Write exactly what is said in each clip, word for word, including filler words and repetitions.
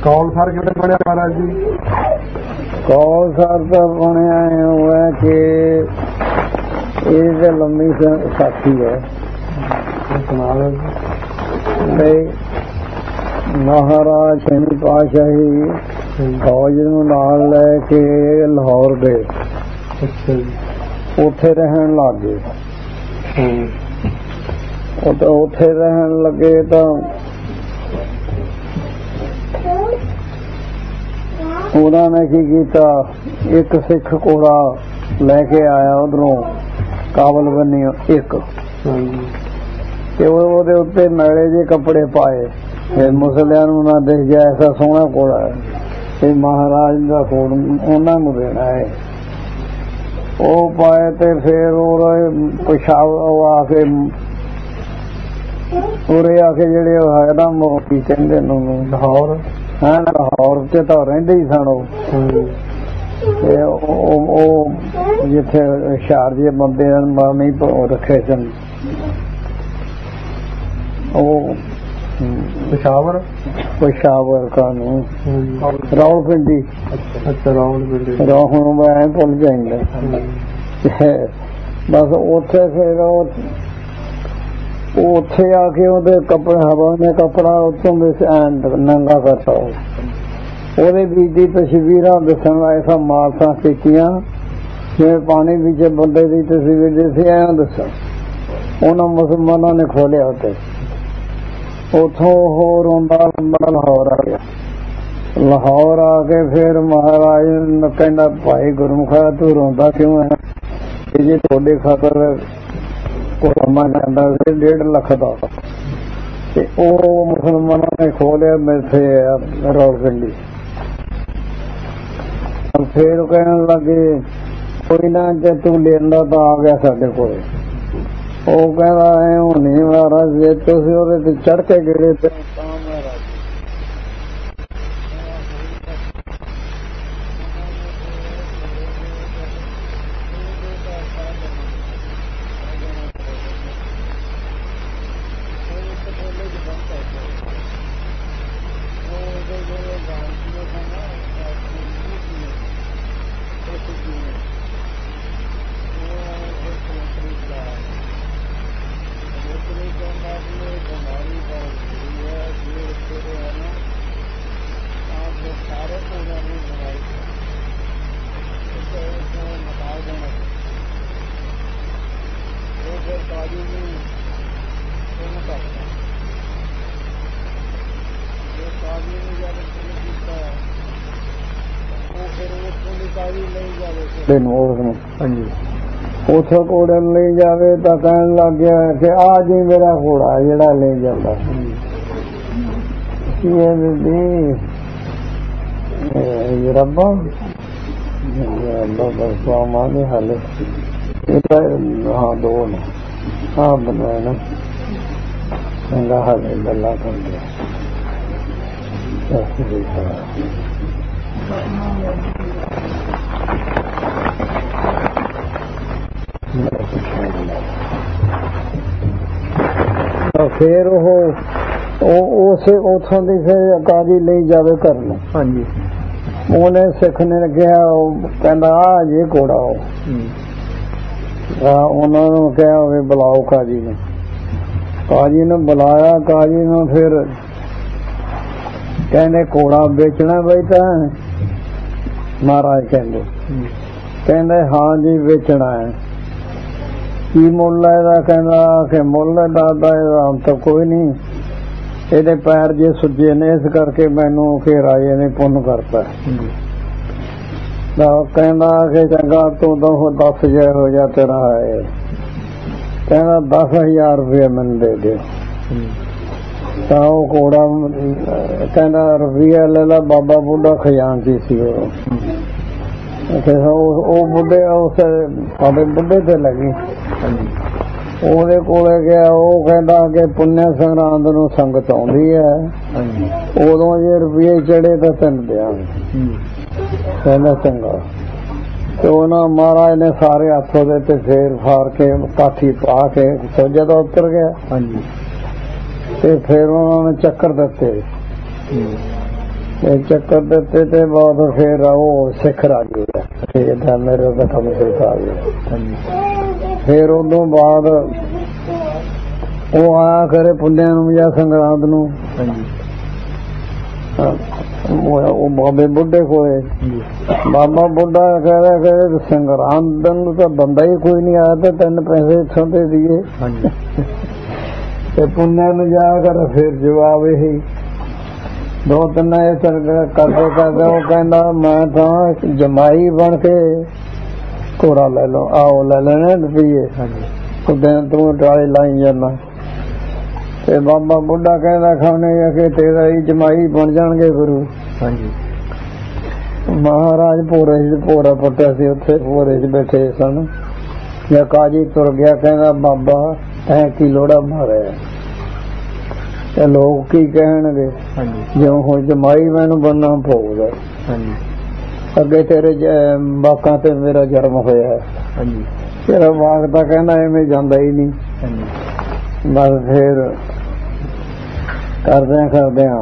ਕੌਲਸਰ ਕਿਵੇਂ ਬਣਿਆ ਮਹਾਰਾਜ ਜੀ? ਕੌਲਸਰ ਤਾਂ ਬਣਿਆ ਉਹ ਹੈ ਕਿ ਇਹ ਤਾਂ ਲੰਮੀ ਸਾਖੀ ਹੈ। ਬਈ ਮਹਾਰਾਜ ਛੇਵੀਂ ਪਾਤਸ਼ਾਹੀ ਫੌਜ ਨੂੰ ਨਾਲ ਲੈ ਕੇ ਲਾਹੌਰ ਗਏ। ਉੱਥੇ ਰਹਿਣ ਲੱਗ ਗਏ। ਉੱਥੇ ਰਹਿਣ ਲੱਗੇ ਤਾਂ ਉਹਨਾਂ ਨੇ ਕੀ ਕੀਤਾ, ਇੱਕ ਸਿੱਖ ਘੋੜਾ ਲੈ ਕੇ ਆਇਆ ਉਧਰੋਂ ਕਾਬਲ ਬੰਨਿਓ ਇੱਕ, ਤੇ ਉਹਦੇ ਉੱਤੇ ਮੈਲੇ ਜਿਹੇ ਕੱਪੜੇ ਪਾਏ। ਫਿਰ ਮੁਸਲਿਆਂ ਨੂੰ ਨਾ ਦਿਖ ਗਿਆ ਐਸਾ ਸੋਹਣਾ ਘੋੜਾ ਹੈ, ਇਹ ਮਹਾਰਾਜ ਦਾ ਘੋੜ ਉਹਨਾਂ ਨੂੰ ਦੇਣਾ ਹੈ। ਉਹ ਪਾਏ ਤੇ ਫਿਰ ਉਹ ਪਿਸ਼ਾਵਰ ਆ ਕੇ ਉਰੇ ਆ ਕੇ ਜਿਹੜੇ ਉਹ ਹੈ ਨਾ ਕੀ ਕਹਿੰਦੇ ਨੂੰ ਲਾਹੌਰ, ਹਾਂ ਲਾਹੌਰ ਚ ਤਾਂ ਰਹਿੰਦੇ ਹੀ ਸਨ ਉਹ। ਤੇ ਉਹ ਜਿੱਥੇ ਹੁਸ਼ਿਆਰ ਜਿਹੇ ਬੰਦੇ ਨਹੀਂ ਰੱਖੇ ਸਨ ਉਹ ਪਿਸ਼ਾਵਰ ਪਿਸ਼ਾਵਰ ਕਾਨੂੰ ਰਾਵਲਪਿੰਡੀ। ਅੱਛਾ ਰਾਵਲਪਿੰਡੀ ਹੁਣ ਮੈਂ ਭੁੱਲ ਜਾਂਦਾ ਬਸ। ਉੱਥੇ ਫਿਰ ਉੱਥੇ ਆ ਕੇ ਉਹਦੇ ਕੱਪੜੇ ਹਵਾ ਨੇ ਕੱਪੜਾ ਉੱਤੋਂ ਨੰਗਾ ਕਰਤਾ। ਉਹਦੇ ਵਿੱਚ ਦੀ ਤਸਵੀਰਾਂ ਦੱਸਣ ਐਸਾ ਮਾਰਸਾਂ ਕੀਤੀਆਂ ਜਿਵੇਂ ਪਾਣੀ ਵਿੱਚ ਬੰਦੇ ਦੀ ਤਸਵੀਰ ਦਿੱਤੀ ਐਂ ਦੱਸਾਂ। ਉਹਨਾਂ ਮੁਸਲਮਾਨਾਂ ਨੇ ਖੋਲਿਆ ਉੱਥੇ। ਉੱਥੋਂ ਉਹ ਰੋਂਦਾ ਰੋਂਦਾ ਲਾਹੌਰ ਆ ਗਿਆ। ਲਾਹੌਰ ਆ ਕੇ ਫਿਰ ਮਹਾਰਾਜ ਨੂੰ ਕਹਿੰਦਾ, ਭਾਈ ਗੁਰਮੁਖਾ ਤੂੰ ਰੋਂਦਾ ਕਿਉਂ ਹੈ? ਇਹ ਜੇ ਤੁਹਾਡੇ ਖਾਤਰ ਕੋਲਮਾ ਜਾਂਦਾ ਸੀ ਡੇਢ ਲੱਖ ਦਾ, ਤੇ ਉਹ ਮੁਸਲਮਾਨਾਂ ਨੇ ਖੋਲਿਆ ਮਿਲਥੇ ਰਾਵਲਪਿੰਡੀ। ਫਿਰ ਕਹਿਣ ਲੱਗੇ ਕੋਈ ਨਾ ਜੇ ਤੂੰ ਲੈਂਦਾ ਤਾਂ ਆ ਗਿਆ ਸਾਡੇ ਕੋਲ। ਉਹ ਕਹਿੰਦਾ ਐ ਨਹੀਂ ਮਹਾਰਾਜ ਜੇ ਤੁਸੀਂ ਉਹਦੇ ਤੇ ਚੜ ਕੇ ਗਿਰੇ ਤੇ ਤਾਂ ਮਹਾਰਾਜ ਉੱਥੋਂ ਘੋੜੇ ਨੂੰ ਲਈ ਜਾਵੇ ਤਾਂ ਕਹਿਣ ਲੱਗ ਗਿਆ ਕਿ ਆ ਜੀ ਮੇਰਾ ਘੋੜਾ ਜਿਹੜਾ ਲੈ ਜਾਂਦਾ। ਰੱਬਾ ਬਸ ਹਾਲੇ ਇਹ ਤਾਂ ਹਾਂ ਦੋ ਨੇ ਹਾਂ ਬਣਾਇਆ ਨਾ ਚੰਗਾ ਹਾਲੇ ਗੱਲਾਂ ਕਰਦੇ। ਫਿਰ ਉਹ ਉਸੇ ਉੱਥੋਂ ਦੀ ਫਿਰ ਕਾਜੀ ਲਈ ਜਾਵੇ ਘਰ ਨੂੰ। ਹਾਂਜੀ ਉਹਨੇ ਸਿੱਖ ਨੇ ਕਿਹਾ, ਉਹ ਕਹਿੰਦਾ ਆ ਜੇ ਘੋੜਾ ਉਹ ਉਹਨਾਂ ਨੂੰ ਕਿਹਾ ਵੀ ਬੁਲਾਓ ਕਾਜੀ ਨੂੰ। ਕਾਜੀ ਨੂੰ ਬੁਲਾਇਆ। ਕਾਜੀ ਨੂੰ ਫਿਰ ਕਹਿੰਦੇ ਘੋੜਾ ਵੇਚਣਾ ਬਈ ਤਾਂ ਮਹਾਰਾਜ ਕਹਿੰਦੇ ਕਹਿੰਦੇ ਹਾਂ ਜੀ ਵੇਚਣਾ ਹੈ। ਕੀ ਮੁੱਲ ਹੈ ਇਹਦਾ? ਕਹਿੰਦਾ ਕਿ ਮੁੱਲ ਦਾਦਾ ਇਹਦਾ ਹੁਣ ਤਾਂ ਕੋਈ ਨਹੀਂ, ਇਹਦੇ ਪੈਰ ਜੇ ਸੁੱਜੇ ਨੇ ਇਸ ਕਰਕੇ ਮੈਨੂੰ ਫਿਰ ਰਾਜੇ ਨੇ ਪੁੰਨ ਕਰਤਾ। ਕਹਿੰਦਾ ਕਿ ਚੰਗਾ ਤੂੰ ਤਾਂ ਦਸ ਜੇ ਹੋ ਜਾ ਤੇਰਾ ਹੈ। ਕਹਿੰਦਾ ਦਸ ਹਜ਼ਾਰ ਰੁਪਇਆ ਮੈਨੂੰ ਦੇ ਦਿਓ। ਤਾਂ ਉਹ ਘੋੜਾ ਕਹਿੰਦਾ ਰੁਪਈਆ ਲੈ ਲਾ। ਬਾਬਾ ਬੁੱਢਾ ਖਜ਼ਾਨਚੀ ਸੀ ਉਹ। ਉਹ ਬੁੱਢੇ ਉਸ ਸਾਡੇ ਬੁੱਢੇ ਤੇ ਲੱਗੀ। ਉਹਦੇ ਕੋਲੇ ਗਿਆ। ਉਹ ਕਹਿੰਦਾ ਕਿ ਪੁੰਨਿਆ ਸੰਗਰਾਂਦ ਨੂੰ ਸੰਗਤ ਆਉਂਦੀ ਹੈ, ਉਦੋਂ ਜੇ ਰੁਪਈਏ ਚੜੇ ਤਾਂ ਤੈਨੂੰ ਦਿਆਂਗੇ। ਕਹਿੰਦਾ ਚੰਗਾ। ਤੇ ਉਹਨਾਂ ਮਹਾਰਾਜ ਨੇ ਸਾਰੇ ਹੱਥ ਉਹਦੇ ਤੇ ਫੇਰ ਫਾਰ ਕੇ ਕਾਠੀ ਪਾ ਕੇ ਜਦੋਂ ਉਤਰ ਗਿਆ ਤੇ ਫਿਰ ਉਹਨਾਂ ਨੇ ਚੱਕਰ ਦਿੱਤੇ। ਇਹ ਚੱਕਰ ਦਿੱਤੇ ਤੇ ਬਹੁਤ ਫਿਰ ਉਹ ਸਿੱਖ ਰਾਜੀ ਹੋਇਆ ਮੇਰੇ ਦਾ ਕੰਮ ਸਿਖਾ ਗਿਆ। ਫਿਰ ਉਦੋਂ ਬਾਅਦ ਉਹ ਆਇਆ ਕਰੇ ਪੁੰਨਿਆਂ ਨੂੰ ਜਾਂ ਸੰਗਰਾਂਦ ਨੂੰ ਉਹ ਬਾਬੇ ਬੁੱਢੇ ਕੋਲੇ। ਬਾਬਾ ਬੁੱਢਾ ਕਹਿ ਰਿਹਾ ਸੰਗਰਾਂਦ ਨੂੰ ਤਾਂ ਬੰਦਾ ਹੀ ਕੋਈ ਨਹੀਂ ਆਇਆ ਤੇ ਤਿੰਨ ਪੈਸੇ ਇੱਥੋਂ ਦੇ ਦੀਏ ਤੇ ਪੁੰਨਿਆਂ ਨੂੰ ਜਾ ਕਰ ਫਿਰ ਜਵਾਬ ਇਹੀ ਦੋ ਤਿੰਨ ਕਰਦੇ ਕਰਦੇ ਉਹ ਕਹਿੰਦਾ ਮੈਂ ਤਾਂ ਜਮਾਈ ਬਣ ਕੇ ਘੋੜਾ ਲੈ ਲਓ ਆਓ ਲੈ ਲੈਣੇ ਰੁਪਈਏ ਤੂੰ ਟਰਾਲੀ ਲਾਈ ਜਾਂਦਾ ਤੇ ਬਾਬਾ ਬੁੱਢਾ ਕਹਿੰਦਾ ਖਾਣੇ ਕਿ ਤੇਰਾ ਹੀ ਜਮਾਈ ਬਣ ਜਾਣਗੇ ਗੁਰੂ। ਮਹਾਰਾਜ ਭੋਰੇ ਚ ਭੋਰਾ ਪੱਟਿਆ ਸੀ ਉੱਥੇ ਭੋਰੇ ਚ ਬੈਠੇ ਸਨ ਜਾਂ ਕਾਜੀ ਤੁਰ ਗਿਆ ਕਹਿੰਦਾ ਬਾਬਾ ਐ ਕੀ ਲੋੜਾ ਮਾਰਿਆ ਤੇ ਲੋਕ ਕੀ ਕਹਿਣਗੇ ਜਿਉਂ ਹੁਣ ਜਮਾਈ ਮੈਨੂੰ ਬਣਨਾ ਪਊਗਾ ਅੱਗੇ ਤੇਰੇ ਬਾਕਾਂ ਤੇ ਮੇਰਾ ਜਨਮ ਹੋਇਆ ਤੇਰਾ ਬਾਗ ਤਾਂ ਕਹਿੰਦਾ ਐਵੇਂ ਜਾਂਦਾ ਹੀ ਨਹੀਂ। ਬਸ ਫਿਰ ਕਰਦਿਆਂ ਕਰਦਿਆਂ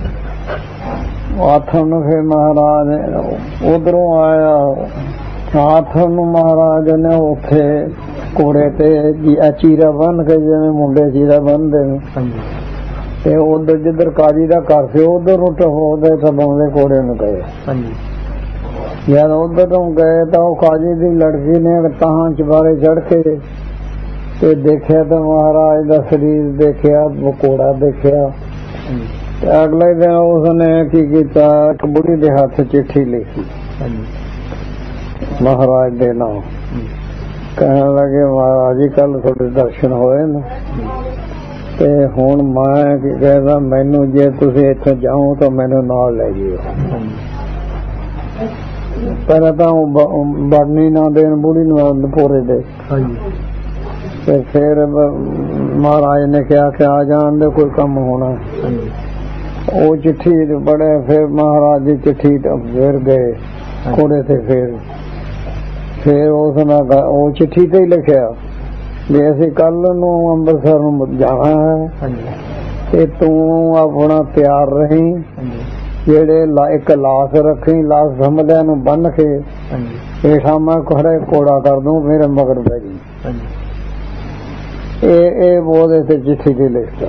ਆਥਣ ਨੂੰ ਫਿਰ ਮਹਾਰਾਜ ਉਧਰੋਂ ਆਇਆ ਆਥਣ ਨੂੰ ਮਹਾਰਾਜ ਨੇ ਉੱਥੇ ਘੋੜੇ ਤੇ ਚੀਰਾ ਬੰਨ ਕੇ ਜਿਵੇਂ ਮੁੰਡੇ ਚੀਰਾ ਬੰਨਦੇ ਨੇ ਤੇ ਉਧਰ ਜਿੱਧਰ ਕਾਜੀ ਦਾ ਘਰ ਸੀ ਉਧਰ ਨੂੰ ਟਪਾਉਂਦੇ ਟਪਾਉਂਦੇ ਘੋੜੇ ਨੂੰ ਗਏ। ਜਦ ਉਧਰ ਨੂੰ ਗਏ ਤਾਂ ਉਹ ਕਾਜੀ ਦੀ ਲੜਕੀ ਨੇ ਤਾਹਾਂ ਚਬਾਰੇ ਚੜ ਕੇ ਤੇ ਦੇਖਿਆ ਤਾਂ ਮਹਾਰਾਜ ਦਾ ਸਰੀਰ ਦੇਖਿਆ ਘੋੜਾ ਦੇਖਿਆ ਤੇ ਅਗਲੇ ਦਿਨ ਉਸਨੇ ਕੀ ਕੀਤਾ ਇੱਕ ਬੁੜੀ ਦੇ ਹੱਥ ਚਿੱਠੀ ਲਿਖੀ ਮਹਾਰਾਜ ਦੇ ਨਾਮ ਕਹਿਣ ਲੱਗੇ ਮਹਾਰਾਜ ਜੀ ਕੱਲ ਤੁਹਾਡੇ ਦਰਸ਼ਨ ਹੋਏ ਨੇ ਤੇ ਹੁਣ ਮੈਂ ਕੀ ਕਹਿੰਦਾ ਮੈਨੂੰ ਜੇ ਤੁਸੀਂ ਇੱਥੋਂ ਜਾਓ ਤਾਂ ਮੈਨੂੰ ਨਾਲ ਲੈ ਜਿਓ। ਪਹਿਲਾਂ ਤਾਂ ਬੜਨੀ ਨਾ ਦੇਣ ਬੁੜੀ ਨੂੰ ਭੋਰੇ ਦੇ ਤੇ ਫਿਰ ਮਹਾਰਾਜ ਨੇ ਕਿਹਾ ਕਿ ਆ ਜਾਣ ਦੇ ਕੋਈ ਕੰਮ ਹੋਣਾ। ਉਹ ਚਿੱਠੀ ਬੜੇ ਫਿਰ ਮਹਾਰਾਜ ਦੀ ਚਿੱਠੀ ਫਿਰ ਗਏ ਘੋੜੇ ਤੇ ਫਿਰ ਫਿਰ ਉਸ ਨਾਲ ਉਹ ਚਿੱਠੀ ਤੇ ਹੀ ਲਿਖਿਆ ਵੀ ਅਸੀਂ ਕੱਲ ਨੂੰ ਅੰਮ੍ਰਿਤਸਰ ਨੂੰ ਜਾਣਾ ਹੈ ਤੇ ਤੂੰ ਆਪਣਾ ਤਿਆਰ ਰਹੀ ਜਿਹੜੇ ਇੱਕ ਲਾਸ਼ ਰੱਖੀ ਲਾਸ਼ ਸਮਝਿਆਂ ਨੂੰ ਬੰਨ ਕੇ ਹੇਠਾਂ ਮੈਂ ਖੜੇ ਘੋੜਾ ਕਰ ਦੂੰ ਮੇਰੇ ਮਗਰ ਬਹਿ ਜੀ। ਇਹ ਇਹ ਉਹਦੇ ਤੇ ਚਿੱਠੀ ਤੇ ਲਿਖਤਾ।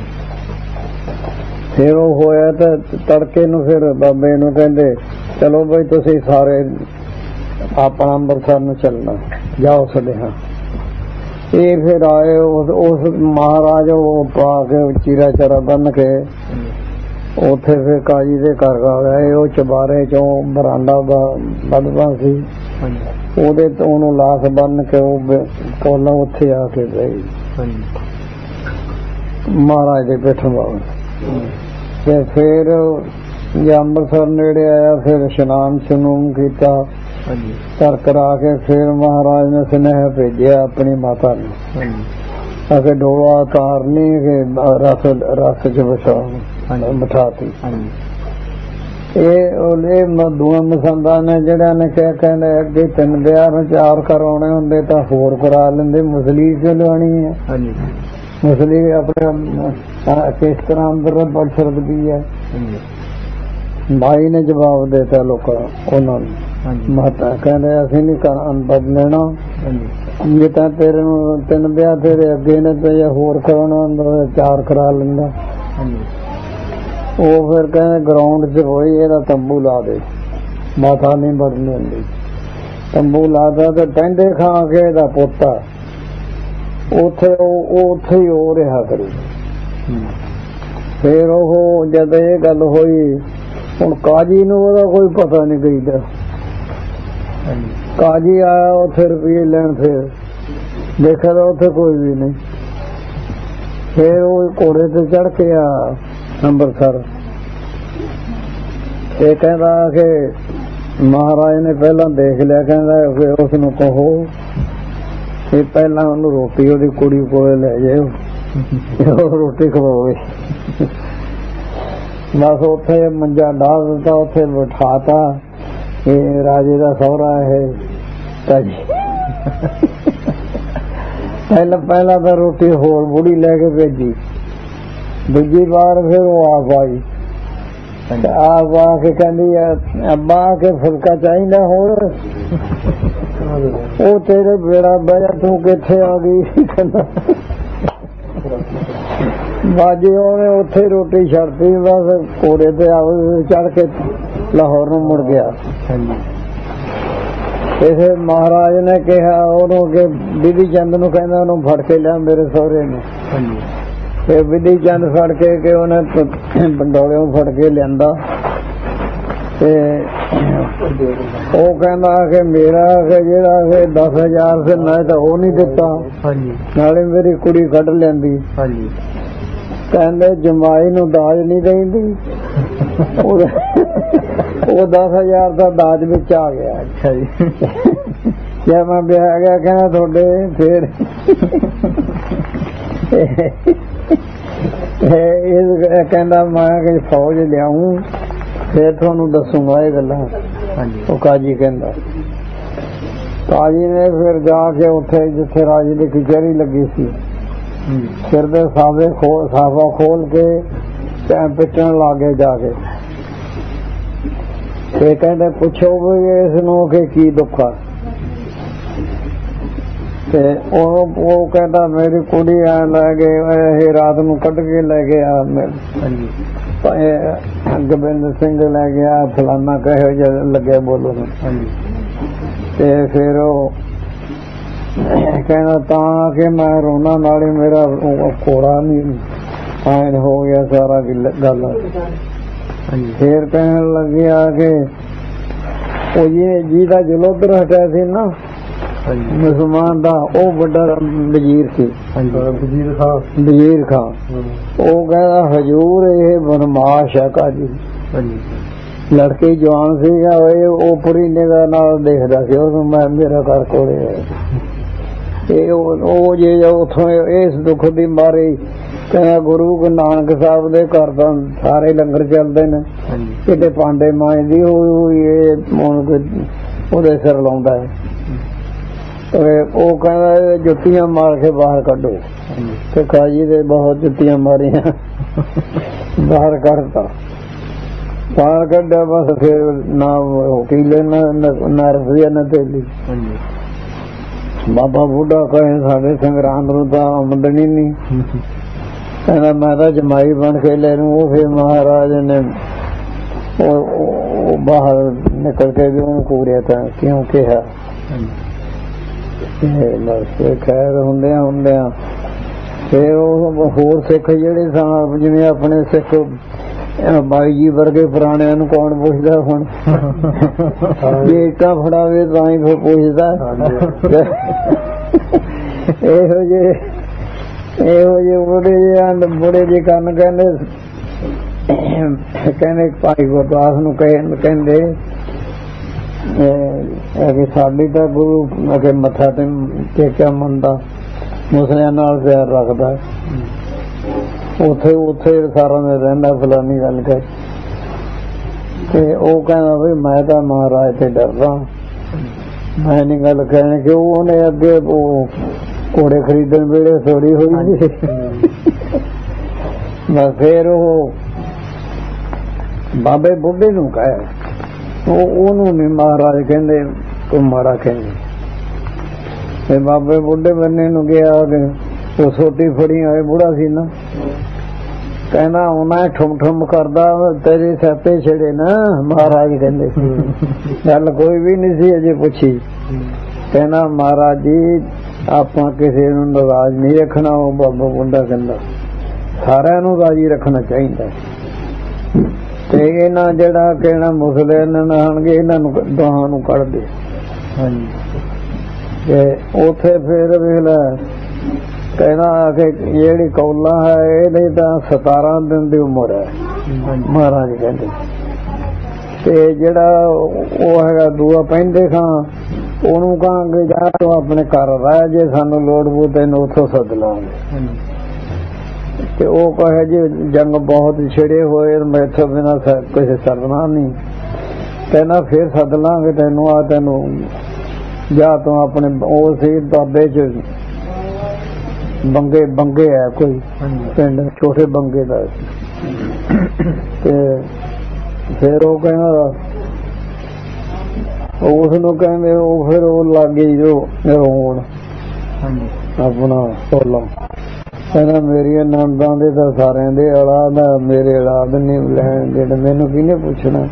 ਫਿਰ ਉਹ ਹੋਇਆ ਤਾਂ ਤੜਕੇ ਨੂੰ ਫਿਰ ਬਾਬੇ ਨੂੰ ਕਹਿੰਦੇ ਚਲੋ ਬਈ ਤੁਸੀਂ ਸਾਰੇ ਆਪਣਾ ਅੰਮ੍ਰਿਤਸਰ ਨੂੰ ਚੱਲਣਾ ਜਾਓ ਸਦੇਹਾ। ਇਹ ਫਿਰ ਆਏ ਉਸ ਮਹਾਰਾਜ ਉਹ ਪਾ ਕੇ ਚੀਰਾ ਚਾਰਾ ਬੰਨ ਕੇ ਉੱਥੇ ਫਿਰ ਕਾਜੀ ਦੇ ਘਰ ਗਏ। ਉਹ ਚਬਾਰੇ ਚੋਂ ਬਰਾਂਡਾ ਵੱਧਦਾ ਸੀ ਉਹਦੇ ਤੋਂ ਉਹਨੂੰ ਲਾਸ਼ ਬੰਨ ਕੇ ਉਹ ਕੋਲੋਂ ਉੱਥੇ ਆ ਕੇ ਗਈ ਮਹਾਰਾਜ ਦੇ ਬੈਠਣ ਵਾਲੇ ਤੇ ਫਿਰ ਜੇ ਅੰਮ੍ਰਿਤਸਰ ਨੇੜੇ ਆਇਆ ਫਿਰ ਇਸ਼ਨਾਨ ਸਨੂਨ ਕੀਤਾ ਕਰ ਕਰਾ ਕੇ ਫਿਰ ਮਹਾਰਾਜ ਨੇ ਸੁਨੇਹਾ ਭੇਜਿਆ ਆਪਣੀ ਮਾਤਾ ਨੂੰ ਅਗੇ ਡੋਲਾ ਤਾਰਨੀ ਰਸ ਰਸ ਚ ਬਿਠਾ ਬਿਠਾਤੀ। ਇਹ ਉਹਨੇ ਦੋਵਾਂ ਮਸੰਦਾਂ ਨੇ ਜਿਹੜਾ ਨੇ ਕਿਹਾ ਕਹਿੰਦੇ ਅੱਗੇ ਤਿੰਨ ਵਿਆਹ ਨੂੰ ਚਾਰ ਕਰਾਉਣੇ ਹੁੰਦੇ ਤਾਂ ਹੋਰ ਕਰਾ ਲੈਂਦੇ ਮੁਸਲੀ ਕਿਉਂ ਲਵਾਉਣੀ ਹੈ ਮੁਸਲੀ ਆਪਣੇ ਕਿਸ ਤਰ੍ਹਾਂ ਅੰਦਰ ਬੜ ਸਕਦੀ ਹੈ। ਭਾਈ ਨੇ ਜਵਾਬ ਦਿੱਤਾ ਲੋਕਾਂ ਉਹਨਾਂ ਨੂੰ ਮਾਤਾ ਕਹਿੰਦੇ ਅਸੀਂ ਨਹੀਂ ਕਰ ਬਦਲਣਾ ਜੇ ਤਾਂ ਤੇਰੇ ਨੂੰ ਤਿੰਨ ਵਿਆਹ ਤੇਰੇ ਅੱਗੇ ਨੇ ਤੇ ਹੋਰ ਕਰਾਉਣਾ ਹੁੰਦਾ ਚਾਰ ਕਰਾ ਲੈਂਦਾ। ਉਹ ਫਿਰ ਕਹਿੰਦੇ ਗਰਾਊਂਡ ਚ ਹੋਈ ਇਹਦਾ ਤੰਬੂ ਲਾ ਦੇ ਮਾਤਾ ਨਹੀਂ ਬਦਲਣੀ ਹੁੰਦੀ। ਤੰਬੂ ਲਾਦਾ ਤੇ ਟੈਂਡੇ ਖਾ ਕੇ ਇਹਦਾ ਪੋਤਾ ਉੱਥੇ ਉਹ ਉੱਥੇ ਹੀ ਹੋ ਰਿਹਾ ਕਰੂ। ਫਿਰ ਉਹ ਜਦ ਇਹ ਗੱਲ ਹੋਈ ਹੁਣ ਕਾਜੀ ਨੂੰ ਉਹਦਾ ਕੋਈ ਪਤਾ ਨਹੀਂ ਗਈਦਾ। ਕਾਜੀ ਆਇਆ ਉੱਥੇ ਰੁਪਈਏ ਲੈਣ ਫਿਰ ਦੇਖਿਆ ਤਾਂ ਉੱਥੇ ਕੋਈ ਵੀ ਨਹੀਂ। ਫਿਰ ਉਹ ਘੋੜੇ ਤੇ ਚੜ ਕੇ ਆ ਅੰਮ੍ਰਿਤਸਰ ਤੇ ਕਹਿੰਦਾ ਕਿ ਮਹਾਰਾਜ ਨੇ ਪਹਿਲਾਂ ਦੇਖ ਲਿਆ ਕਹਿੰਦਾ ਉਸ ਨੂੰ ਕਹੋ ਕਿ ਪਹਿਲਾਂ ਉਹਨੂੰ ਰੋਟੀ ਉਹਦੀ ਕੁੜੀ ਕੋਲ ਲੈ ਜਾਓ ਉਹ ਰੋਟੀ ਖਵਾਵੇ। ਬਸ ਉੱਥੇ ਮੰਜਾ ਡਾਹ ਦਿੱਤਾ ਉੱਥੇ ਬਿਠਾਤਾ ਇਹ ਰਾਜੇ ਦਾ ਸਹੁਰਾ ਹੈ ਪਹਿਲਾਂ ਪਹਿਲਾਂ ਤਾਂ ਰੋਟੀ ਹੋਰ ਬੁੜੀ ਲੈ ਕੇ ਭੇਜੀ ਦੂਜੀ ਵਾਰ ਫਿਰ ਉਹ ਆਪ ਆਈ ਆਪ ਆ ਕੇ ਕਹਿੰਦੀ ਅੱਬਾ ਕੇ ਫੁਲਕਾ ਚਾਹੀਦਾ ਹੋਰ ਉਹ ਤੇਰੇ ਬੇੜਾ ਬਹਿ ਤੂੰ ਕਿੱਥੇ ਆ ਗਈ ਕਹਿੰਦਾ ਬਾਜੀ ਉਹਨੇ ਉੱਥੇ ਰੋਟੀ ਛੱਡਤੀ ਬਸ ਘੋੜੇ ਤੇ ਚੜ ਕੇ ਲਾਹੌਰ ਨੂੰ ਮੁੜ ਗਿਆ। ਤੇ ਫਿਰ ਮਹਾਰਾਜ ਨੇ ਕਿਹਾ ਉਹਨੂੰ ਕਿ ਬਿਧੀ ਚੰਦ ਨੂੰ ਕਹਿੰਦਾ ਉਹਨੂੰ ਫੜ ਕੇ ਲਿਆ ਮੇਰੇ ਸਹੁਰੇ ਨੂੰ। ਤੇ ਬਿਧੀ ਚੰਦ ਫੜ ਕੇ ਕਿ ਉਹਨੇ ਪੰਡੋਲਿਓਂ ਫੜ ਕੇ ਲਿਆਂਦਾ ਤੇ ਉਹ ਕਹਿੰਦਾ ਕਿ ਮੇਰਾ ਕਿ ਜਿਹੜਾ ਕਿ ਦਸ ਹਜ਼ਾਰ ਸੀ ਮੈਂ ਤਾਂ ਉਹ ਨਹੀਂ ਦਿੱਤਾ ਨਾਲੇ ਮੇਰੀ ਕੁੜੀ ਕੱਢ ਲੈਂਦੀ। ਕਹਿੰਦੇ ਜਮਾਈ ਨੂੰ ਦਾਜ ਨਹੀਂ ਦੇਂਦੀ ਉਹ ਦਸ ਹਜ਼ਾਰ ਦਾ ਦਾਜ ਵਿੱਚ ਆ ਗਿਆ। ਅੱਛਾ ਜੀ ਜੇ ਮੈਂ ਵਿਆਹ ਗਿਆ ਕਹਿੰਦਾ ਤੁਹਾਡੇ ਫੇਰ ਇਹ ਕਹਿੰਦਾ ਮੈਂ ਕਿ ਫੌਜ ਲਿਆਉਂ ਫੇਰ ਤੁਹਾਨੂੰ ਦੱਸੂਗਾ ਇਹ ਗੱਲਾਂ। ਉਹ ਕਾਜੀ ਕਹਿੰਦਾ ਕਾਜੀ ਨੇ ਫਿਰ ਜਾ ਕੇ ਉੱਥੇ ਜਿੱਥੇ ਰਾਜੇ ਦੀ ਕਚਹਿਰੀ ਲੱਗੀ ਸੀ ਸਿਰ ਦੇ ਸਾਵੇ ਖੋਲ ਸਾਫਾ ਖੋਲ ਕੇ ਪਿੱਟਣ ਲੱਗੇ ਜਾ ਕੇ ਤੇ ਕਹਿੰਦੇ ਪੁੱਛੋ ਵੀ ਇਸ ਨੂੰ ਕਿ ਕੀ ਦੁੱਖ ਆ। ਤੇ ਉਹ ਉਹ ਕਹਿੰਦਾ ਮੇਰੀ ਕੁੜੀ ਆ ਲੈ ਗਏ ਇਹ ਰਾਤ ਨੂੰ ਕੱਢ ਕੇ ਲੈ ਗਿਆ ਗੋਬਿੰਦ ਸਿੰਘ ਲੈ ਗਿਆ ਫਲਾਨਾ ਕਹੇ ਜਿਹਾ ਲੱਗੇ ਬੋਲਣ। ਤੇ ਫਿਰ ਉਹ ਕਹਿੰਦਾ ਤਾਂ ਕਿ ਮੈਂ ਰੋਣਾ ਨਾਲੇ ਮੇਰਾ ਘੋੜਾ ਨਹੀਂ ਆਇਨ ਹੋ ਗਿਆ ਸਾਰਾ ਗੱਲ। ਫੇਰ ਕਹਿਣ ਲੱਗਿਆ ਕਿ ਉਹ ਇਹ ਜਿਹਦਾ ਜਲੋਧਰ ਹਟਿਆ ਸੀ ਨਾ ਮੁਸਲਮਾਨ ਦਾ ਉਹ ਵੱਡਾ ਵਜ਼ੀਰ ਸੀ ਵਜ਼ੀਰ ਖਾਂ ਵਜ਼ੀਰ ਖਾਂ ਉਹ ਕਹਿੰਦਾ ਹਜ਼ੂਰ ਇਹ ਬਦਮਾਸ਼ ਹੈ ਕਾਜੀ ਲੜਕੇ ਜਵਾਨ ਸੀਗਾ ਉਹ ਪੂਰੀ ਨਿਗਾਹ ਨਾਲ ਦੇਖਦਾ ਸੀ ਉਹਨੂੰ ਮੈਂ ਮੇਰਾ ਘਰ ਕੋਲੇ ਇਹ ਉਹ ਜੇ ਉੱਥੋਂ ਇਸ ਦੁੱਖ ਦੀ ਮਾਰੇ ਕਹਿੰਦਾ ਗੁਰੂ ਨਾਨਕ ਸਾਹਿਬ ਦੇ ਘਰ ਤਾਂ ਸਾਰੇ ਲੰਗਰ ਚੱਲਦੇ ਨੇ ਕਿਤੇ ਪਾਂਡੇ ਮਾਂਜਦੀ ਉਹਦੇ ਸਿਰ ਲਾਉਂਦਾ ਹੈ। ਉਹ ਕਹਿੰਦਾ ਜੁੱਤੀਆਂ ਮਾਰ ਕੇ ਬਾਹਰ ਕੱਢੋ ਤੇ ਕਾਜੀ ਦੇ ਬਹੁਤ ਜੁੱਤੀਆਂ ਮਾਰੀਆਂ ਬਾਹਰ ਕੱਢਤਾ ਬਾਹਰ ਕੱਢਿਆ ਬਸ ਫਿਰ ਨਾ ਵਕੀਲੇ ਨਾ ਰੁਪਈਆ ਨਾ ਤੇਲੀ। ਬਾਬਾ ਬੁੱਢਾ ਕਹੇ ਸਾਡੇ ਸੰਗਰਾਂਦ ਨੂੰ ਤਾਂ ਆਮਦਨੀ ਨਹੀਂ ਕਹਿੰਦਾ ਮੈਂ ਤਾਂ ਜਮਾਈ ਬਣ ਕੇ ਲੈ ਲੂੰ। ਉਹ ਫਿਰ ਮਹਾਰਾਜ ਨੇ ਉਹ ਬਾਹਰ ਨਿਕਲ ਕੇ ਵੀ ਉਹਨੂੰ ਘੂਰਿਆ ਤਾਂ ਕਿਉਂ ਕਿਹਾ ਖੈਰ ਹੁੰਦਿਆਂ ਹੁੰਦਿਆਂ ਫਿਰ ਉਹ ਹੋਰ ਸਿੱਖ ਜਿਹੜੇ ਸਨ ਜਿਵੇਂ ਆਪਣੇ ਸਿੱਖ ਬਾਈ ਜੀ ਵਰਗੇ ਪੁਰਾਣਿਆਂ ਨੂੰ ਕੌਣ ਪੁੱਛਦਾ ਹੁਣ ਜੇ ਇੱਟਾਂ ਫੜਾਵੇ ਤਾਂ ਹੀ ਫਿਰ ਪੁੱਛਦਾ। ਇਹੋ ਜਿਹੇ ਇਹੋ ਜਿਹੇ ਬੁੜੇ ਜਿਹੇ ਬੁੜੇ ਜਿਹੇ ਕੰਨ ਕਹਿੰਦੇ ਕਹਿੰਦੇ ਭਾਈ ਗੁਰਦਾਸ ਨੂੰ ਕਹਿੰਦੇ ਕਿ ਸਾਡੀ ਤਾਂ ਗੁਰੂ ਅਗੇ ਮੱਥਾ ਤੇ ਟੇਕਿਆ ਮੰਨਦਾ ਮੁਸਲਿਆਂ ਨਾਲ ਪਿਆਰ ਰੱਖਦਾ ਉੱਥੇ ਉੱਥੇ ਸਾਰਾ ਦਿਨ ਰਹਿੰਦਾ ਫਲਾਨੀ ਗੱਲ ਕਰ ਤੇ ਉਹ ਕਹਿੰਦਾ ਵੀ ਮੈਂ ਤਾਂ ਮਹਾਰਾਜ ਤੇ ਡਰਦਾ ਮੈਂ ਨਹੀਂ ਗੱਲ ਕਹਿਣ ਕਿ ਉਹਨੇ ਅੱਗੇ ਉਹ ਘੋੜੇ ਖਰੀਦਣ ਵੇਲੇ ਥੋੜੀ ਹੋਈ ਸੀ ਬਸ ਫਿਰ ਉਹ ਬਾਬੇ ਬੁੱਢੇ ਨੂੰ ਕਹੇ ਉਹਨੂੰ ਨੀ ਮਹਾਰਾਜ ਕਹਿੰਦੇ ਤੂੰ ਮਾਰਾ ਕਹਿੰਦੇ ਤੇ ਬਾਬੇ ਬੁੱਢੇ ਬੰਨੇ ਨੂੰ ਗਿਆ ਉਹ ਸੋਟੀ ਫੜੀ ਹੋਏ ਬੁੜਾ ਸੀ ਨਾ ਕਹਿੰਦਾ ਉਹਨਾਂ ਠੁਮ ਠੁਮ ਕਰਦਾ ਤੇਰੇ ਸਿਆਪੇ ਛੜੇ ਨਾ ਮਹਾਰਾਜ ਕਹਿੰਦੇ ਗੱਲ ਕੋਈ ਵੀ ਨਹੀਂ ਸੀ ਅਜੇ ਪੁੱਛੀ। ਕਹਿੰਦਾ ਮਹਾਰਾਜ ਜੀ ਆਪਾਂ ਕਿਸੇ ਨੂੰ ਨਾਰਾਜ਼ ਨਹੀਂ ਰੱਖਣਾ। ਉਹ ਬਾਬਾ ਬੁੱਢਾ ਕਹਿੰਦਾ ਸਾਰਿਆਂ ਨੂੰ ਰਾਜੀ ਰੱਖਣਾ ਚਾਹੀਦਾ ਤੇ ਇਹਨਾਂ ਜਿਹੜਾ ਕਹਿਣਾ ਮੁਸਲਿਮ ਆਣਗੇ ਇਹਨਾਂ ਨੂੰ ਦੋਹਾਂ ਨੂੰ ਕੱਢ ਦੇ। ਤੇ ਉੱਥੇ ਫੇਰ ਵੇਖ ਲੈ ਕਹਿੰਦਾ ਕਿ ਜਿਹੜੀ ਕੌਲਾ ਹੈ ਇਹਦੀ ਤਾਂ ਸਤਾਰਾਂ ਦਿਨ ਦੀ ਉਮਰ ਹੈ ਮਹਾਰਾਜ ਕਹਿੰਦੇ ਤੇ ਜਿਹੜਾ ਉਹ ਹੈਗਾ ਦੂਆ ਪੈਂਦੇ ਖਾਂ ਉਹਨੂੰ ਕਹਾਂਗੇ ਜਾ ਤੂੰ ਆਪਣੇ ਘਰ ਰਹਿ ਜੇ ਸਾਨੂੰ ਲੋੜ ਪਊ ਤੈਨੂੰ ਉੱਥੋਂ ਸੱਦ ਲਾਂਗੇ। ਤੇ ਉਹ ਕਹੇ ਜੀ ਜੰਗ ਬਹੁਤ ਛਿੜੇ ਹੋਏ ਮੈਥੋਂ ਬਿਨਾਂ ਕਿਸੇ ਸਰਨਾ ਨਹੀਂ ਕਹਿੰਦਾ ਫਿਰ ਸੱਦ ਲਾਂਗੇ ਤੈਨੂੰ ਆ ਤੈਨੂੰ ਜਾ ਤੂੰ ਆਪਣੇ ਉਹ ਸੀ ਬਾਬੇ ਚ ਬੰਗੇ ਬੰਗੇ ਹੈ ਕੋਈ ਪਿੰਡ ਛੋਟੇ ਬੰਗੇ ਦਾ ਤੇ ਫਿਰ ਉਹ ਕਹਿੰਦਾ ਉਸ ਨੂੰ ਕਹਿੰਦੇ ਉਹ ਫਿਰ ਉਹ ਲੱਗ ਗਈ ਜੋ ਰੋਣ ਆਪਣਾ ਟੋਲਾ ਕਹਿੰਦਾ ਮੇਰੀਆਂ ਨੰਦਾਂ ਦੇ ਤਾਂ ਸਾਰਿਆਂ ਦੇ ਔਲਾਦ ਆ, ਮੇਰੇ ਔਲਾਦ ਨਹੀਂ ਲੈਣ ਜਿਹੜੇ ਮੈਨੂੰ ਕਿਹਨੇ ਪੁੱਛਣਾ।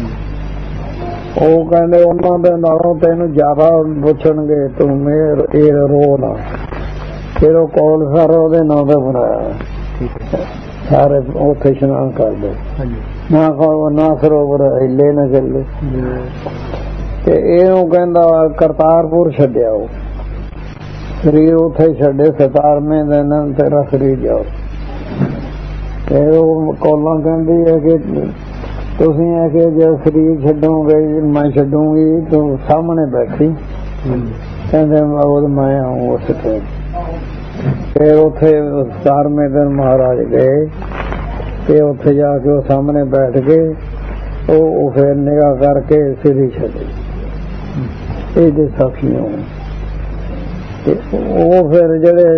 ਉਹ ਕਹਿੰਦੇ ਉਹਨਾਂ ਦੇ ਨਾਲੋਂ ਤੈਨੂੰ ਜ਼ਿਆਦਾ ਪੁੱਛਣਗੇ, ਤੂੰ ਮੇਰ ਇਹ ਰੋ ਨਾ। ਫਿਰ ਉਹ ਕੋਲ ਸਾਰਾ ਉਹਦੇ ਨਾਂ ਦਾ ਬਣਾਇਆ, ਸਾਰੇ ਉੱਥੇ ਇਸ਼ਨਾਨ ਕਰਦੇ ਨਾ ਖਾਓ ਨਾ ਸਰੋਵਰ ਹਿੱਲੇ ਨਾ ਚੱਲੇ। ਤੇ ਇਹਨੂੰ ਕਹਿੰਦਾ ਕਰਤਾਰਪੁਰ ਛੱਡਿਆ, ਉਹ ਸਰੀਰ ਉੱਥੇ ਛੱਡੇ ਸਤਾਰਵੇਂ ਦਿਨ ਤੇਰਾ ਸਰੀਰ ਜਾਓ। ਤੇ ਉਹ ਕੋਲਾਂ ਕਹਿੰਦੀ ਹੈ ਕਿ ਤੁਸੀਂ ਇਹ ਕਿ ਜੇ ਸਰੀਰ ਛੱਡੋਗੇ ਮੈਂ ਛੱਡੂਗੀ, ਤੂੰ ਸਾਹਮਣੇ ਬੈਠੀ। ਕਹਿੰਦੇ ਉਹ ਮੈਂ ਆਊਂ ਉਸ ਤੇ। ਫਿਰ ਉੱਥੇ ਸਤਾਰਵੇਂ ਦਿਨ ਮਹਾਰਾਜ ਗਏ ਤੇ ਉੱਥੇ ਜਾ ਕੇ ਉਹ ਸਾਹਮਣੇ ਬੈਠ ਗਏ। ਉਹ ਫਿਰ ਨਿਗਾਹ ਕਰਕੇ ਸਰੀਰ ਛੱਡੇ। ਇਹਦੇ ਸਾਖੀ ਹੋਣ ਤੇ ਉਹ ਫਿਰ ਜਿਹੜੇ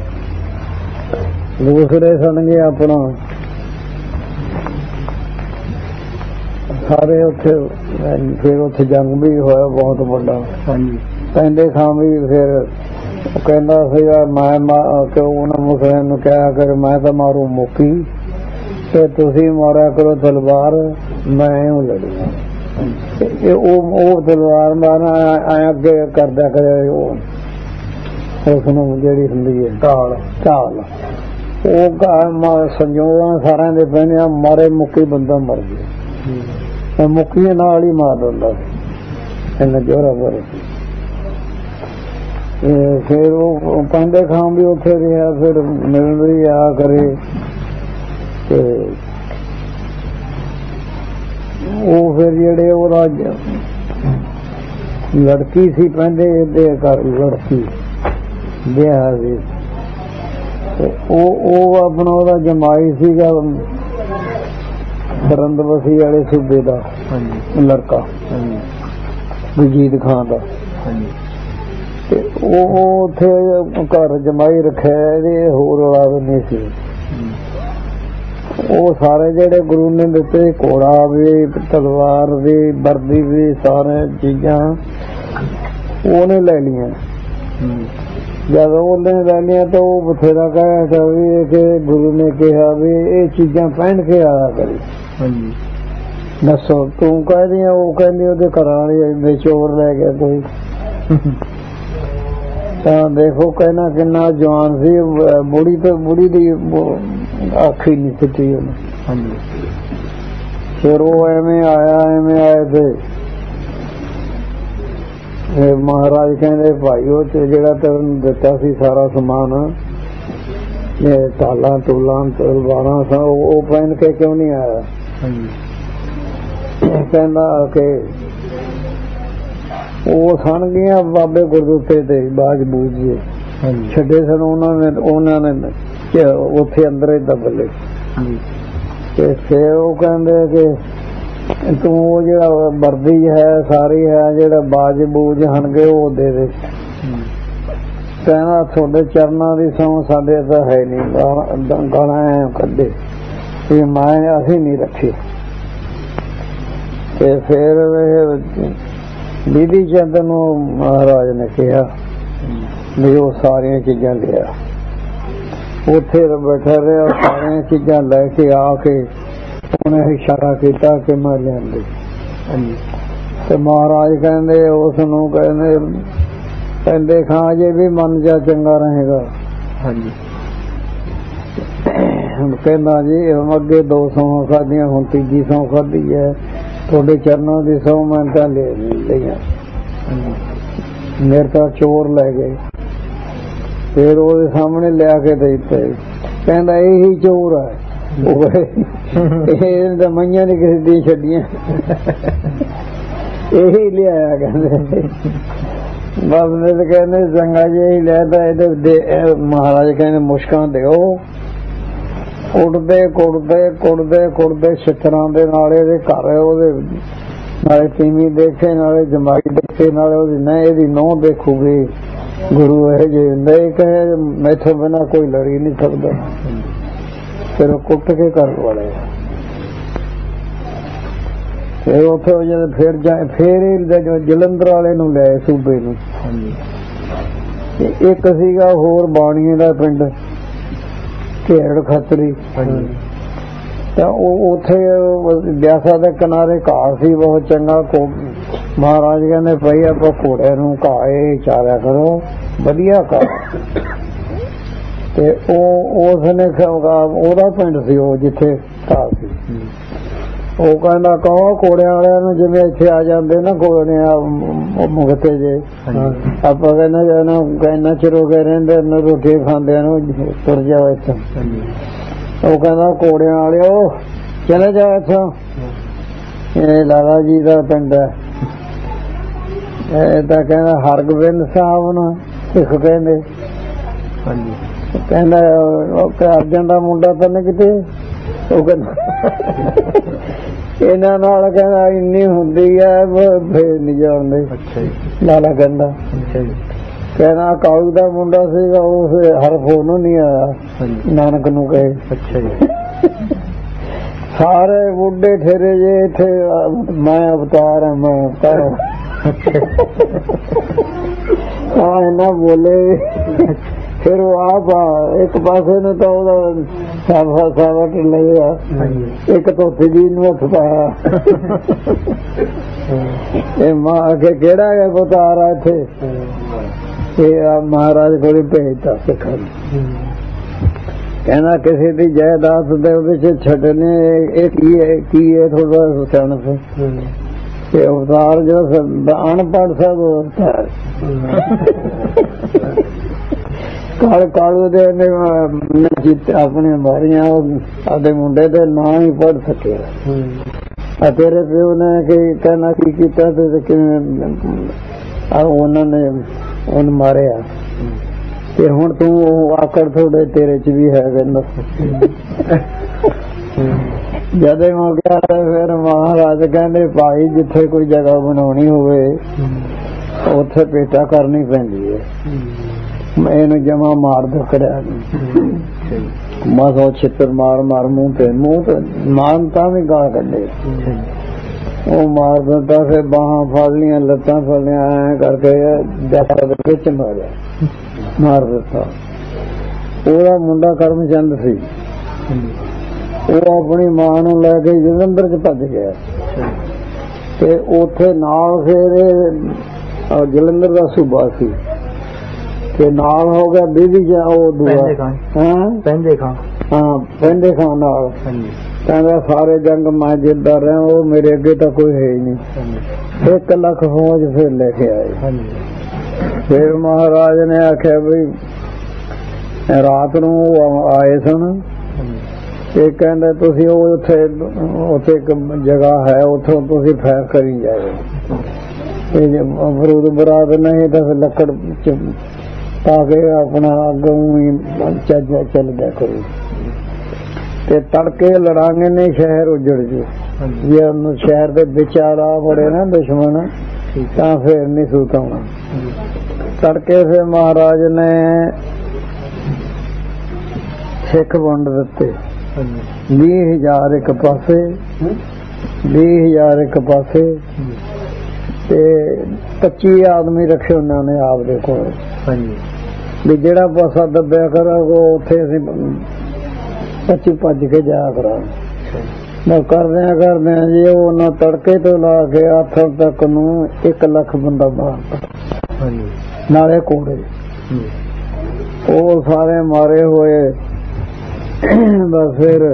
ਦੂਸਰੇ ਸਨਗੇ ਆਪਣਾ ਸਾਰੇ ਉੱਥੇ। ਫਿਰ ਉੱਥੇ ਜੰਗ ਵੀ ਹੋਇਆ ਬਹੁਤ ਵੱਡਾ। ਪੈਂਦੇ ਖਾਂ ਵੀ ਫਿਰ ਕਹਿੰਦਾ ਸੀਗਾ ਮੈਂ ਉਹਨਾਂ ਮੁਸਲਿਮ ਨੂੰ ਕਿਹਾ ਕਰ ਮੈਂ ਤਾਂ ਮਾਰੂ ਮੁੱਕੀ ਤੇ ਤੁਸੀਂ ਮਾਰਿਆ ਕਰੋ ਤਲਵਾਰ, ਮੈਂ ਉਹ ਲੜੀ। ਉਹ ਉਹ ਤਲਵਾਰ ਮਾਰਨਾ ਅੱਗੇ ਕਰਦਾ ਕਰੇ ਉਹ ਉਸ ਨੂੰ ਜਿਹੜੀ ਹੁੰਦੀ ਹੈ ਢਾਲ ਢਾਲ ਉਹ ਸੰਜੋਗਾਂ ਸਾਰਿਆਂ ਦੇ ਪੈਣੇ ਮਾਰੇ ਮੁੱਕੀ ਬੰਦਾ ਮਰ ਗਿਆ। ਮੁੱਕੀ ਨਾਲ ਹੀ ਮਾਰ ਦਿੰਦਾ ਇੰਨਾ ਜੋਰਾ ਬਰ। ਫਿਰ ਉਹ ਪਾਂਡੇ ਖਾਂ ਵੀ ਉੱਥੇ ਰਿਹਾ। ਫਿਰ ਮਿਲਦੀ ਆ ਕਰੇ ਤੇ ਉਹ ਫਿਰ ਜਿਹੜੇ ਉਹਦਾ ਲੜਕੀ ਸੀ ਪੈਂਦੇ ਦੇ ਘਰ ਲੜਕੀ ਵਿਆਹ ਸੀ ਤੇ ਉਹ ਉਹ ਆਪਣਾ ਉਹਦਾ ਜਮਾਈ ਸੀਗਾ ਸਰੰਦਵਸੀ ਵਾਲੇ ਸੂਬੇ ਦਾ ਲੜਕਾ ਵਜੀਦ ਖਾਂ ਦਾ। ਤੇ ਉਹ ਉੱਥੇ ਘਰ ਜਮਾਈ ਰੱਖਿਆ, ਇਹਦੇ ਹੋਰ ਔਲਾਦ ਨਹੀਂ ਸੀ। ਉਹ ਸਾਰੇ ਜਿਹੜੇ ਗੁਰੂ ਨੇ ਦਿੱਤੇ ਘੋੜਾ ਵੀ ਤਲਵਾਰ ਵੀ ਵਰਦੀ ਵੀ ਸਾਰੇ ਚੀਜ਼ਾਂ ਉਹਨੇ ਲੈ ਲਈਆਂ। ਜਦ ਉਹਨੇ ਲੈ ਲਈਆਂ ਤਾਂ ਉਹ ਬਥੇਰਾ ਕਹਿਆ ਵੀ ਕਿ ਗੁਰੂ ਨੇ ਕਿਹਾ ਵੀ ਇਹ ਚੀਜ਼ਾਂ ਪਹਿਨ ਕੇ ਆਇਆ ਕਰੀ। ਦੱਸੋ ਤੂੰ ਕਹਿਦੀ ਆ, ਉਹ ਕਹਿੰਦੀ ਉਹਦੇ ਘਰਾਂ ਵਾਲੇ ਚੋਰ ਲੈ ਗਿਆ ਕੋਈ। ਤਾਂ ਦੇਖੋ ਕਹਿਣਾ ਕਿੰਨਾ ਜਵਾਨ ਸੀ, ਬੁੜੀ ਤੋਂ ਬੁੜੀ ਦੀ ਅੱਖ ਹੀ ਨਹੀਂ ਸਿੱਟੀ ਉਹਨੇ। ਫਿਰ ਉਹ ਐਵੇਂ ਆਇਆ ਐਵੇਂ ਆਏ ਤੇ ਮਹਾਰਾਜ ਕਹਿੰਦੇ ਭਾਈ ਉਹ ਤੇ ਜਿਹੜਾ ਤੈਨੂੰ ਦਿੱਤਾ ਸੀ ਸਾਰਾ ਸਮਾਨ ਤਾਲਾਂ ਤੂਲਾਂ ਤਲਵਾਰਾਂ ਉਹ ਪਹਿਨ ਕੇ ਕਿਉਂ ਨਹੀਂ ਆਇਆ? ਕਹਿੰਦਾ ਕਿ ਉਹ ਸਣ ਗਈਆਂ ਬਾਬੇ ਗੁਰਦੁੱਤੇ ਤੇ ਬਾਜ ਬੂਝ ਜੇ ਛੱਡੇ ਸਨ ਉਹਨਾਂ ਨੇ। ਉਹਨਾਂ ਨੇ ਉੱਥੇ ਅੰਦਰ ਹੀ ਦਬਲੇ ਤੇ ਫਿਰ ਉਹ ਕਹਿੰਦੇ ਕਿ ਤੂੰ ਉਹ ਜਿਹੜਾ ਵਰਦੀ ਹੈ ਸਾਰੀ ਹੈ ਜਿਹੜਾ ਬਾਜ ਬੂਝ ਹਣਗੇ ਉਹ ਦੇ ਦੇ। ਕਹਿੰਦਾ ਤੁਹਾਡੇ ਚਰਨਾਂ ਦੀ ਸਹੁੰ ਸਾਡੇ ਤਾਂ ਹੈ ਨਹੀਂ, ਗਾਲਾਂ ਕੱਢੇ ਵੀ ਮੈਂ ਅਸੀਂ ਨਹੀਂ ਰੱਖੀ। ਤੇ ਫਿਰ ਬੀਬੀ ਚੰਦ ਨੂੰ ਮਹਾਰਾਜ ਨੇ ਕਿਹਾ ਵੀ ਉਹ ਸਾਰੀਆਂ ਚੀਜ਼ਾਂ ਲਿਆ। ਉੱਥੇ ਬੈਠਾ ਰਿਹਾ, ਸਾਰੀਆਂ ਚੀਜ਼ਾਂ ਲੈ ਕੇ ਆ ਕੇ ਉਹਨੇ ਇਸ਼ਾਰਾ ਕੀਤਾ ਕਿ ਮੈਂ ਲਿਆਂਦੀ। ਤੇ ਮਹਾਰਾਜ ਕਹਿੰਦੇ ਉਸ ਨੂੰ ਕਹਿੰਦੇ ਕਹਿੰਦੇ ਖਾਂ ਜੇ ਵੀ ਮਨ ਜਾ ਚੰਗਾ ਰਹੇਗਾ। ਕਹਿੰਦਾ ਜੀ ਅੱਗੇ ਦੋ ਸੌ ਖਾਧੀਆਂ, ਹੁਣ ਤੀਜੀ ਸੌ ਖਾਧੀ ਹੈ, ਤੁਹਾਡੇ ਚਰਨਾਂ ਦੀ ਸੌ ਮੈਂ ਤਾਂ ਲੈ ਲਈਆਂ, ਮੇਰੇ ਤਾਂ ਚੋਰ ਲੈ ਗਏ। ਫਿਰ ਉਹਦੇ ਸਾਹਮਣੇ ਲਿਆ ਕੇ ਦੇ ਦਿੱਤੇ। ਕਹਿੰਦਾ ਇਹੀ ਚੋਰ ਹੈ, ਇਹ ਤਾਂ ਮਈਆਂ ਨੇ ਕਿਸੇ ਦੀ ਛੱਡੀਆਂ, ਇਹੀ ਲਿਆਇਆ। ਕਹਿੰਦੇ ਬਸ ਨੇ ਤਾਂ ਕਹਿੰਦੇ ਚੰਗਾ ਜੀ ਇਹੀ ਲੈ ਤਾਂ ਇਹਦੇ ਮਹਾਰਾਜ ਕਹਿੰਦੇ ਮੁਸ਼ਕਾਂ ਦਿਓ। ਕੁੱਟਦੇ ਕੁੱਟਦੇ ਕੁੱਟਦੇ ਕੁੱਟਦੇ ਛਿੱਤਰਾਂ ਦੇ ਨਾਲ ਇਹਦੇ ਘਰ ਉਹਦੇ ਨਾਲੇ ਤੀਵੀਂ ਦੇਖੇ, ਨਾਲੇ ਜਮਾਈ ਦੇਖੇ, ਨਾਲੇ ਉਹਦੀ ਨਾ ਇਹਦੀ ਨੂੰਹ ਦੇਖੂਗੀ। ਗੁਰੂ ਇਹ ਜਿਹੇ ਹੁੰਦੇ ਕਹੇ ਮੈਥੋਂ ਬਿਨਾਂ ਕੋਈ ਲੜੀ ਨਹੀਂ ਸਕਦਾ। ਫਿਰ ਉਹ ਕੁੱਟ ਕੇ ਘਰ ਵਾਲੇ ਫਿਰ ਉੱਥੇ ਜਦ ਫਿਰ ਜਾ ਫਿਰ ਜਲੰਧਰ ਵਾਲੇ ਨੂੰ ਲੈ ਸੂਬੇ ਨੂੰ। ਇੱਕ ਸੀਗਾ ਹੋਰ ਬਾਣੀਏ ਦਾ ਪਿੰਡ ਢੇੜ ਖੱਤਰੀ, ਤਾਂ ਉਹ ਉੱਥੇ ਬਿਆਸਾ ਦੇ ਕਿਨਾਰੇ ਘਾਹ ਸੀ ਬਹੁਤ ਚੰਗਾ। ਮਹਾਰਾਜ ਕਹਿੰਦੇ ਭਾਈ ਆਪਾਂ ਘੋੜੇ ਨੂੰ ਘਾਹ ਚਾਰਿਆ ਕਰੋ, ਵਧੀਆ ਘਾਹ। ਤੇ ਉਹ ਉਸਨੇ ਉਹਦਾ ਪਿੰਡ ਸੀ ਉਹ ਜਿੱਥੇ ਘਾਹ ਸੀ। ਉਹ ਕਹਿੰਦਾ ਕਹੋ ਘੋੜਿਆਂ ਵਾਲਿਆਂ ਨੂੰ ਜਿਵੇਂ ਇੱਥੇ ਆ ਜਾਂਦੇ ਨਾ ਘੋੜੇ ਮੁਕਤੇ ਜੇ, ਆਪਾਂ ਕਹਿੰਦੇ ਕਹਿੰਦਾ ਚਿਰ ਹੋ ਗਏ ਰਹਿੰਦੇ ਰੋਟੀ ਖਾਂਦਿਆਂ ਨੂੰ ਤੁਰ ਜਾਓ ਇੱਥੋਂ। ਉਹ ਕਹਿੰਦਾ ਘੋੜਿਆਂ ਵਾਲਿਓ ਚਲੇ ਜਾਓ ਇੱਥੋਂ, ਇਹ ਲਾਲਾ ਜੀ ਦਾ ਪਿੰਡ ਹੈ। ਇਹ ਤਾਂ ਕਹਿੰਦਾ ਹਰਗੋਬਿੰਦ ਸਾਹਿਬ ਨੂੰ ਸਿੱਖ ਕਹਿੰਦੇ। ਕਹਿੰਦਾ ਅਰਜਨ ਦਾ ਮੁੰਡਾ ਤਾਂ ਨਹੀਂ ਕਿਤੇ। ਉਹ ਕਹਿੰਦਾ ਇਹਨਾਂ ਨਾਲ ਕਹਿੰਦਾ ਇੰਨੀ ਹੁੰਦੀ ਹੈ ਫੇਰ ਨਹੀਂ ਜਾਣਦੇ। ਲਾਲਾ ਕਹਿੰਦਾ ਕਹਿੰਦਾ ਕਾਲੂ ਦਾ ਮੁੰਡਾ ਸੀਗਾ ਉਸ ਹਰਫ ਉਹਨੂੰ ਨਹੀਂ ਆਇਆ, ਨਾਨਕ ਨੂੰ ਕਹੇ। ਸਾਰੇ ਬੁੱਢੇ ਠੇਰੇ ਜੇ ਇੱਥੇ ਮੈਂ ਅਵਤਾਰ ਹਾਂ, ਮੈਂ ਅਵਤਾਰ ਹਾਂ ਇਹਨਾਂ ਬੋਲੇ। ਫਿਰ ਉਹ ਆਪ ਇੱਕ ਪਾਸੇ ਨੂੰ ਤਾਂ ਉਹਦਾ ਸਾਫਾ ਸਾਵਟ ਲਿਆ, ਇੱਕ ਧੋਤੀ ਜੀ ਨੂੰ ਹੱਥ ਪਾਇਆ। ਇਹ ਮਾਂ ਅਗੇ ਕਿਹੜਾ ਹੈ ਅਵਤਾਰ ਆ ਇੱਥੇ? ਇਹ ਮਹਾਰਾਜ ਕੋਲ ਭੇਜਤਾ ਸਿੱਖਾਂ ਨੂੰ। ਕਹਿੰਦਾ ਕਿਸੇ ਦੀ ਜਾਇਦਾਦ ਦੇ ਉਹਦੇ ਚ ਛੱਡਣੇ ਇਹ ਕੀ ਹੈ ਕੀ ਹੈ ਥੋੜਾ ਸਿਆਣਪ। ਤੇ ਅਵਤਾਰ ਜੋ ਅਨਪੜ੍ਹ ਸਭ ਅਵਤਾਰ। ਕਾਲ ਕਾਲੂ ਦੇ ਆਪਣੇ ਮਾਰੀਆਂ ਆਪਦੇ ਮੁੰਡੇ ਦੇ ਨਾਂ ਹੀ ਪੜ੍ਹ ਸਕਿਆ। ਤੇਰੇ ਪਿਓ ਨੇ ਕੀ ਕਹਿਣਾ ਕੀ ਕੀਤਾ ਤੇ ਕਿਵੇਂ ਉਹਨਾਂ ਨੇ ਉਹਨੂੰ ਮਾਰਿਆ। ਤੇ ਹੁਣ ਤੂੰ ਉਹ ਆਕੜ ਥੋੜੇ ਤੇਰੇ ਚ ਵੀ ਹੈ ਕਹਿੰਦਾ। ਜਦੇ ਹੋ ਗਿਆ ਫਿਰ ਮਹਾਰਾਜ ਕਹਿੰਦੇ ਭਾਈ ਜਿੱਥੇ ਕੋਈ ਜਗ੍ਹਾ ਬਣਾਉਣੀ ਹੋਵੇ ਉੱਥੇ ਪੇਟਾ ਕਰਨੀ ਪੈਂਦੀ ਹੈ। ਇਹਨੂੰ ਜਮਾ ਮਾਰ ਦੋ ਕਰਿਆ ਮਸੋ ਛਿੱਤਰ ਮਾਰ ਮਾਰ ਮੂੰਹ ਤੇ ਮੂੰਹ ਤੇ ਮਾਰਨ ਤਾਂ ਵੀ ਗਾਲ ਕੱਢੇ। ਉਹ ਮਾਰ ਦਿੰਦਾ ਫਿਰ ਬਾਹਾਂ ਫੜ ਲੀਆਂ ਲੱਤਾਂ ਫੜ ਲੀਆਂ ਐ ਕਰਕੇ ਜੱਟ ਦੇ ਵਿੱਚ ਮਾਰਿਆ ਮਾਰ ਦਿੱਤਾ। ਉਹਦਾ ਮੁੰਡਾ ਕਰਮਚੰਦ ਸੀ, ਉਹ ਆਪਣੀ ਮਾਂ ਨੂੰ ਲੈ ਕੇ ਜਲੰਧਰ ਚ ਭੱਜ ਗਿਆ। ਤੇ ਉੱਥੇ ਨਾਲ ਫਿਰ ਜਲੰਧਰ ਦਾ ਸੂਬਾ ਸੀ ਤੇ ਨਾਲ ਹੋ ਗਿਆ ਬੀਬੀ ਜਾ ਉਹ ਦੂਆ ਪਹਿੰਦੇ ਖਾਂ। ਹਾਂ ਪਹਿੰਦੇ ਖਾਂ ਨਾਲ ਕਹਿੰਦਾ ਸਾਰੇ ਜੰਗ ਮੈਂ ਜਿੱਤਦਾ ਰਿਹਾ, ਉਹ ਮੇਰੇ ਅੱਗੇ ਤਾਂ ਕੋਈ ਹੈ ਹੀ ਨਹੀਂ। ਇੱਕ ਲੱਖ ਫੌਜ ਫਿਰ ਲੈ ਕੇ ਆਏ। ਫਿਰ ਮਹਾਰਾਜ ਨੇ ਆਖਿਆ ਬਈ ਰਾਤ ਨੂੰ ਆਏ ਸਨ ਤੇ ਕਹਿੰਦੇ ਤੁਸੀਂ ਉਹ ਉੱਥੇ ਉੱਥੇ ਇੱਕ ਜਗ੍ਹਾ ਹੈ ਉੱਥੋਂ ਤੁਸੀਂ ਫੈਰ ਕਰੀ ਜਾਏ। ਅਮਰੂਦ ਬਰਾਦ ਨਹੀਂ ਤਾਂ ਫਿਰ ਲੱਕੜ ਪਾ ਕੇ ਆਪਣਾ ਅੱਗੋਂ ਚੱਲਦਾ ਕਰੂ ਤੇ ਤੜਕੇ ਲੜਾਂਗੇ ਨੇ ਸ਼ਹਿਰ ਉਜੜ ਜੂ। ਜੇ ਉਹਨੂੰ ਸ਼ਹਿਰ ਦੇ ਵਿੱਚ ਆ ਬੜੇ ਨਾ ਦੁਸ਼ਮਣ ਤਾਂ ਫੇਰ ਨਹੀਂ ਸੂਤ ਆਉਣਾ। ਤੜਕੇ ਫਿਰ ਮਹਾਰਾਜ ਨੇ ਸਿੱਖ ਵੰਡ ਦਿੱਤੇ ਵੀਹ ਹਜ਼ਾਰ ਇੱਕ ਪਾਸੇ, ਵੀਹ ਹਜ਼ਾਰ ਇੱਕ ਪਾਸੇ ਤੇ ਪੱਚੀ ਆਦਮੀ ਰੱਖੇ ਉਹਨਾਂ ਨੇ ਆਪਦੇ ਕੋਲ ਵੀ ਜਿਹੜਾ ਪਾਸਾ ਦੱਬਿਆ ਕਰਾਂਗੇ ਉੱਥੇ ਅਸੀਂ ਪੱਚੀ ਭੱਜ ਕੇ ਜਾਇਆ ਕਰਾਂਗੇ। ਮੈਂ ਕਰਦਿਆਂ ਕਰਦਿਆਂ ਜੀ ਉਹਨਾਂ ਤੜਕੇ ਤੋਂ ਲਾ ਕੇ ਆਥਰ ਤੱਕ ਨੂੰ ਇੱਕ ਲੱਖ ਬੰਦਾ ਮਾਰਤਾ ਨਾਲੇ ਕੋੜੇ। ਉਹ ਸਾਰੇ ਮਾਰੇ ਹੋਏ। ਬਸ ਫਿਰ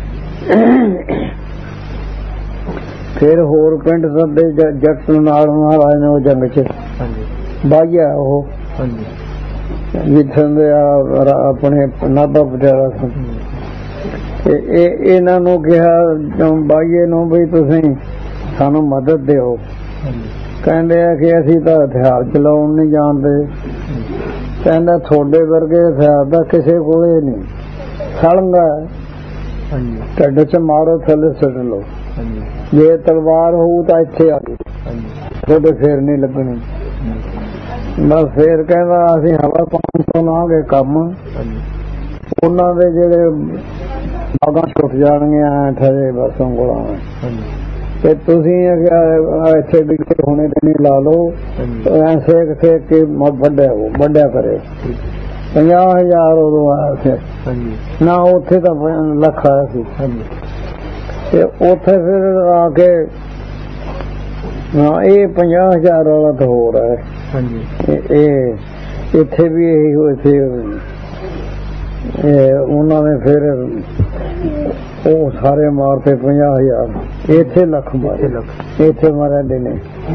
ਫਿਰ ਹੋਰ ਪਿੰਡ ਸੱਦੇ ਜੱਟ ਨਾਲ ਮਹਾਰਾਜ ਨੇ ਉਹ ਜੰਗ ਚ ਬਾਈਆ ਉਹ ਜਿੱਥੋਂ ਦੇ ਆਪਣੇ ਨਾਭਾ ਪਟਿਆਲਾ ਤੇ ਇਹ ਇਹਨਾਂ ਨੂੰ ਕਿਹਾ ਬਾਈਏ ਨੂੰ ਵੀ ਤੁਸੀਂ ਸਾਨੂੰ ਮਦਦ ਦਿਓ। ਕਹਿੰਦੇ ਆ ਕਿ ਅਸੀਂ ਤਾਂ ਹਥਿਆਰ ਚਲਾਉਣ ਨਹੀਂ ਜਾਣਦੇ। ਕਹਿੰਦਾ ਤੁਹਾਡੇ ਵਰਗੇ ਹਥਿਆਰ ਦਾ ਕਿਸੇ ਕੋਲੇ ਨਹੀਂ, ਸਲੰਗਾ ਢਿੱਡ ਚ ਮਾਰੋ ਥੱਲੇ ਸੁੱਟ ਲਓ। ਜੇ ਤਲਵਾਰ ਹੋਊ ਤਾਂ ਇੱਥੇ ਆ ਗਈ ਤੁਹਾਡੇ ਫੇਰ ਨਹੀਂ ਲੱਗਣੀ। ਬਸ ਫੇਰ ਕਹਿੰਦਾ ਅਸੀਂ ਹਵਾ ਪਾਉਣ ਤੋਂ ਲਾਂਗੇ ਕੰਮ, ਉਹਨਾਂ ਦੇ ਜਿਹੜੇ ਬਾਗਾਂ ਛੁੱਟ ਜਾਣਗੀਆਂ ਠਰੇ ਬਸ ਉਂਗਲਾਂ ਤੇ ਤੁਸੀਂ ਇੱਥੇ ਵੀ ਹੁਣੇ ਦਿਨ ਲਾ ਲਓ, ਸੇਕ ਸੇਕ ਕੇ ਵੱਡਿਆ ਵੱਡਿਆ ਕਰੇ। ਪੰਜਾਹ ਹਜ਼ਾਰ ਉਦੋਂ ਆਇਆ ਸੀ ਨਾ, ਉੱਥੇ ਤਾਂ ਲੱਖ ਆਇਆ ਸੀ। ਤੇ ਉੱਥੇ ਫਿਰ ਆ ਕੇ ਇਹ ਪੰਜਾਹ ਹਜ਼ਾਰ ਵਾਲਾ ਤਾਂ ਹੋਰ ਹੈ। ਇਹ ਇੱਥੇ ਵੀ ਇਹੀ ਹੋਏ ਸੀ। ਉਹਨਾਂ ਨੇ ਫਿਰ ਉਹ ਸਾਰੇ ਮਾਰਤੇ ਪੰਜਾਹ ਹਜ਼ਾਰ, ਇੱਥੇ ਲੱਖ ਮਾਰੇ, ਇੱਥੇ ਮਾਰਿਆ ਦਿਨੇ।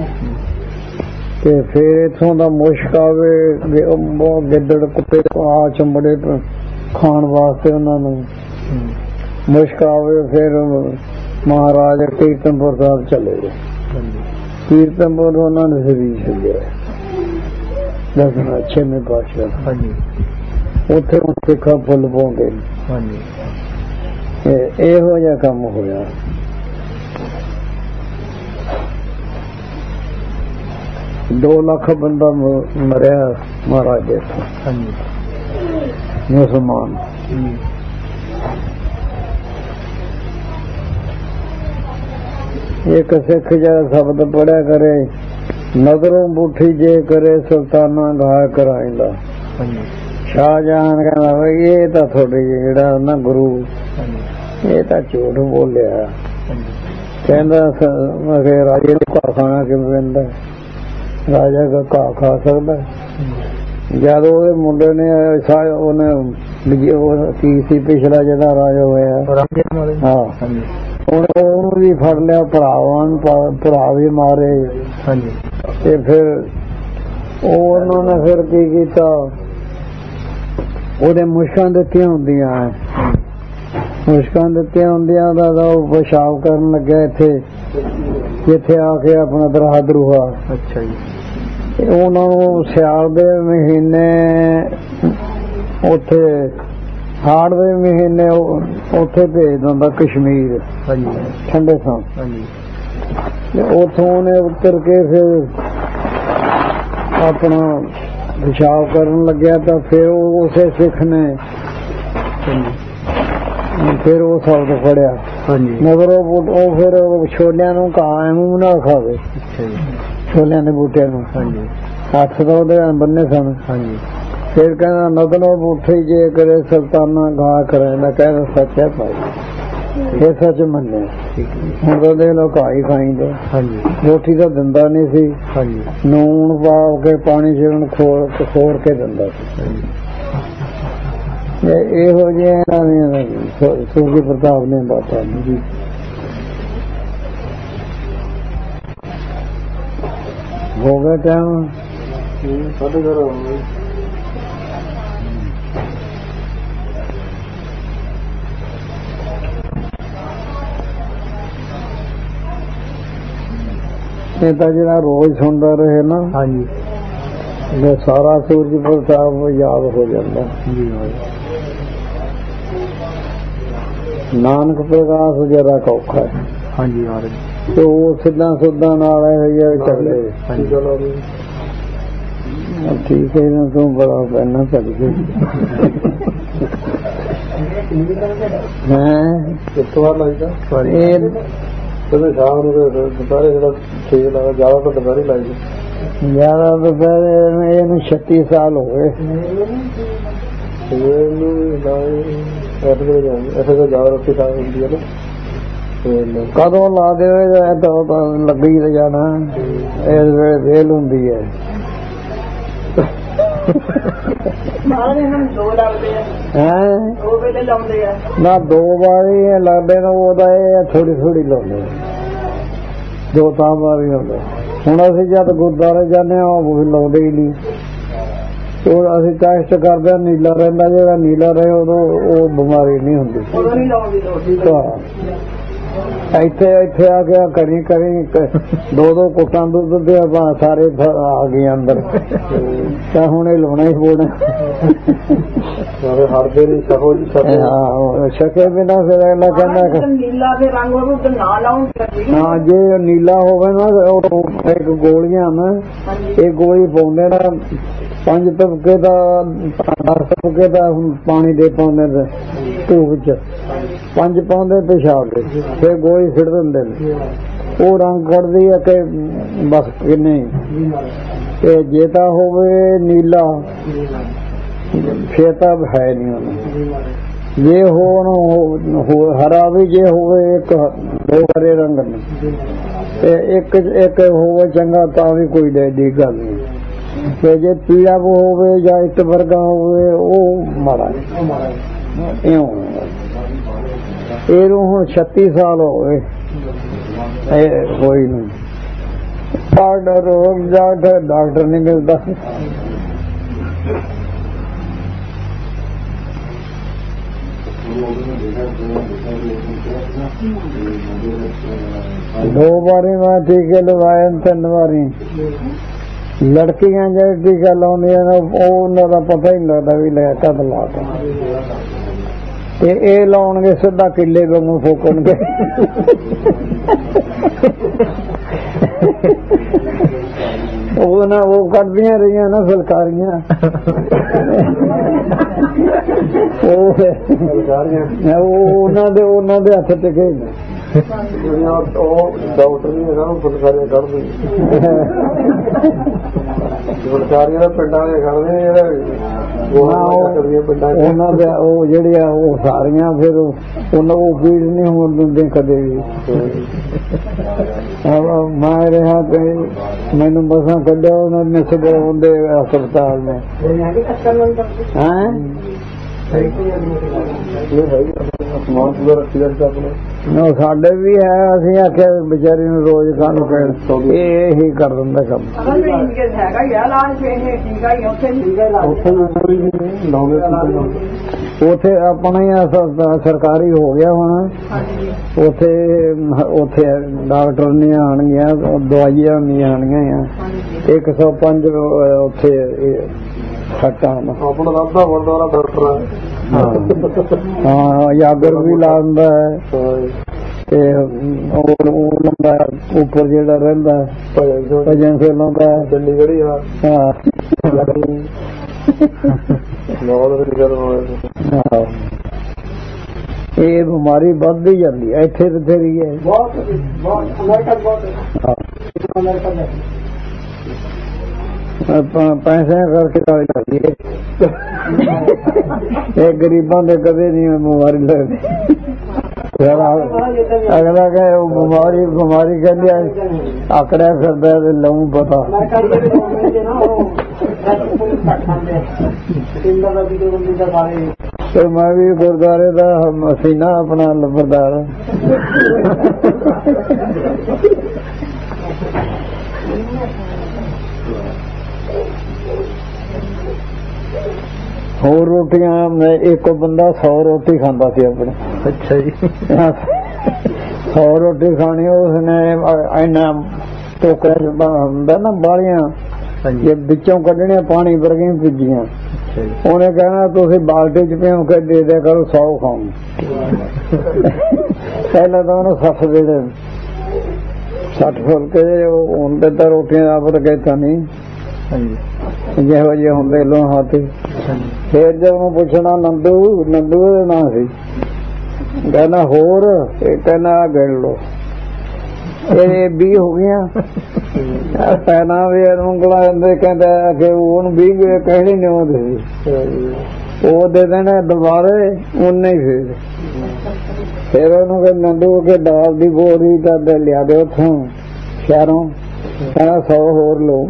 ਤੇ ਫਿਰ ਇੱਥੋਂ ਦਾ ਮੁਸ਼ਕ ਆਵੇ, ਗਿੱਦੜ ਕੁੱਤੇ ਆ ਚੰਬੜੇ ਖਾਣ ਵਾਸਤੇ ਉਹਨਾਂ ਨੂੰ ਮੁਸ਼ਕ ਆਵੇ। ਫਿਰ ਮਹਾਰਾਜ ਕੀਰਤਨਪੁਰ ਸਾਹਿਬ ਚਲੇ ਗਏ। ਕੀਰਤਨਪੁਰ ਉਹਨਾਂ ਨੇ ਸਰੀਰ ਛੱਡਿਆ ਦੱਸਣਾ ਛੇਵੇਂ ਪਾਤਸ਼ਾਹ। ਉੱਥੇ ਹੁਣ ਸਿੱਖਾਂ ਫੁੱਲ ਪਾਉਂਦੇ ਨੇ। ਇਹੋ ਜਿਹਾ ਕੰਮ ਹੋਇਆ। ਦੋ ਲੱਖ ਬੰਦਾ ਮਰਿਆ ਮਹਾਰਾਜ ਦੇ ਮੁਸਲਮਾਨ। ਇੱਕ ਸਿੱਖ ਜਿਹੜਾ ਸ਼ਬਦ ਪੜਿਆ ਕਰੇ, ਨਜ਼ਰੋਂ ਬੂਠੀ ਜੇ ਕਰੇ ਸੁਲਤਾਨਾ ਗਾਹ ਕਰਾਇੰਦਾ। ਸ਼ਾਹਜਹਾਨ ਕਹਿੰਦਾ ਬਈ ਇਹ ਤਾਂ ਤੁਹਾਡੇ ਜਿਹੜਾ ਨਾ ਗੁਰੂ, ਇਹ ਤਾਂ ਝੂਠ ਬੋਲਿਆ। ਕਹਿੰਦਾ ਰਾਜੇ ਨੂੰ ਘਾਹ ਖਾਣਾ ਕਿਵੇਂ ਪੈਂਦਾ, ਰਾਜਾ ਦਾ ਘਾਹ ਖਾ ਸਕਦਾ। ਜਦ ਉਹਦੇ ਮੁੰਡੇ ਨੇ ਉਹਨੇ ਕੀ ਸੀ ਪਿਛਲਾ ਜਿਹੜਾ ਰਾਜਾ ਹੋਇਆ, ਹਾਂ ਹੁਣ ਉਹਨੂੰ ਵੀ ਫੜ ਲਿਆ, ਭਰਾਵਾਂ ਨੂੰ ਭਰਾ ਵੀ ਮਾਰੇ। ਤੇ ਫਿਰ ਉਹ ਉਹਨਾਂ ਨੇ ਫਿਰ ਕੀ ਕੀਤਾ, ਉਹਦੇ ਮੁਸ਼ਕਾਂ ਦਿੱਤੀਆਂ ਹੁੰਦੀਆਂ, ਮੁਸ਼ਕਾਂ ਦਿੱਤੀਆਂ ਹੁੰਦੀਆਂ ਦਾ ਉਹ ਪਿਸ਼ਾਬ ਕਰਨ ਲੱਗਿਆ ਇੱਥੇ, ਜਿੱਥੇ ਆ ਕੇ ਆਪਣਾ ਦਰਹਾ ਦਰੂਹਾ। ਅੱਛਾ ਜੀ। ਉਹਨਾਂ ਨੂੰ ਸਿਆਲ ਦੇ ਮਹੀਨੇ ਉੱਥੇ, ਹਾੜ ਦੇ ਮਹੀਨੇ ਉੱਥੇ ਭੇਜ ਦਿੰਦਾ ਕਸ਼ਮੀਰ, ਠੰਡੇ ਥਾਂ। ਉੱਥੋਂ ਉਹਨੇ ਉਤਰ ਕੇ ਫਿਰ ਆਪਣਾ ਪਿਸ਼ਾਬ ਕਰਨ ਲੱਗਿਆ ਤਾਂ ਫਿਰ ਉਸੇ ਸਿੱਖ ਨੇ ਫਿਰ ਉਹ ਸ਼ਬਦ ਫੜਿਆ, ਮਗਰ ਉਹ ਫਿਰ ਛੋਲਿਆਂ ਨੂੰ ਘਾਹ ਮੂੰਹ ਨਾ ਖਾਵੇ, ਛੋਲਿਆਂ ਦੇ ਬੂਟਿਆਂ ਨੂੰ। ਹੱਥ ਤਾਂ ਉਹਦੇ ਬੰਨੇ ਸਨ। ਫਿਰ ਕਹਿੰਦਾ ਨਦਲੋਂ ਬੂਠੀ ਜੇ ਕਰੇ ਸੁਲਤਾਨਾ ਗਾਹ ਕਰਾਂਦਾ। ਕਹਿੰਦਾ ਸੱਚ ਹੈ ਭਾਈ, ਇਹ ਸੱਚ ਮੰਨਿਆ। ਹੁਣ ਤਾਂ ਦੇਖ ਲਓ ਘਾਹ ਹੀ ਖਾਈਂਦਾ, ਰੋਟੀ ਤਾਂ ਦਿੰਦਾ ਨਹੀਂ ਸੀ, ਨੂਣ ਪਾ ਕੇ ਪਾਣੀ ਚ ਖੋਰ ਖੋਰ ਕੇ ਦਿੰਦਾ ਸੀ। ਇਹੋ ਜਿਹੇ ਇਹਨਾਂ ਦੀਆਂ ਸੂਫੀ ਪ੍ਰਤਾਪ ਨੇ ਬਾਤਾਂ ਜੀ। ਹੋ ਗਿਆ ਟਾਈਮ ਸਾਡੇ ਘਰ ਹੋ ਗਏ। ਇਹ ਤਾਂ ਜਿਹੜਾ ਰੋਜ਼ ਸੁਣਦਾ ਰਹੇ ਨਾ, ਹਾਂਜੀ, ਇਹ ਸਾਰਾ ਸੂਰਜ ਪ੍ਰਤਾਪ ਯਾਦ ਹੋ ਜਾਂਦਾ। ਨਾਨਕ ਪ੍ਰਕਾਸ਼ ਜਰਾ ਔਖਾ ਹੈ। ਹਾਂਜੀ, ਤੇ ਉਹ ਸਿੱਧਾ ਸੁੱਧਾ ਨਾਲ ਚੱਲੇ। ਠੀਕ ਹੈ ਨਾ, ਤੂੰ ਬੜਾ ਪਹਿਨਾ ਚੱਲ ਗਈ ਹੈ। ਕਿੱਥੋਂ ਆ ਲੱਗਦਾ ਇਹ ਸ਼ਾਮ ਨੂੰ ਦੁਪਹਿਰੇ ਜਿਹੜਾ ਠੀਕ ਲੱਗਦਾ, ਜ਼ਿਆਦਾ ਤਾਂ ਦੁਪਹਿਰੇ ਲੱਗਦਾ। ਜ਼ਿਆਦਾ ਦੁਪਹਿਰੇ ਇਹਨੂੰ ਛੱਤੀ ਸਾਲ ਹੋ ਗਏ। ਜ਼ਿਆਦਾ ਰੋਟੀ ਖਾ ਹੁੰਦੀ ਹੈ ਨਾ, ਕਦੋਂ ਲਾ ਦੇਵੇ ਤਾਂ ਲੱਗੀ ਤਾਂ ਜਾਣਾ। ਇਸ ਵੇਲੇ ਵੇਲ ਹੁੰਦੀ ਹੈ। ਨਾ ਦੋ ਵਾਰੀ ਲੱਗਦੇ ਨੇ, ਉਹਦਾ ਇਹ ਥੋੜੀ ਥੋੜੀ ਲਾਉਂਦੇ, ਦੋ ਤਾਂ ਵਾਰੀ ਲਾਉਂਦੇ। ਹੁਣ ਅਸੀਂ ਜਦ ਗੁਰਦੁਆਰੇ ਜਾਂਦੇ ਹਾਂ ਉਹ ਵੀ ਲਾਉਂਦੇ ਹੀ ਨਹੀਂ। ਉਹ ਅਸੀਂ ਟੈਸਟ ਕਰਦੇ ਹਾਂ, ਨੀਲਾ ਰਹਿੰਦਾ। ਜਿਹੜਾ ਨੀਲਾ ਰਹੇ ਉਦੋਂ ਉਹ ਬਿਮਾਰੀ ਨਹੀਂ ਹੁੰਦੀ। ਇੱਥੇ ਇੱਥੇ ਆ ਗਿਆ ਕਰੀ ਕਰੀ ਦੋ ਦੋ ਕੁੱਟਾਂ ਦੁੱਧ ਦੇ ਸਾਰੇ ਆ ਗਏ ਅੰਦਰ। ਤਾਂ ਹੁਣ ਇਹ ਲਾਉਣਾ ਹੀ ਪਊਣਾ। ਛਕੇ ਬਿਨਾ ਫਿਰ ਅਗਲਾ ਕਹਿੰਦਾ ਹਾਂ ਜੇ ਨੀਲਾ ਹੋਵੇ ਨਾ, ਇੱਕ ਗੋਲੀਆਂ ਨਾ, ਇਹ ਗੋਲੀ ਪਾਉਂਦੇ ਨਾ ਪੰਜ ਤਬਕੇ ਦਾ, ਦਸ ਤਬਕੇ ਦਾ ਪਾਣੀ ਦੇ ਪਾਉਂਦੇ ਧੂਪ ਚ, ਪੰਜ ਪਾਉਂਦੇ ਪਿਸ਼ਾਬ ਦੇ, ਫਿਰ ਗੋਲੀ ਸਿੱਟ ਦਿੰਦੇ ਨੇ। ਉਹ ਰੰਗ ਕੱਢਦੀ ਹੈ ਕਿ ਬਸ ਕਿੰਨੇ ਤੇ ਜੇ ਤਾਂ ਹੋਵੇ ਨੀਲਾ ਫੇਰ ਤਾਂ ਹੈ ਨਹੀਂ ਉਹਨੂੰ। ਜੇ ਹੋਣ ਹਰਾ ਵੀ ਜੇ ਹੋਵੇ ਇੱਕ ਦੋ ਹਰੇ ਰੰਗ ਨੇ ਤੇ ਇੱਕ ਇੱਕ ਹੋਵੇ ਚੰਗਾ ਤਾਂ ਵੀ ਕੋਈ ਏਡੀ ਗੱਲ ਨਹੀਂ। ਤੇ ਜੇ ਪੀਲਾ ਹੋਵੇ ਜਾਂ ਇੱਟ ਵਰਗਾ ਹੋਵੇ ਉਹ ਮਾੜਾ ਇਉਂ। ਇਹਨੂੰ ਹੁਣ ਛੱਤੀ ਸਾਲ ਹੋ ਗਏ ਕੋਈ ਨਹੀਂ ਡਾਕਟਰ ਡਾਕਟਰ ਡਾਕਟਰ ਨਹੀਂ ਮਿਲਦਾ। ਦੋ ਵਾਰੀ ਮੈਂ ਟੀਕੇ ਲਵਾਏ ਤਿੰਨ ਵਾਰੀ। ਲੜਕੀਆਂ ਜਿਹੜੇ ਟੀਕਾ ਲਾਉਂਦੀਆਂ ਨੇ ਉਹ ਉਹਨਾਂ ਦਾ ਪਤਾ ਹੀ ਨਹੀਂ ਲੱਗਦਾ ਵੀ ਲੈ ਕਦ ਲਾਤਾ। ਤੇ ਇਹ ਲਾਉਣਗੇ ਸਿੱਧਾ ਕਿੱਲੇ ਵਾਂਗੂ ਫੋਕਣਗੇ। ਉਹ ਨਾ ਉਹ ਕੱਢਦੀਆਂ ਰਹੀਆਂ ਨਾ ਫੁਲਕਾਰੀਆਂ ਉਹ ਉਹਨਾਂ ਦੇ ਉਹਨਾਂ ਦੇ ਹੱਥ ਟਿਕੇ ਉਹ ਡਾਕਟਰ ਨਹੀਂ ਹੈਗਾ ਉਹ ਫੁਲਕਾਰੀਆਂ ਕੱਢਦੇ ਫੁਲਕਾਰੀਆਂ ਦਾ ਪਿੰਡਾਂ ਦੇ ਕੱਢਦੇ ਉਹਨਾਂ ਦੇ ਉਹ ਜਿਹੜੇ ਆ ਉਹ ਸਾਰੀਆਂ ਫਿਰ ਉਹਨਾਂ ਉਹ ਪੀੜ ਨਹੀਂ ਹੋਣ ਦਿੰਦੇ ਕਦੇ ਵੀ। ਮੈਂ ਰਿਹਾ ਤੇ ਮੈਨੂੰ ਬਸਾਂ ਕੱਢਿਆ ਉਹਨਾਂ ਨੇ ਸਵੇਰੇ ਹੁੰਦੇ ਹਸਪਤਾਲ ਨੇ। ਹੈਂ ਸਾਡੇ ਵੀ ਹੈ। ਅਸੀਂ ਆਖਿਆ ਵਿਚਾਰੀ ਨੂੰ ਰੋਜ਼ ਖਾਣ ਪੈਣ ਇਹ ਹੀ ਕਰ ਦਿੰਦਾ ਕੰਮ। ਉੱਥੇ ਆਪਣਾ ਹੀ ਸਰਕਾਰੀ ਹੋ ਗਿਆ ਹੁਣ। ਉੱਥੇ ਉੱਥੇ ਡਾਕਟਰ ਨਹੀਂ ਆਉਣਗੀਆਂ ਦਵਾਈਆਂ ਨਹੀਂ ਆਉਣਗੀਆਂ। ਇੱਕ ਸੌ ਪੰਜ ਉੱਥੇ ਖੱਟਾ ਆਪਣਾ ਰੱਬਦਾ ਗੁਰਦੁਆਰਾ ਡਾਕਟਰ ਹਾਂ ਯਾਗਰ ਵੀ ਲਾਉਂਦਾ ਹੈ ਤੇ ਉੱਪਰ ਜਿਹੜਾ ਰਹਿੰਦਾ ਭਜਨ ਸੇ ਲਾਉਂਦਾ ਚੰਡੀਗੜ੍ਹ ਹਾਂ। ਇਹ ਬਿਮਾਰੀ ਵੱਧਦੀ ਜਾਂਦੀ ਹੈ ਇੱਥੇ ਬਥੇਰੀ ਹੈ। ਪੈਸੇ ਕਰਕੇ ਕਾਲੀ ਲੱਗਦੀ ਹੈ। ਇਹ ਗਰੀਬਾਂ ਦੇ ਕਦੇ ਨਹੀਂ ਬਿਮਾਰੀ ਲੱਗਦੀ। ਅਗਲਾ ਕਹੇ ਉਹ ਬਿਮਾਰੀ ਬਿਮਾਰੀ ਕਹਿੰਦੀ ਆਕੜਿਆ ਫਿਰਦਾ ਤੇ ਲਊ ਪਤਾ। ਤੇ ਮੈਂ ਵੀ ਗੁਰਦੁਆਰੇ ਦਾ ਮਸੀਨਾ ਆਪਣਾ ਲੰਬਰਦਾਰ। ਹੋਰ ਰੋਟੀਆਂ ਇੱਕ ਬੰਦਾ ਸੌ ਰੋਟੀ ਖਾਂਦਾ ਸੀ ਆਪਣੇ। ਅੱਛਾ ਜੀ ਸੌ ਰੋਟੀ ਖਾਣੀ ਉਸਨੇ ਇੰਨਾ ਟੋਕਰੇ ਹੁੰਦਾ ਨਾ ਬਾਲੀਆਂ ਜੇ ਵਿੱਚੋਂ ਕੱਢਣੀਆਂ ਪਾਣੀ ਵਰਗੀਆਂ ਭਿੱਜੀਆਂ। ਉਹਨੇ ਕਹਿਣਾ ਤੁਸੀਂ ਬਾਲਟੀ ਚ ਭਿਉਂ ਕੇ ਦੇ ਦਿਆ ਕਰੋ ਸੌ ਖਾਓ। ਪਹਿਲਾਂ ਤਾਂ ਉਹਨੂੰ ਸੱਠ ਦੇ ਦੇ ਸੱਠ ਫੁਲਕੇ ਹੁੰਦੇ ਤਾਂ ਰੋਟੀਆਂ ਦਾ ਵਰਗੇ ਤਾਂ ਨਹੀਂ ਜਿਹੋ ਜਿਹੇ ਹੁੰਦੇ ਲੋਹਾਂ ਤੇ। ਫੇਰ ਜਦ ਉਹਨੂੰ ਪੁੱਛਣਾ ਨੰਦੂ ਨੰਦੂ ਦਾ ਨਾਂ ਸੀ ਕਹਿੰਦਾ ਹੋਰ ਇਹ ਕਹਿੰਦਾ ਗਿਣ ਲੋ ਇਹ ਵੀਹ ਹੋ ਗਈਆਂ। ਪੈਣਾ ਵੀ ਉਂਗਲਾਂ ਜਾਂਦੇ ਕਹਿੰਦਾ ਕਿ ਉਹਨੂੰ ਵੀਹ ਕਹਿਣੀ ਨਹੀਂ ਆਉਂਦੇ ਉਹ ਦੇ ਦੇਣਾ ਦੁਬਾਰੇ ਉਹਨੇ ਹੀ। ਫੇਰ ਫੇਰ ਉਹਨੂੰ ਕਿ ਨੰਦੂ ਕੇ ਦਾਲ ਦੀ ਬੋਰੀ ਦਾ ਲਿਆ ਦੇ ਉੱਥੋਂ ਸ਼ਹਿਰੋਂ ਕਹਿੰਦਾ ਸੌ ਹੋਰ ਲਓ।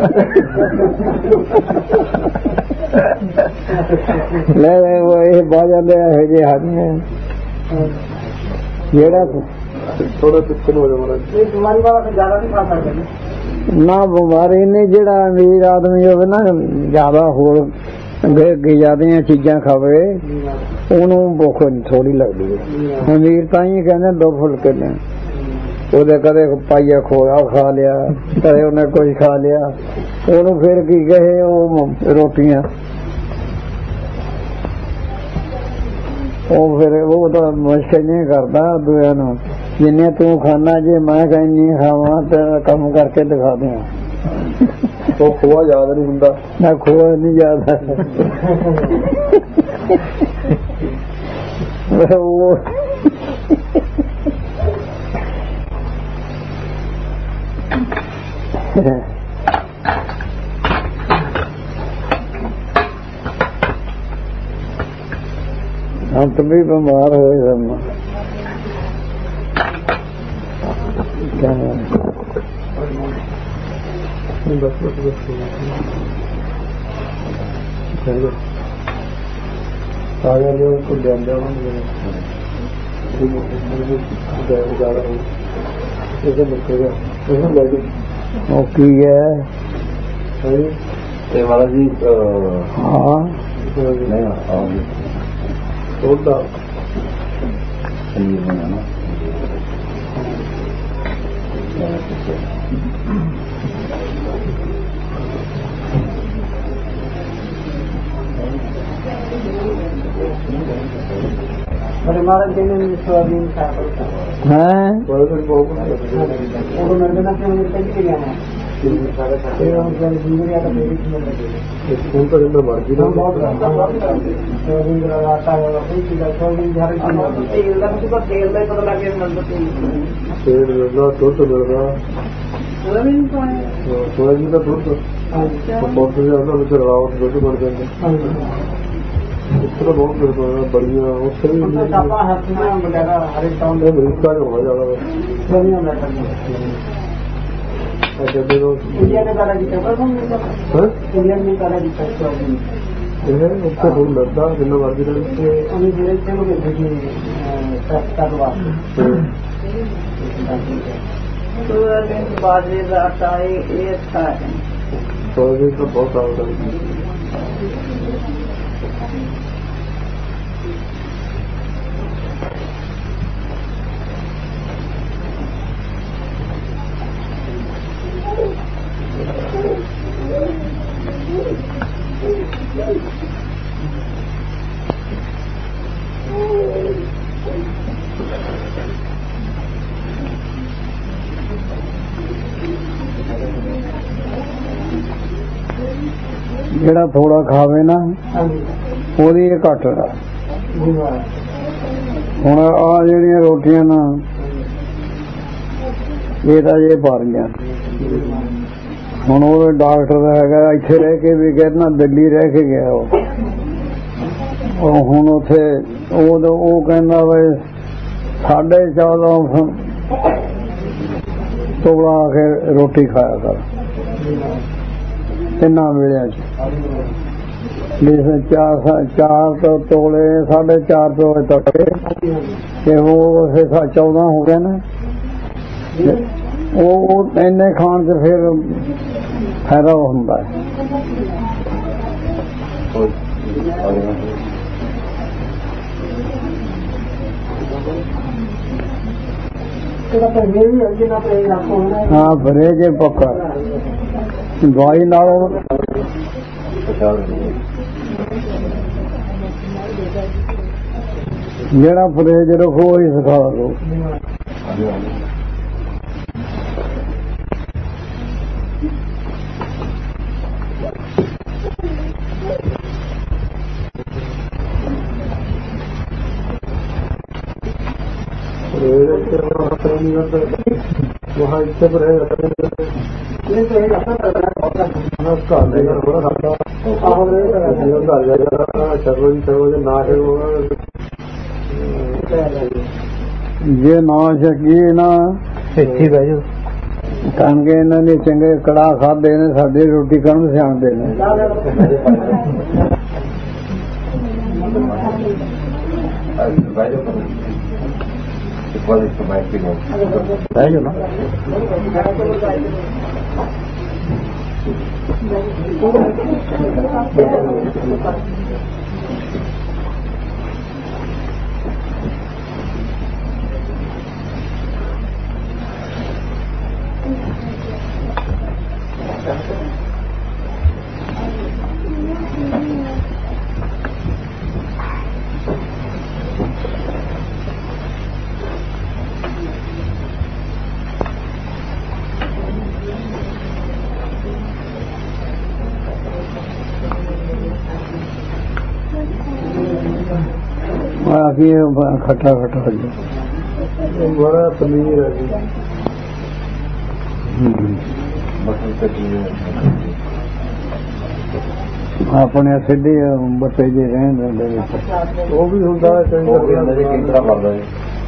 ਲੈ ਇਹ ਬਾਹ ਜਾਂਦੇ ਇਹੋ ਜਿਹੇ ਹਨ ਜਿਹੜਾ ਥੋੜਾ ਚਿੱਕਨ ਹੋ ਜਾਵੇ ਨਾ ਬਿਮਾਰੀ ਨਹੀਂ। ਜਿਹੜਾ ਅਮੀਰ ਆਦਮੀ ਹੋਵੇ ਨਾ ਜ਼ਿਆਦਾ ਹੋਰ ਜ਼ਿਆਦੀਆਂ ਚੀਜ਼ਾਂ ਖਾਵੇ ਉਹਨੂੰ ਭੁੱਖ ਥੋੜੀ ਲੱਗਦੀ ਹੈ। ਅਮੀਰ ਤਾਂ ਹੀ ਕਹਿੰਦੇ ਦੋ ਫੁਲਕੇ ਨੇ ਉਹਦੇ ਕਦੇ ਪਾਈਆ ਖੋਆ ਖਾ ਲਿਆ ਕਦੇ ਉਹਨੇ ਕੁਝ ਖਾ ਲਿਆ ਉਹਨੂੰ ਫਿਰ ਕੀ ਕਹੇ ਉਹ ਰੋਟੀਆਂ ਉਹ ਫਿਰ ਉਹ ਤਾਂ ਮੁਸ਼ਕਿਲ ਨਹੀਂ ਕਰਦਾ ਦੂਜਿਆਂ ਨੂੰ ਜਿੰਨੇ ਤੂੰ ਖਾਣਾ ਜੇ ਮੈਂ ਕਹਿੰਦੀ ਖਾਵਾਂ ਤਾਂ ਕੰਮ ਕਰਕੇ ਦਿਖਾ ਦਿਆਂ। ਉਹ ਖੋਆ ਯਾਦ ਨਹੀਂ ਹੁੰਦਾ ਨਾ ਖੋਆ ਨਹੀਂ ਯਾਦ ਉਹ अंत भी बीमार हो जाना क्या को की है वाला जी हाँ छोटा हमारा दिन में सोयाबीन है सोयाबीन का दूध बहुत ज्यादा रावत दूध बन जाएंगे बहुत बढ़िया उससे भी अमरीका जो होगा ज्यादा इंडिया ने पहला जीता इंडिया ने पहला जीता उससे बहुत लगता जितना मर्जी बाजरे का आटा ये अच्छा है सोयाबीन का बहुत आवता है ਜਿਹੜਾ ਥੋੜਾ ਖਾਵੇ ਨਾ ਉਹਦੀ ਇਹ ਘੱਟ ਦਾ ਹੁਣ ਆ ਜਿਹੜੀਆਂ ਰੋਟੀਆਂ ਨਾ ਇਹ ਤਾਂ ਜੇ ਭਰ ਗਿਆ ਹੁਣ ਉਹ ਡਾਕਟਰ ਹੈਗਾ ਇੱਥੇ ਰਹਿ ਕੇ ਵੀ ਕਹਿੰਦਾ ਦਿੱਲੀ ਰਹਿ ਕੇ ਗਿਆ ਉਹ ਉਹ ਹੁਣ ਉੱਥੇ ਉਹ ਉਹ ਕਹਿੰਦਾ ਵੇ ਸਾਢੇ ਚੌਦਾਂ ਤੋਲਾ ਕੇ ਰੋਟੀ ਖਾਇਆ ਕਰ ਤਿੰਨਾਂ ਵੇਲਿਆਂ ਚ ਜਿਸ ਚਾਰ ਚਾਰ ਤੋਂ ਤੋਲੇ ਸਾਢੇ ਚਾਰ ਤੋਲੇ ਤੱਕ ਤੇ ਉਹ ਚੌਦਾਂ ਹੋ ਗਿਆ ਨਾ ਉਹ ਇੰਨੇ ਖਾਣ ਚ ਫਿਰ ਫਾਇਦਾ ਹੁੰਦਾ ਹੈ हाँ परहेज पक्का दवाई नालों जेड़ा परहेज रखो वही सिखा दो वहाँ इससे पर है जे ना सकी ना ਇੱਥੇ ਬਹਿ ਜਾਓ ਕਣ ਕੇ ਇਹਨਾਂ ਨੇ ਚੰਗੇ ਕੜਾ ਖਾਦੇ ਨੇ ਸਾਡੀ ਰੋਟੀ ਕਰਨ ਸਿਆਣਦੇ ਨੇ ਬਹਿ ਜਾਓ ਨਾ आगे खट्टा खट्टा हो जाए बड़ा पनीर है ਆਪਣੇ ਸਿੱਧੇ ਬੱਤੇ ਜੇ ਰਹਿਣ ਦਿੰਦੇ ਵਿੱਚ ਉਹ ਵੀ ਹੁੰਦਾ ਕਈ ਤਰ੍ਹਾਂ ਕਰਦਾ ਹੈ।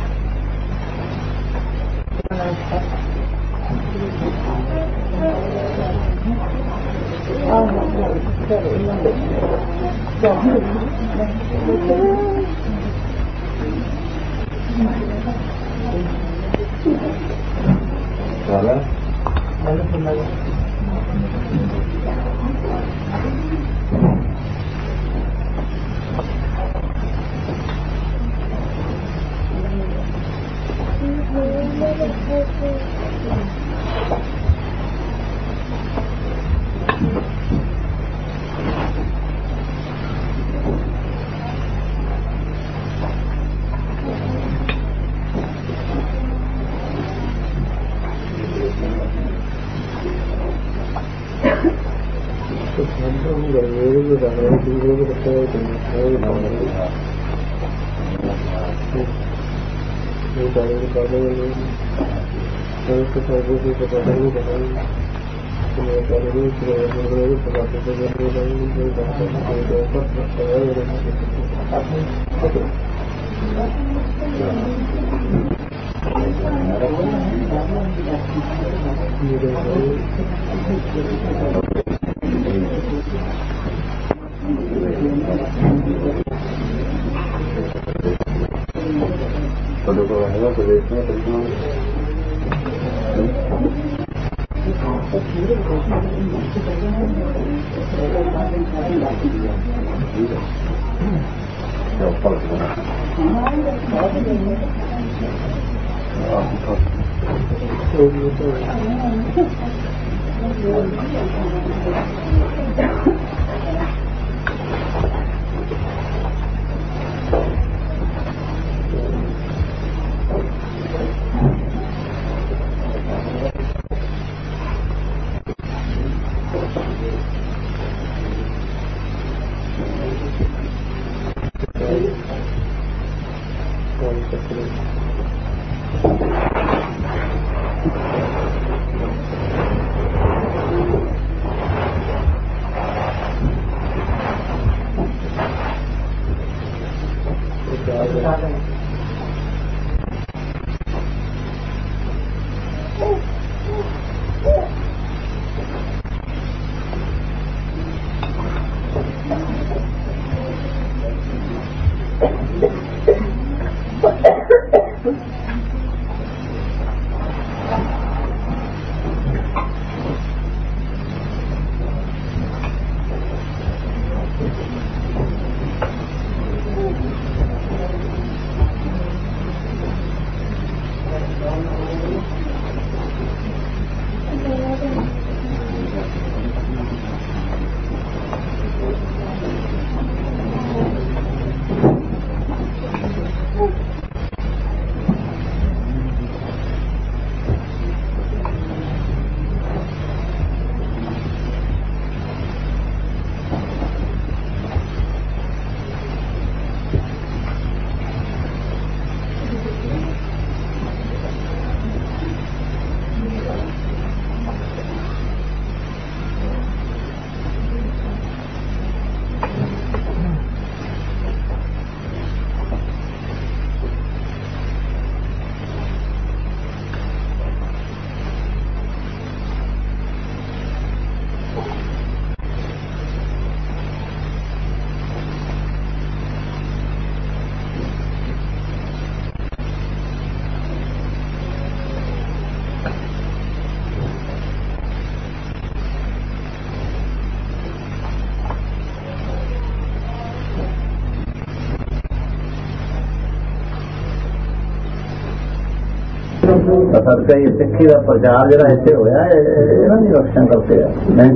सदका ये सिक्खी का प्रचार जो इतने होया इन्हों की रक्षा करते हैं नहीं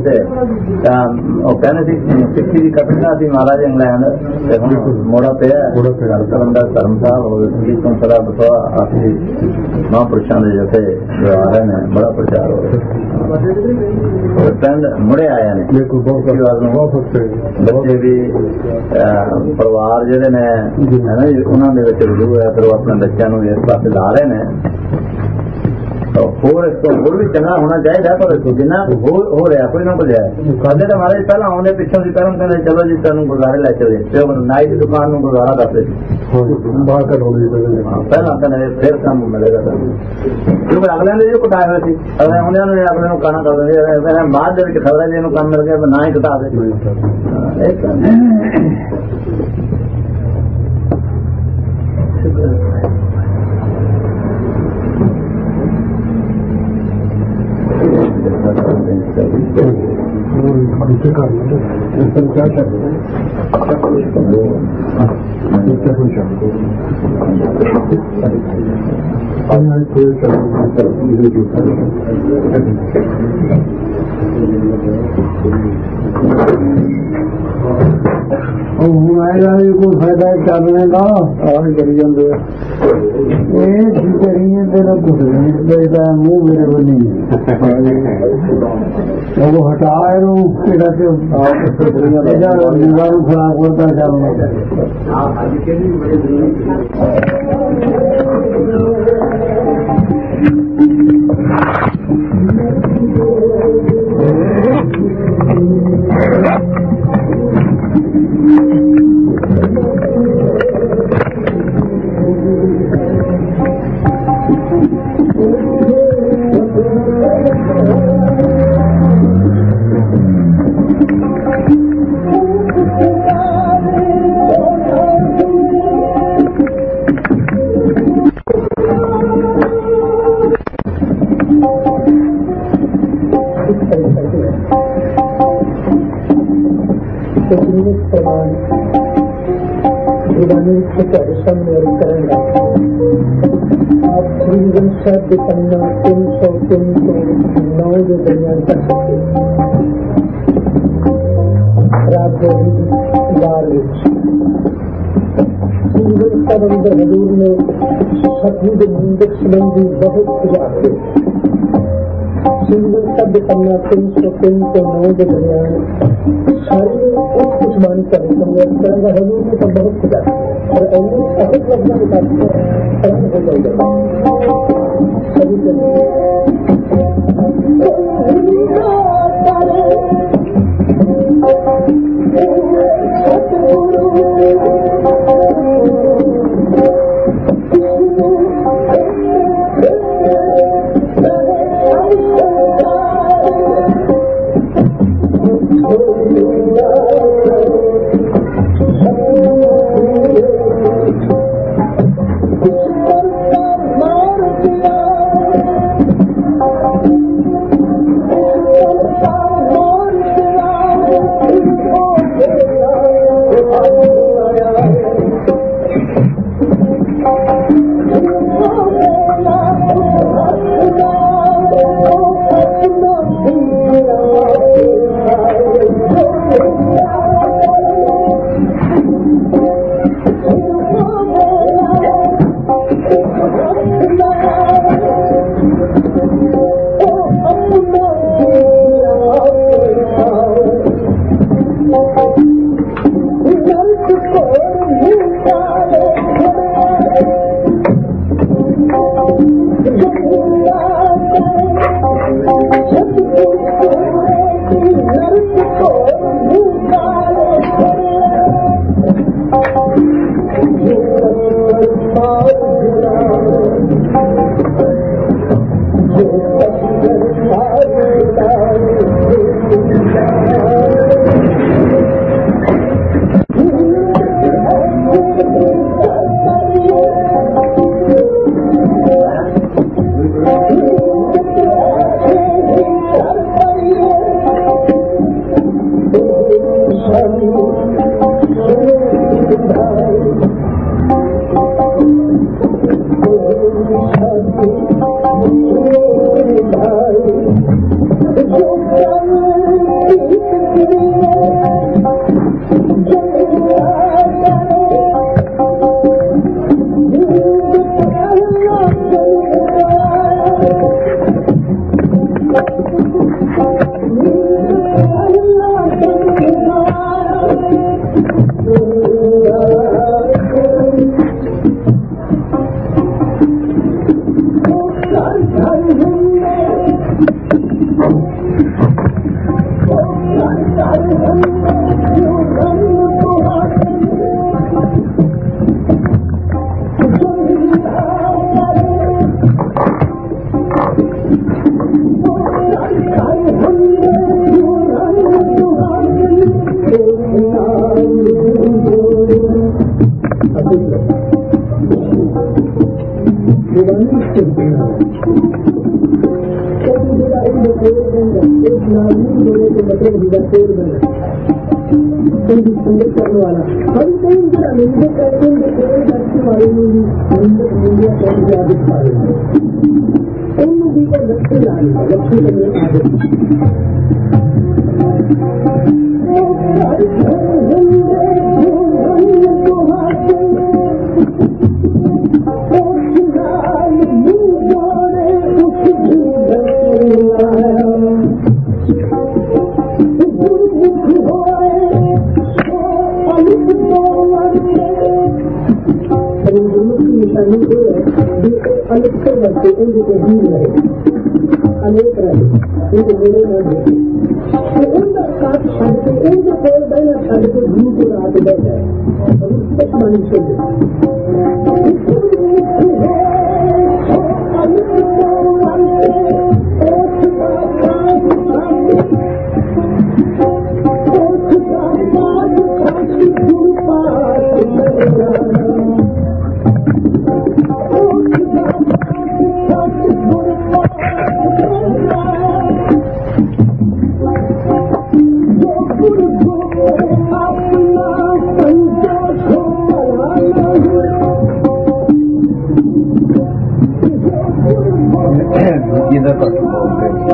तो कहने सी सिक्खी की कटना सी महाराज इंग्लैंड मोड़ा पे बंदा धर्म साहब तो सदा बसवा आपसी महापुरुषों के जैसे जो आ रहे हैं बड़ा प्रचार हो रहा पिंड मुड़े आए ने बच्चे भी परिवार जो ने है ना उन्होंने रूह है फिर वो अपने बच्चों इस पास ला रहे हैं तो होर इसको होर भी चंगा होना चाहिए, पर जिन्ना हो हो रहा कोई ना कुछ है। कहते तो हमारे पहला आने पिछों की तरह कहते चलो जी तेन गुरुद्वारे लै चले, फिर नाई की दुकान में गुरुद्वारा दस पहला कहने फिर काम मिलेगा क्योंकि अगले ने जो कटाए हुए थे अगले उन्होंने अगले काना कर देंगे बाद खबर है जी काम मिल गया ना ही कटा दे। कोई फायदा करने का करी जाते करिए तेरा कुछ नहीं मुंह मेरे को नहीं वो हटा निवारण खराब करता चलना। शब्द पन्ना तीन सौ तीन सौ नौ के दरमियान कर सकते रात बार सिंगल शब्द हजूर में सतयुग मुंडक संबंधी बहुत खुजाते सिंगल शब्द पन्ना तीन सौ तीन सौ नौ के दरमियान सारी कुछ बानी कर करेंगे हजूर में तो बहुत खुजाते और ऐसे सहित लगना हो जाएगा करने वाला हम कहीं निंदे करेंगे उन को लक्ष्य लाने लक्ष्य करने आगे अनेक रहे एक मेरे न देखे उनका साथ छड़ के उनके कोई बहना छड़ के गुरु को रात बैठे और उस मनुष्य इधर तक बोलते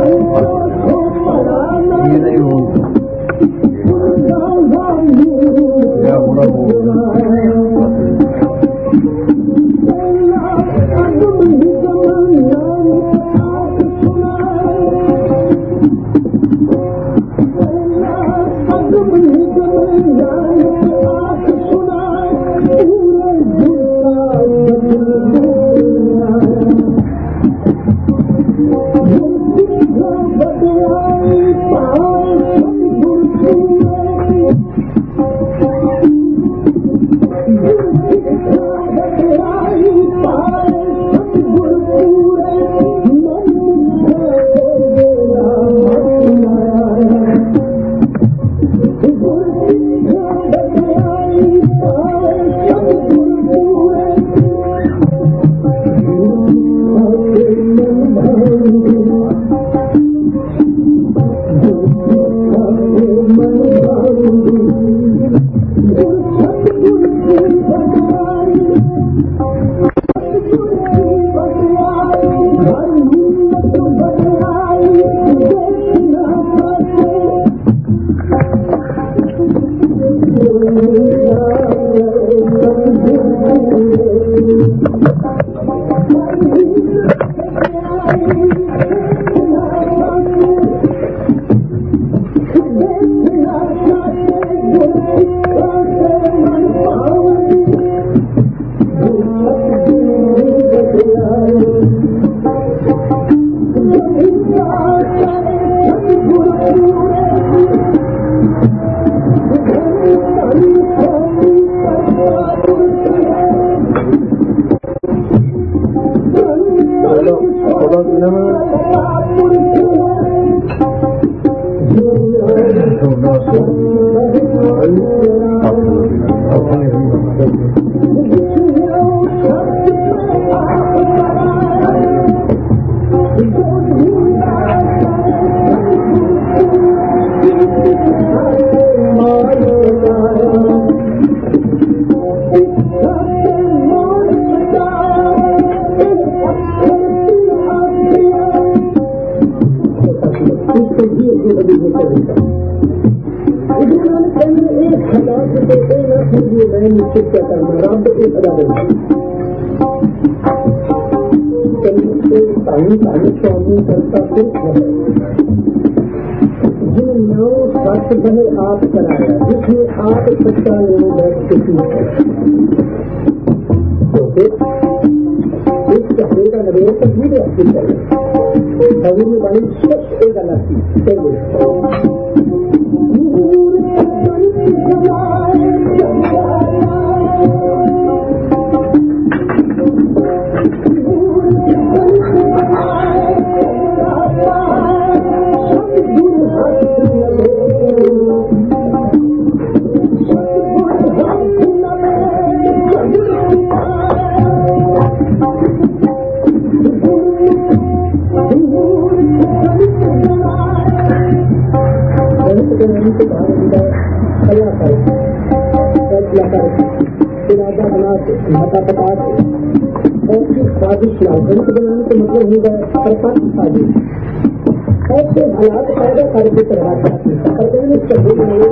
ये नहीं बोलते क्या बुरा बोलते आप कराया जिसमें आप सच्चा नहीं बैठ चुकी है तो फिर इस चक्रे का नवेश भी अच्छी चाहिए सभी में बड़ी स्वच्छ एक अलग चीज से बाहर अंदर कला कर फैसला कर इरादा बना के मता पता के और फिर साजिश ला गणित बनाने का मतलब होगा परपक्ष साजिश ऐसे हालात पैदा करके करवाता है और कहीं कभी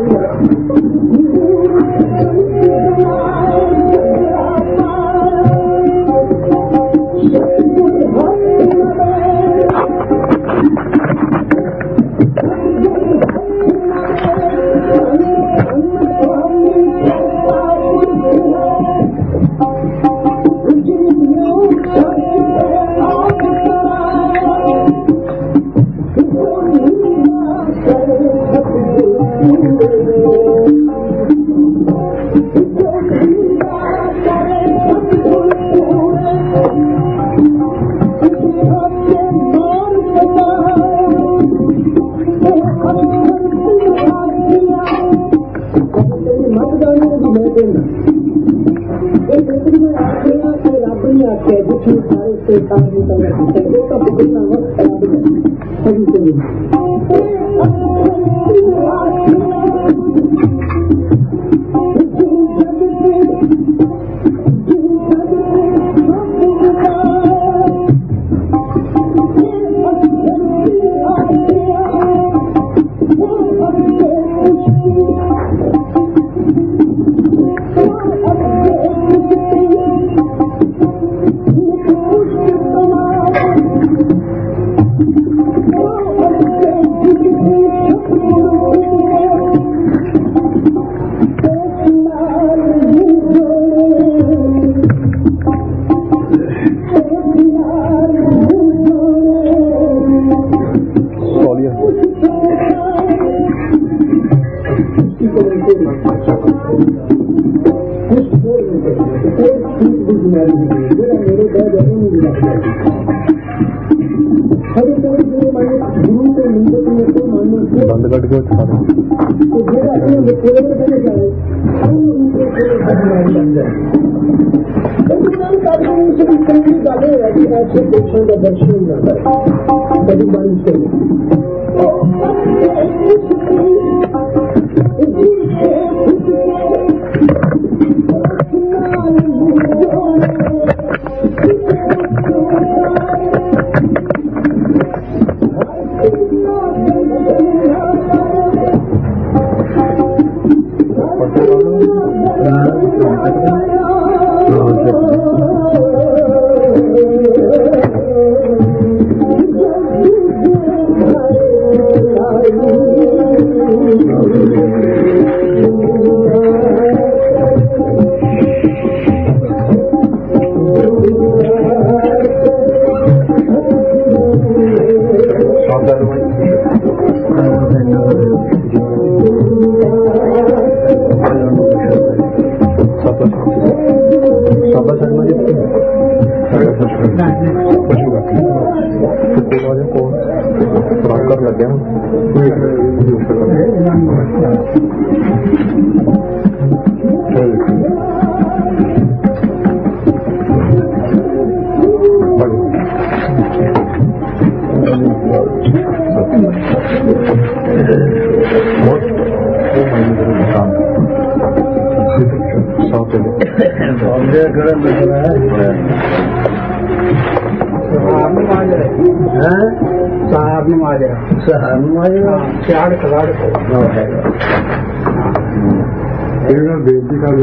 बेटी का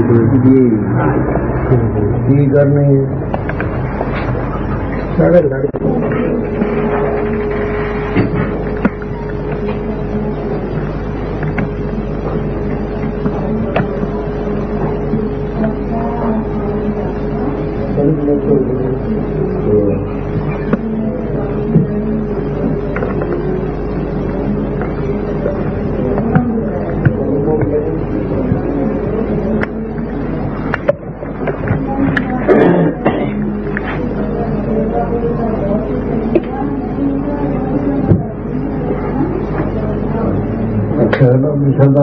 जी करनी है मिशन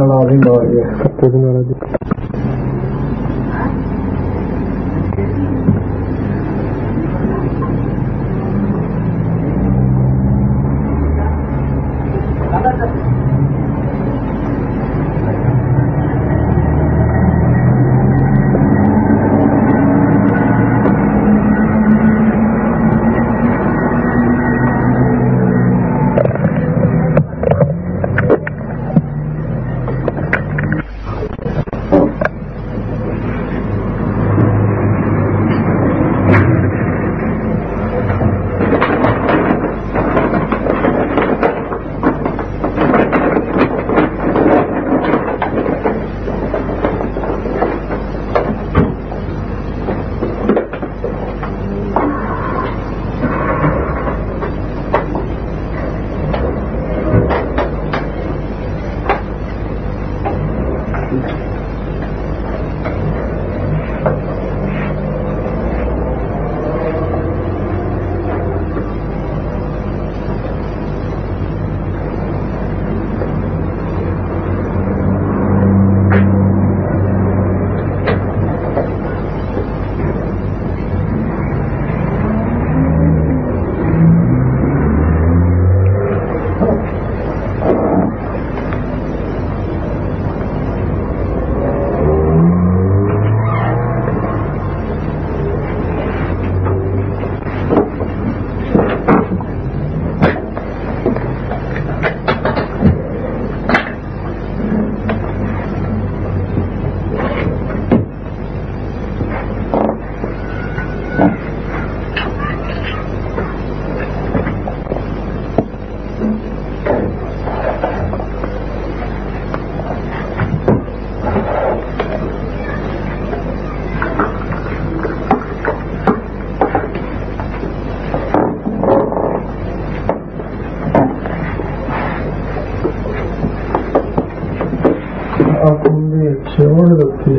अपने सेवन रखी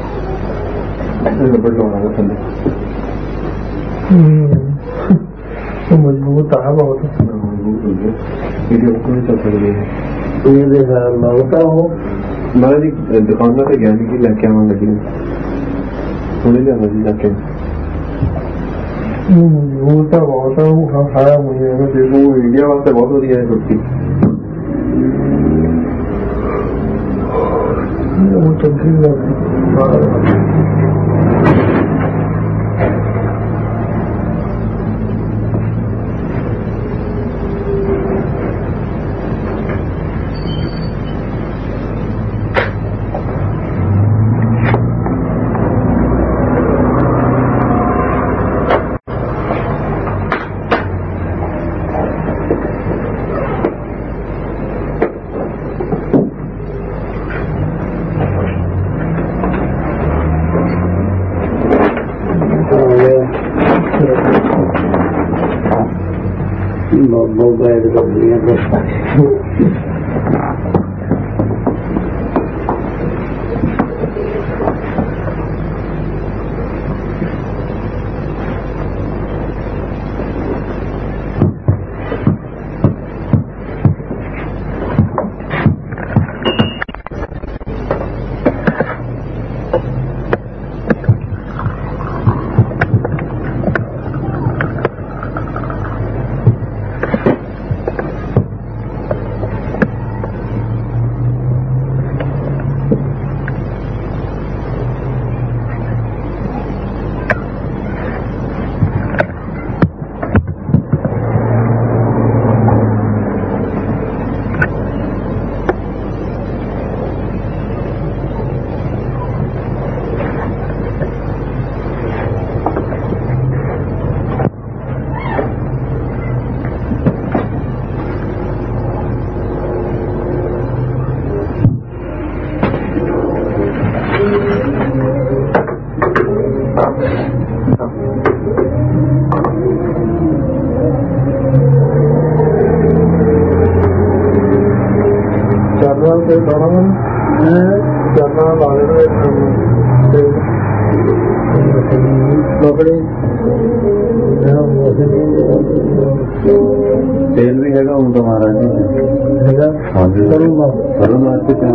मजबूत है बहुत लगता हो महाराज जी दुकानदार से ज्ञानी की लैके आवा लगी थोड़ी लिया जी जाके मजबूत है बहुत है वो खाया मुझे देखो इंडिया वास्ते बहुत वधिया है छुट्टी वो तो ठीक लगे बैठ कर दिया तेल भी है हूँ तो महाराज जी हाँ जी करूँगा करूँगा आपके क्या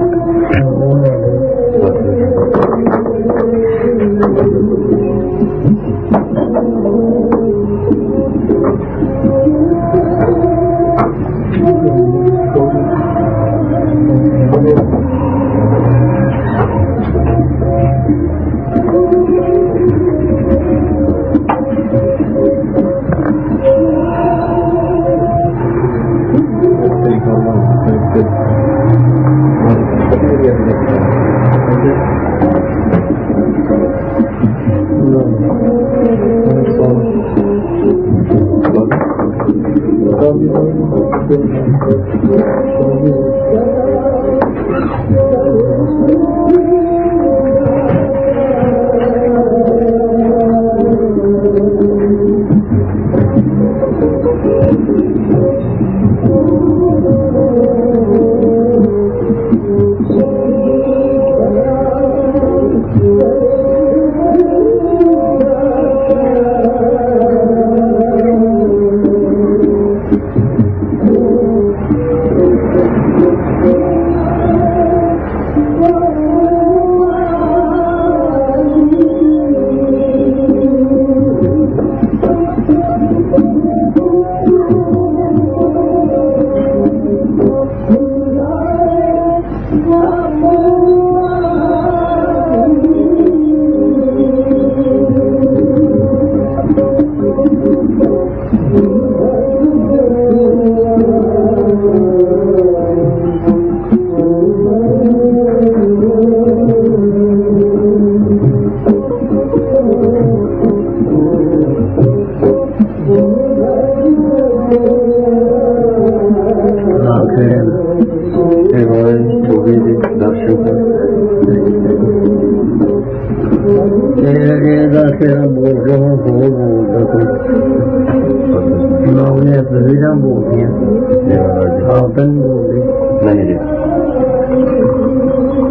तस्वीरें बोलती हैं नहीं जी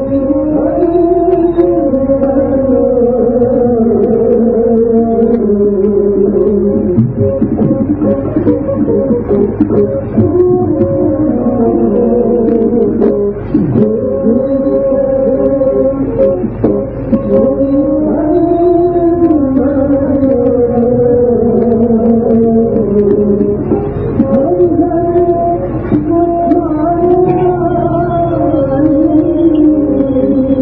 Thank you.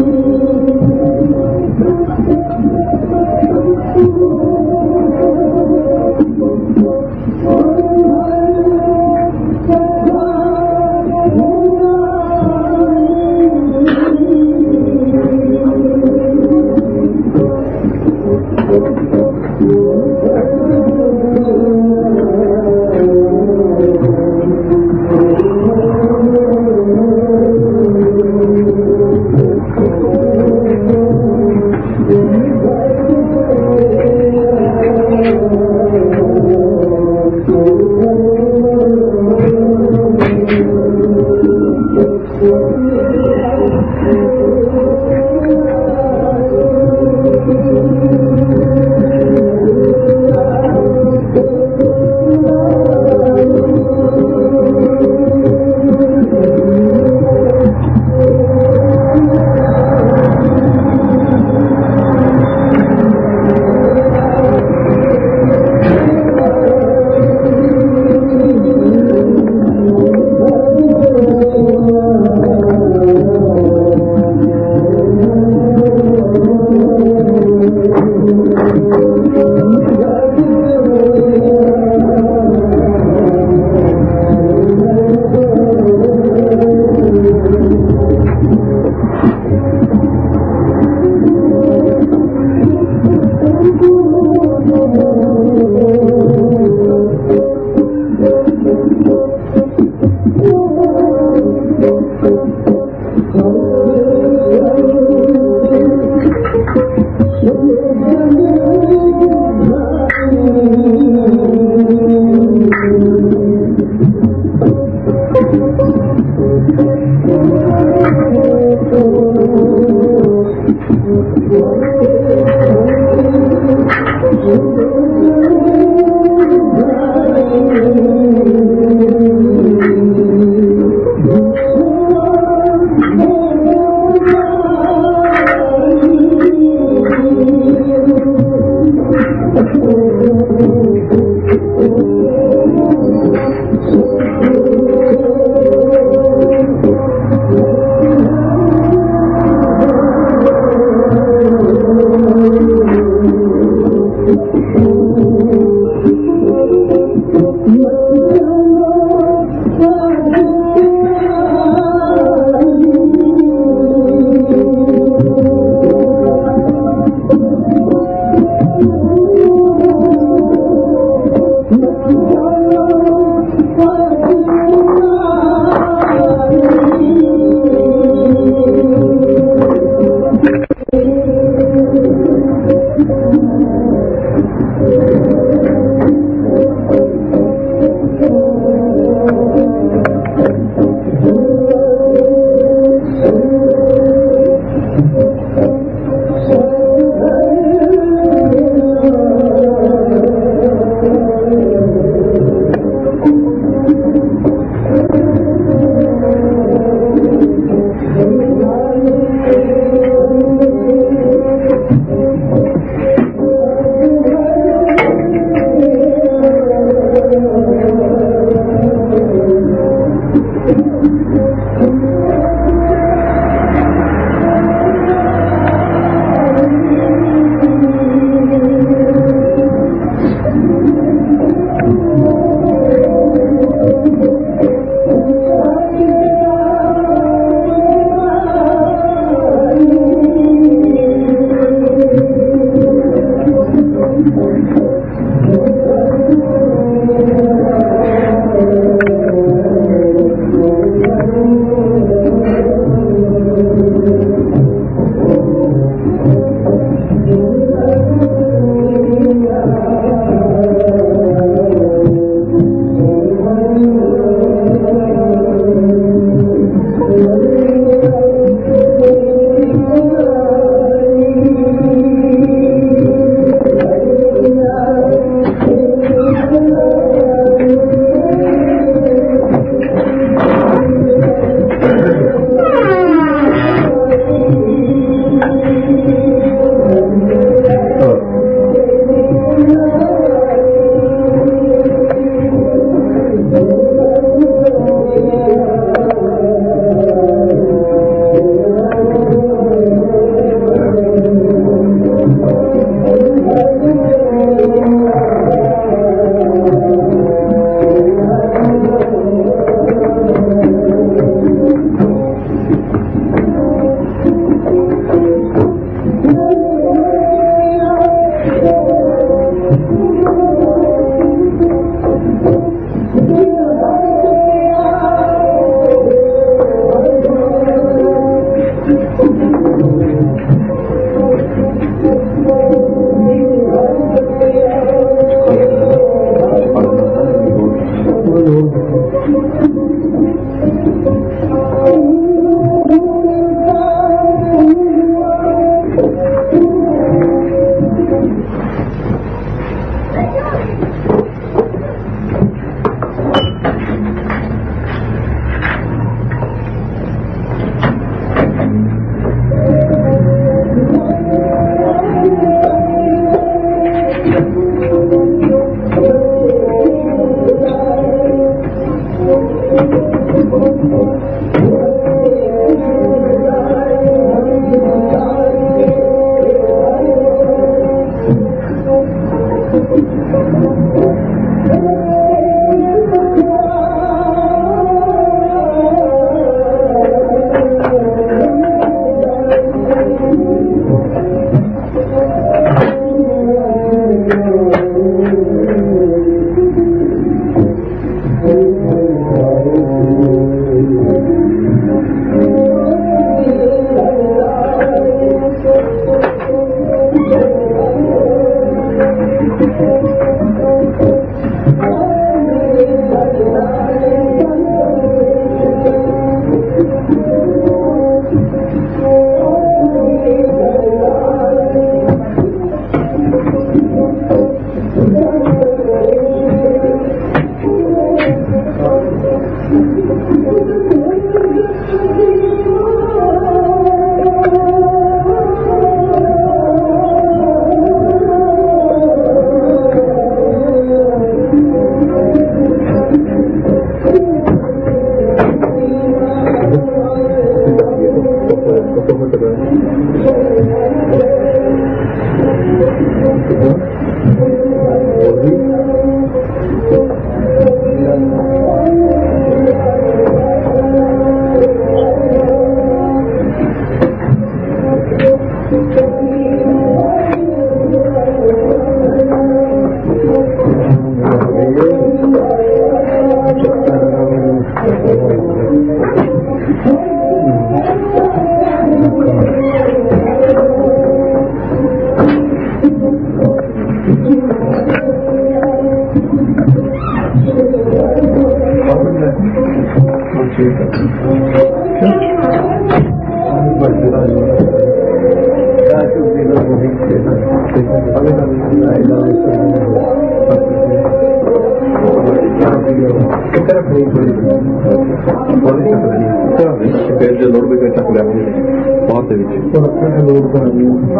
फिर जो लोड भी चक लिया बहुत लोड कर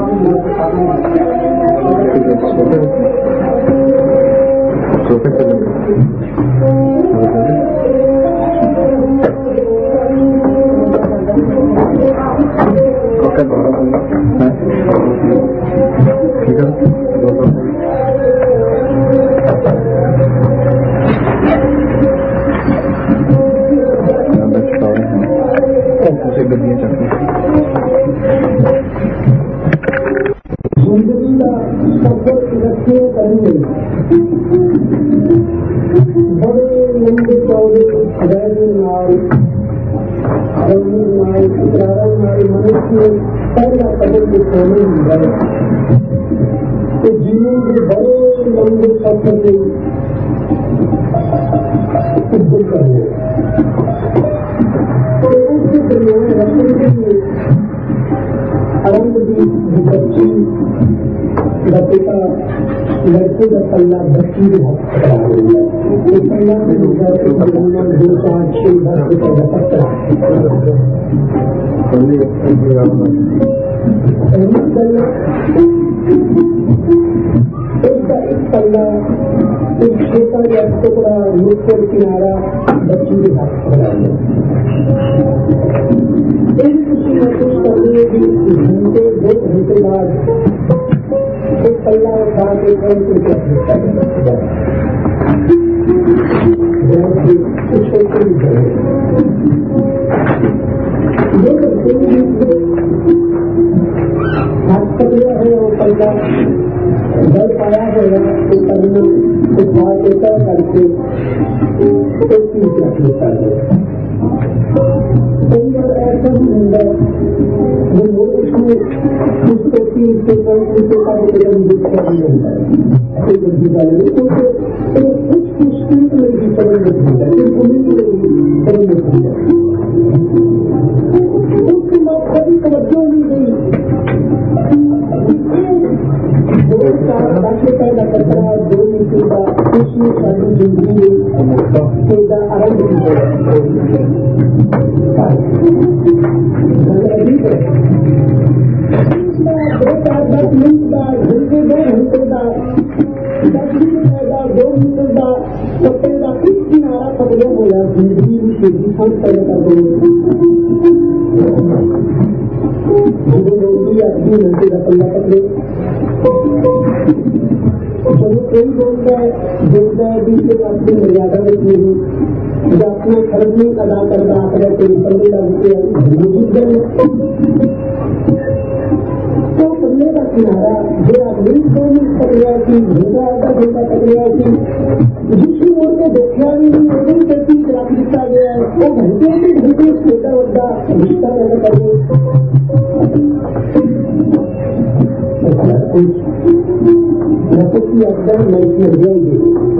ठीक है गड्डियाँ चलती जिंदगी का सफर सुरक्षित करेंगे बड़े लंबे चौड़े रैली नाल रंगी नाल इकरार नाल मनुष्य पहला कदम उठाने गए तो जीवन के बड़े लंबे सफर में सिद्ध करने आरंभ बच्ची पिता लड़के का पल्ला बच्ची भी पकड़ा हुआ पल्ला में दो पाँच छह दस रुपये का पत्ता एक पल्ला एक छोटा या टुकड़ा नुक्कड़ किनारा बच्ची के हाथ पकड़ा हुआ महसूस करने की घंटे दो घंटे बाद एक पल्ला उठा के कौन से प्रक्रिया है वो पल्ला घर पाया होगा तो करना उठा के तय करके एक चीज रखता है ऐसा भी होगा वो लोग उसमें उसको तीन से पाँच रुपये का कदम दिखता नहीं होता है कोई गड्डी डाले तो कुछ मुश्किल में भी कदम नहीं होता है कोई कुली में भी कदम नहीं होता उसके बाद कभी तवज्जो नहीं गई दो चार घंटे पहला कचरा दो मीटर का उसमें सारी जिंदगी में आरंभ की दस मिनट बाद घंटे दो घंटे बाद दस मिनट बाद दो मिनट बाद पत्ते का एक किनारा पकड़े बोला जिंदगी में तेजी को पैदा कर देंगे आदमी घंटे का पल्ला पकड़े जब कोई बोलता है बोलता है दूसरे आदमी मर्यादा में नहीं जो अपने खर्च में अदा करता आकर कोई पल्ले का रुपये तो पल्ले का किनारा जो आदमी दो मिनट पकड़ा की घंटा आधा घंटा पकड़ा की जिसकी ओर में देखा भी नहीं वही व्यक्ति खिलाफ लिखा गया है वो घंटे के घंटे छोटा बड़ा रिश्ता पैदा करे की अवसर महसूस जाएंगे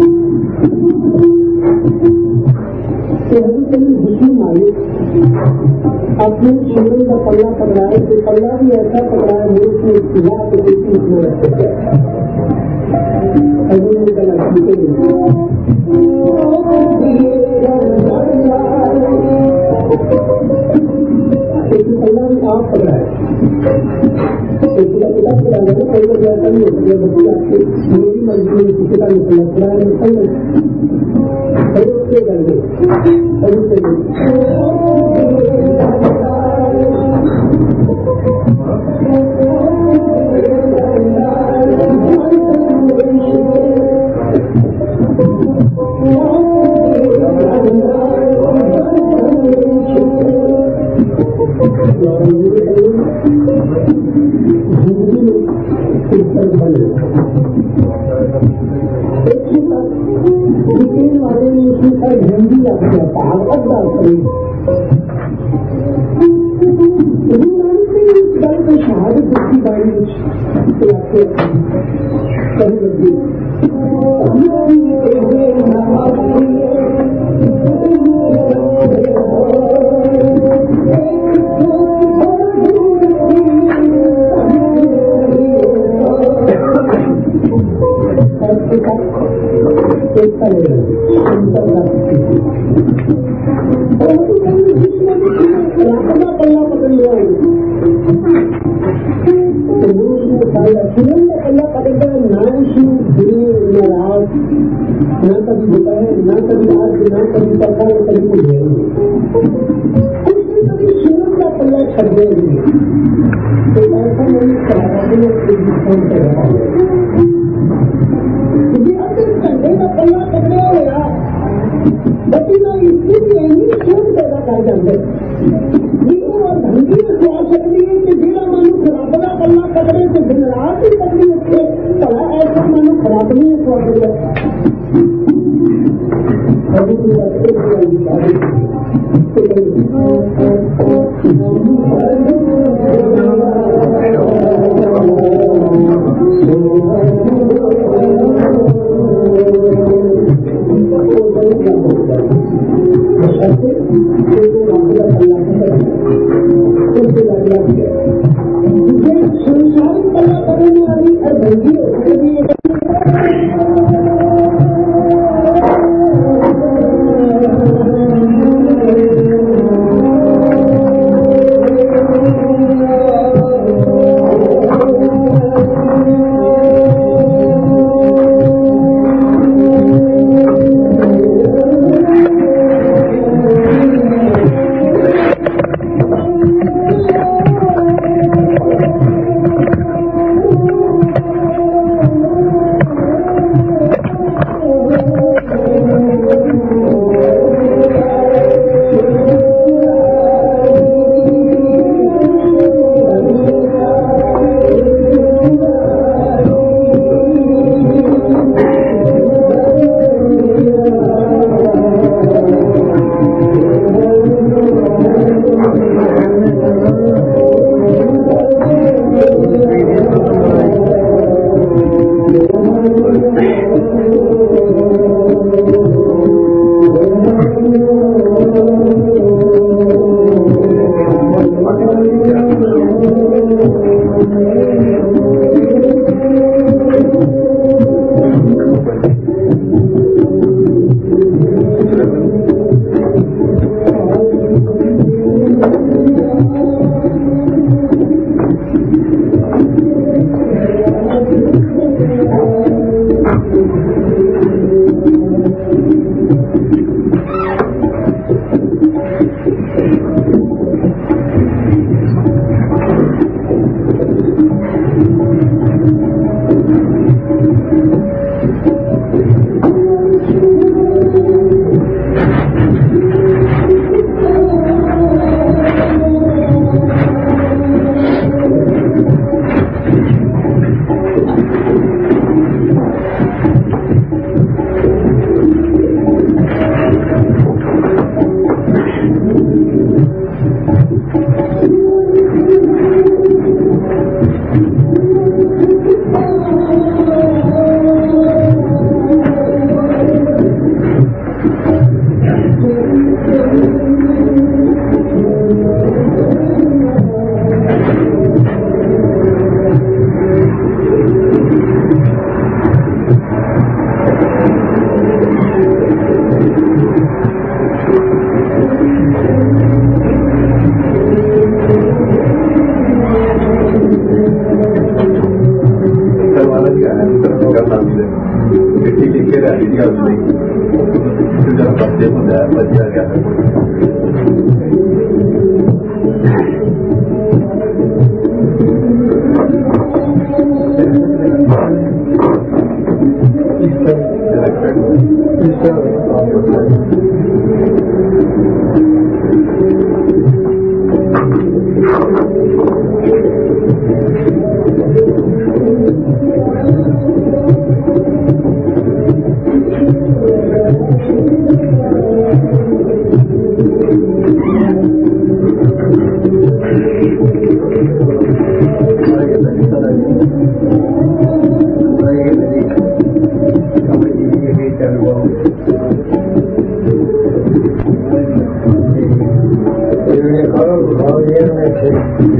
तो अभी कभी विष्णु मालिक अपने जीवन का पल्ला पकड़ाए तो पल्ला भी ऐसा पकड़ाए मुल्क में खिला तो किसी इसमें रख सकते अभी निकल पल्ला भी आप पकड़ाए पिता पिता पकड़ा जाए कई बार ऐसा नहीं होता है बच्चे आपके मेरी मर्जी में किसी का निकलना पड़ा है निकल गए उसके कर गए उसके अपने पाल अड्डा शरीर इस बार को शहादत की बारी आपके कभी लगी पल्ला पकड़ लिया पल्ला पकड़ गया ना शिव दिन न रात न कभी दोपहर न कभी रात न कभी पकड़ कभी कुछ कभी शिव का पल्ला छड़ देंगे तो ऐसा नहीं करा घंटे का पल्ला पकड़ा हुआ बच्ची का इसलिए शोध पैदा कर जाते और धंधी आ सकती है कि बिना मानो खराबला पल्ला पकड़े तो दिन रात ही पकड़ी उसके पड़ा ऐसा मानो खराब नहीं संसारिक पल्ला पकड़ने वाली और धंधी Thank you.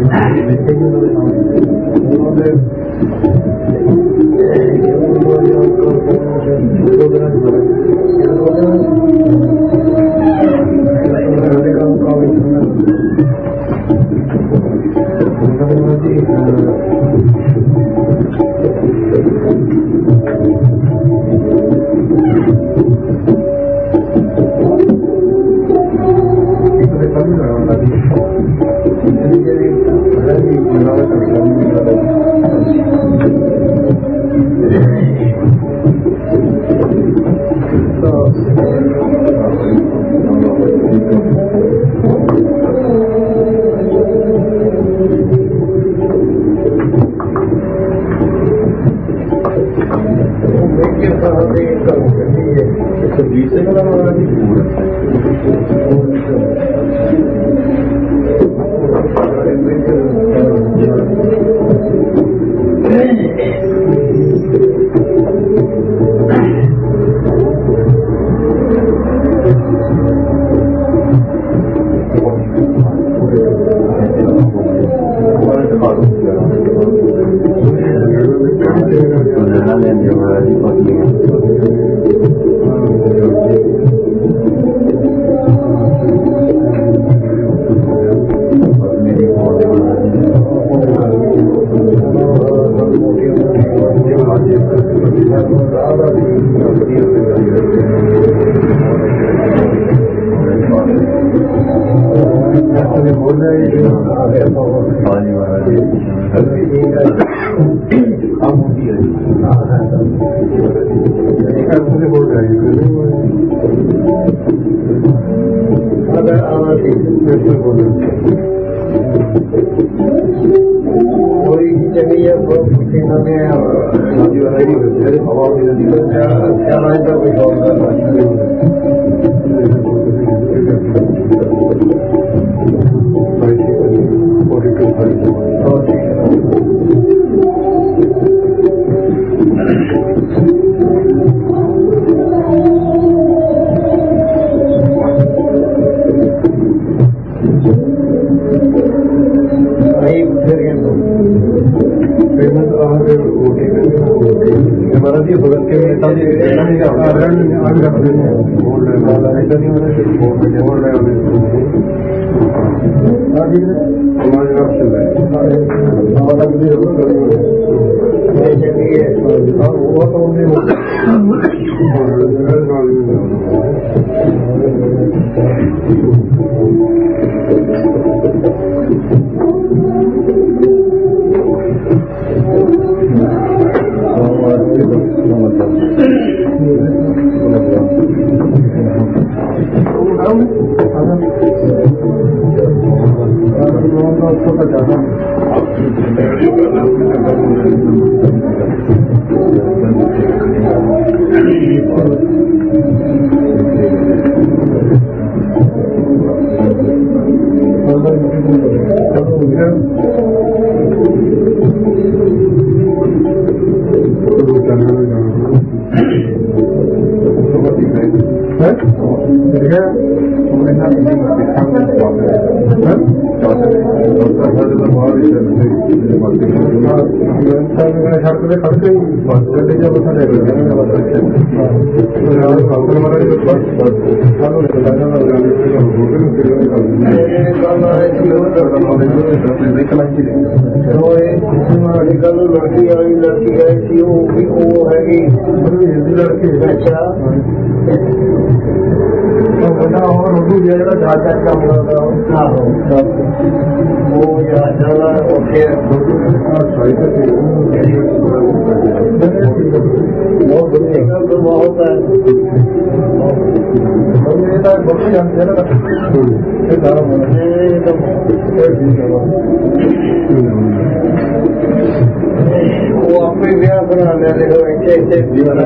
वो अपने ब्याह बना ले ऐसे ऐसे जीवन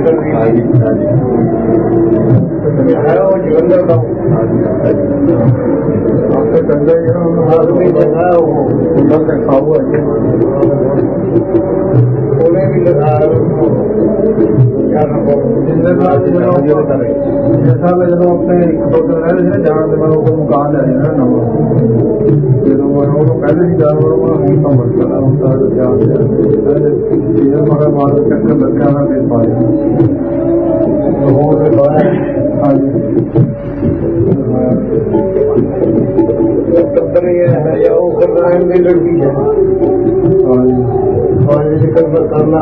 है वो जीवन का आपके कंधे आदमी जगह वो उधर से खाओ ਉਹਨੇ ਵੀ ਲਗਾਇਆ ਜੈਸਾ ਮੈਂ ਜਦੋਂ ਆਪਣੇ ਇੱਕ ਦੋ ਦਿਨ ਰਹਿ ਰਹੇ ਸੀ ਜਾਣ ਤੇ ਮੈਨੂੰ ਕੋਈ ਮਕਾਨ ਲੈ ਜਾਣਾ ਨਵਾਂ ਜਦੋਂ ਮੈਂ ਉਹਨੂੰ ਕਹਿੰਦੇ ਸੀ ਜਾਨਵਰ ਉਹ ਕੀ ਕੰਮ ਕਰਦਾ ਹੁੰਦਾ ਜਾਣ ਤੇ ਇਹ ਮਗਰ ਮਾਰ ਚੱਕਰ ਲੱਗਿਆ ਨਾ ਫਿਰ ਪਾਇਆ ਹੋਰ ਦੇ ਬਾਅਦ ਹਾਂਜੀ ਕੰਪਨੀ ਹੈ ਜਾਂ ਉਹ ਕਰਨਾ ਵੀ ਲੜਕੀ ਹੈ ਹਾਂਜੀ और ये कर करना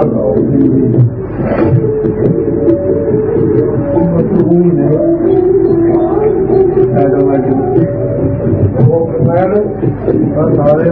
सारे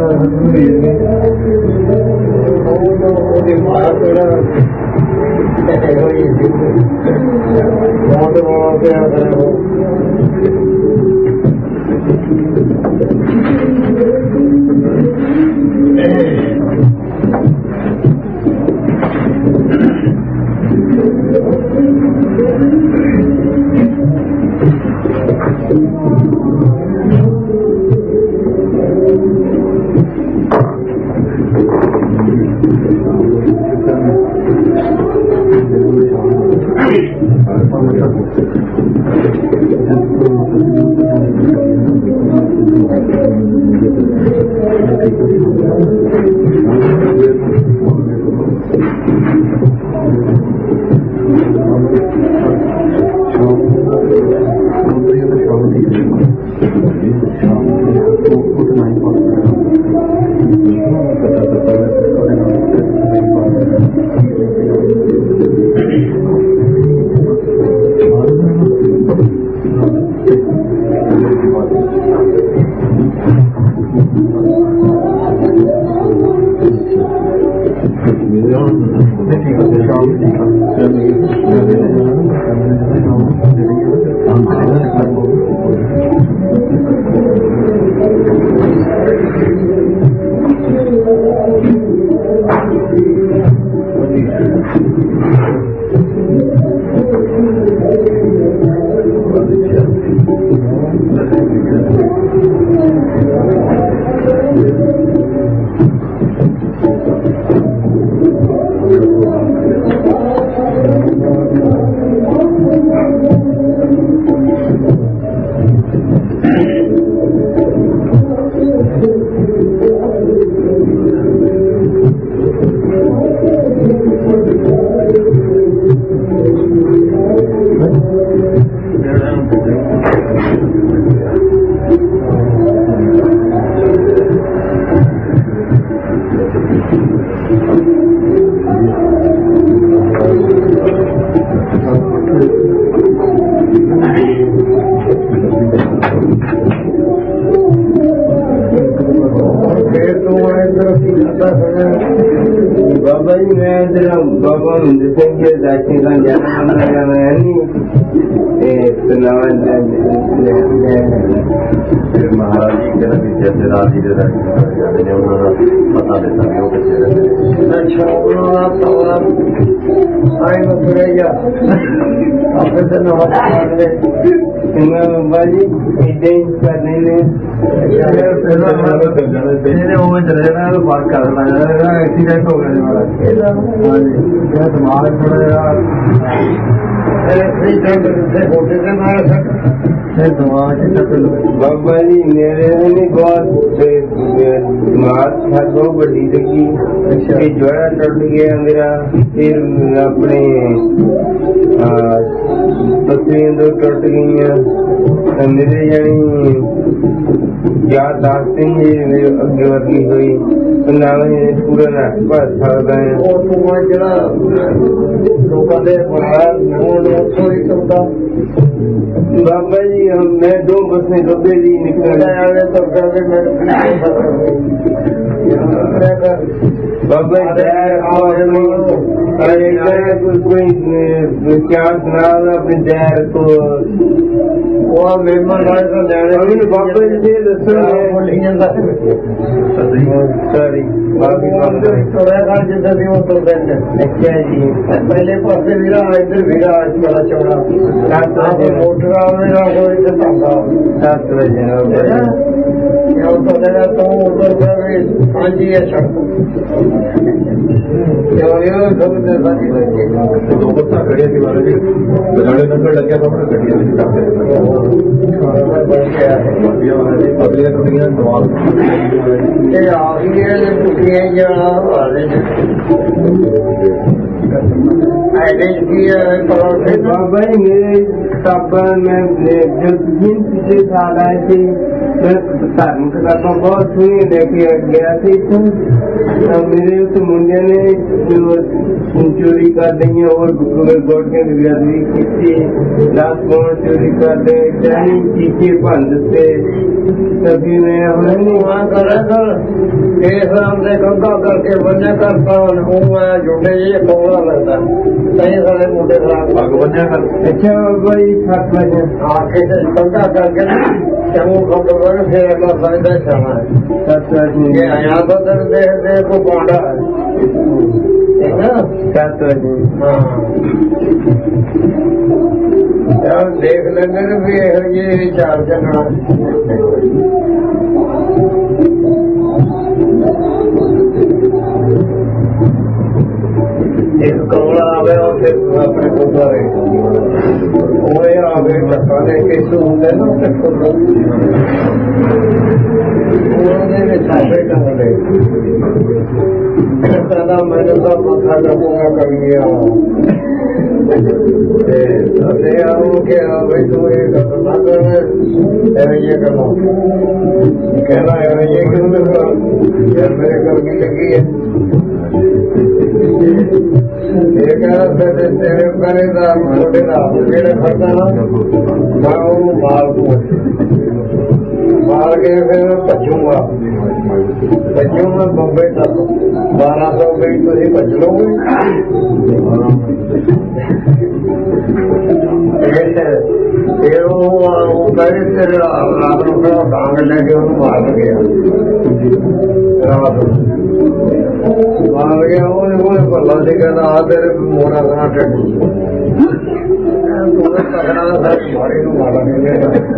बाबा जी मैं जरा बाबा सिंह के जाति का जन्म लगा मैं नहीं महाराज जी के जैसे राज जी के पता लेता है अच्छा आई में फिरेगा अपने से बाबा जी करने में बात करना एक्सीडेंट हो गया दिमाग थोड़ा यार बाबा जी मेरे ने बहुत दिमाग था तो बड़ी लगी जोड़ा टूट गया मेरा फिर अपने तस्वीरें दो टूट गई मेरे यानी याद आते ही मेरे अगे वर्गी हुई ना पूरा नट भर सकता है बाबा जी हम मैं दो बसें डब्बे जी निकल बाबा कोई क्या सुना अपने जहर को मेहमान बाबा जी से सॉरी अच्छा जी पहले पासे वीरा इधर वीरा बड़ा चौड़ा सात बजे तो लगा तो उधर पाँच ही है सड़क दो बस्ता खड़िया थी महाराज जी बजाने लंगर लग गया तो अपने खड़िया अगलिया टुटियां दवाल बाबा जी मेरे किताबा में जब जिन पिछले साल आए थे मैं धार्मिक किताबा बहुत सुनी लेके गया थी मेरे उस मुंडे ने चोरी कर दी और गोट के बेदबी की दस पौन चोरी कर दे चाली चीचे भन दिते तभी मैं वहां करा कर कंधा करके बने करता हूँ जुटे ये कोला लगता कई सारे मुंडे खराब बने कर अच्छा भाई सात बजे आके कंधा करके चमू खबर फिर अगला फायदा छाना है ये यहाँ तो दर दे दे को पांडा है सात बजे हाँ यार देख लेंगे भी ये चार चलना एक कमला आवे और फिर अपने गुरुद्वारे वो आवे टकाने केसु होंगे ना उन्होंने छापे टंगले कहना मैंने तो मथा टपूंगा कर लिया अरे आओ के भाई तुम ये करना कर ये करना कहना यार ये क्यों यार मेरे घर की लगी है तेरे करेगा छोटे ना मेरे खर्चा ना मैं माल को मार के फिर बचूंगा बचूंगा बम्बई तक बारह सौ गई तो ही बच लोगे फिर वो करे तेरे रात रुपये डांग लेके उन्हें मार गया रात मार गया वो भला जी कहना आ तेरे मोड़ा करना टेडी तुम्हें पकड़ा सारी मारी नू मारा नहीं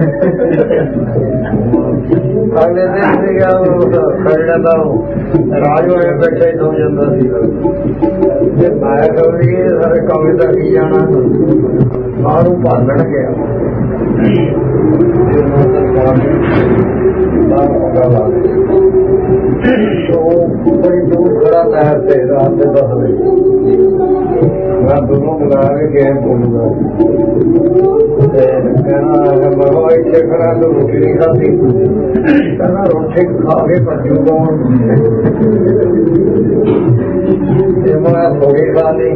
अगले दिन से क्या खड़ा था राज होए बैठे ही सौ जाता मैं कभी सारे कमी तक ही जाना बाहर भालन गया बड़ी दूर खड़ा नहर से रात से दस बजे मैं दोनों बुला के गए बोलूंगा कहना बाबा इतने खड़ा तो रोटी नहीं खाती कहना रोटी खा के भजू कौन मैं थोड़ी खा ली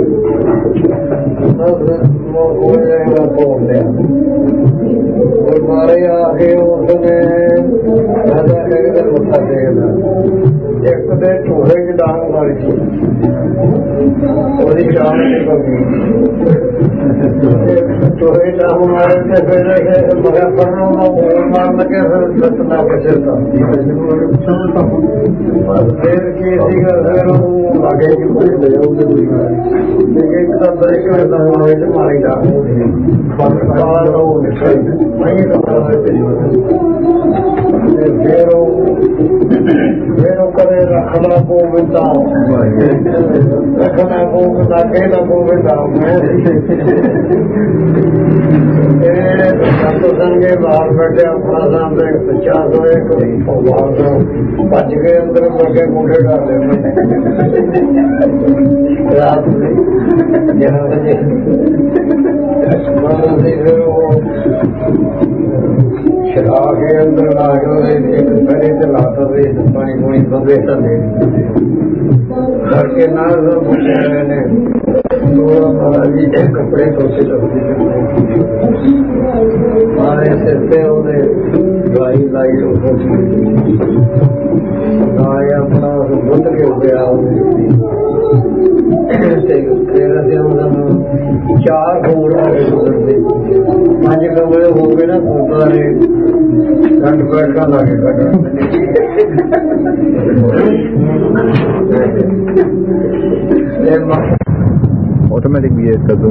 बोल दिया गुरुद्वारे आके उसने मत्था टेकदा एक तो चूहे की डांग मारी थी ਉਹਦੀ ਸ਼ਾਮ ਨਿਕਲ ਗਈ ਚੋਰੇ ਡਾਂਗ ਮਾਰੇ ਤੇ ਫਿਰ ਮਗਾ ਪੜਨਾ ਉਹ ਮਾਰ ਲਗੇ ਫਿਰ ਸੱਤਨਾ ਬਚਦਾ ਫਿਰ ਕੀ ਸੀਗਾ ਫਿਰ ਉਹ ਅੱਗੇ ਕੀ ਕੋਈ ਲੈ ਉਹਦੇ ਕੋਈ ਇੱਕ ਤਾਂ ਬੜੇ ਕਰਦਾ ਹੋਏ ਤੇ ਮਾਰੀ ਡਾਂਗ ਬੰਦ ਕਾਲ ਉਹ ਨਿਕਲ ਨਹੀਂ ਕਰਦਾ ਹੈ ਫਿਰ ਉਹ ਫਿਰ ਉਹ ਕਰੇ ਰੱਖਣਾ ਪਊਗਾ ਰੱਖਣਾ ਪਊਗਾ ਕਹਿਣਾ ਪਊਗਾ ਸੰਤ ਸੰਗੇ ਬਾਹਰ ਬੈਠੇ ਆਪਣਾ ਸਾਹਮਣੇ ਪਚਾਸ ਹੋਏ ਬਾਹਰ ਭੱਜ ਕੇ ਅੰਦਰ ਲੱਗੇ ਗੁੰਡੇ ਕਰ ਲੈਂਦੇ ਰਾਤ ਗਿਆਰਾਂ ਵਜੇ ਫਿਰ ਉਹ शरा के अंदर ला के एक पहले से लाता थे पानी पूनी बंदे चले घर के नाल ने महाराज जी के कपड़े धोते लगते मारे सिर पे उन्हें दवाई लाई अपना बुद्ध के हो गया चार घूर गुजरते पांच कमरे हो गए ना गुरुद्वारे घंट बैठका लागे ऑटोमेटिक भी है इसका तो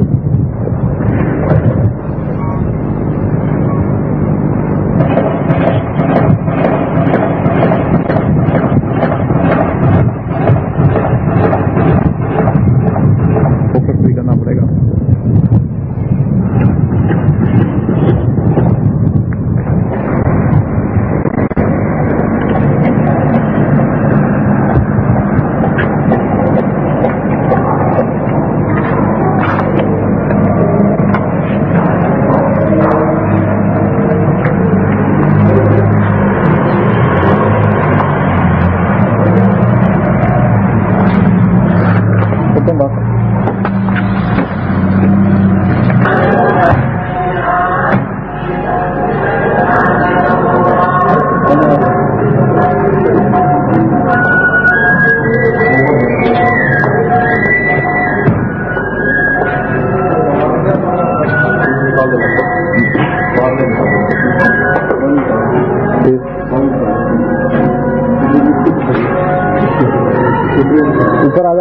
ऊपर आ जा।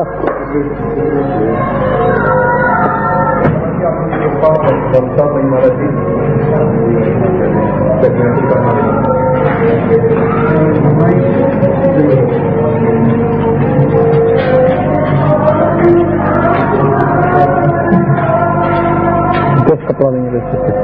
कपड़ा देंगे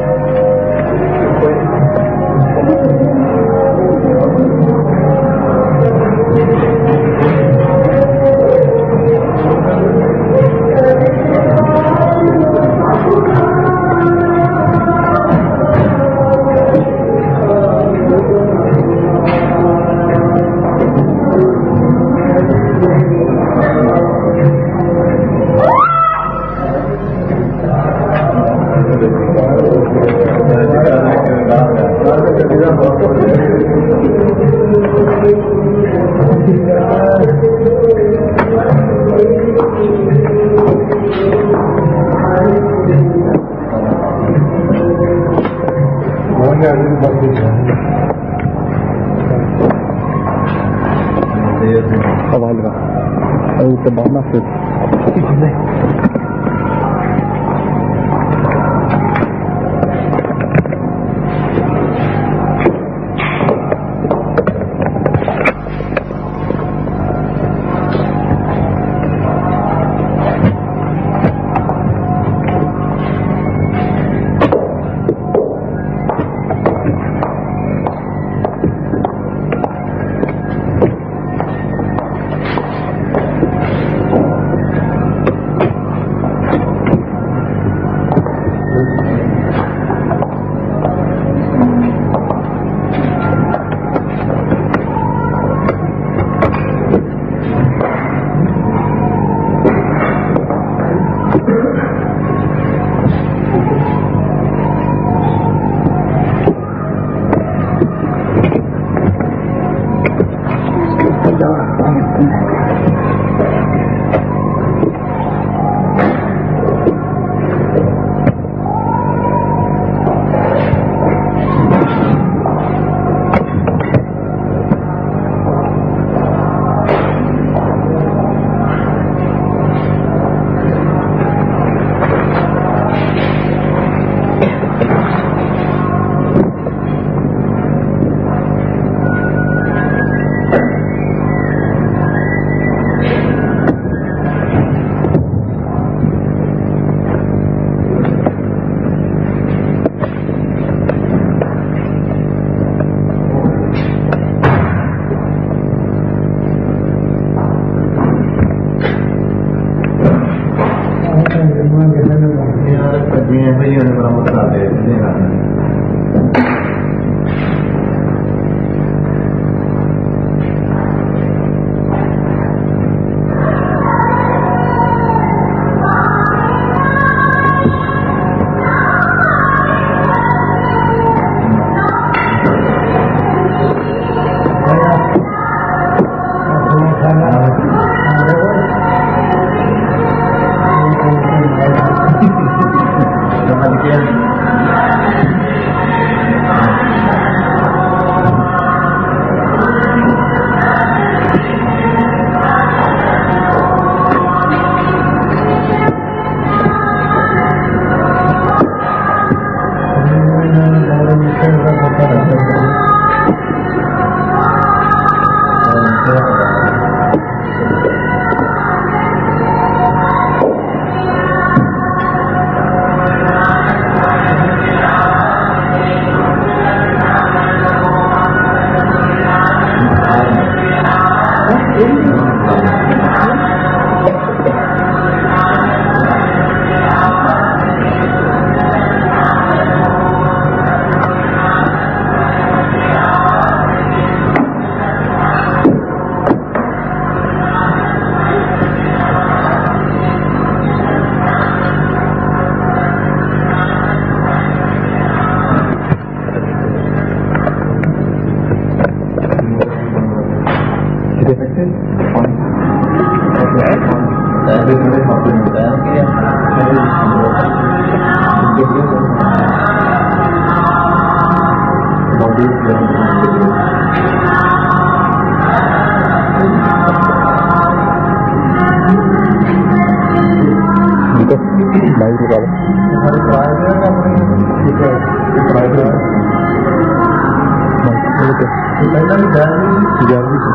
सवाल का अभी तो बाना फिर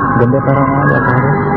गंदे पैरों में लगा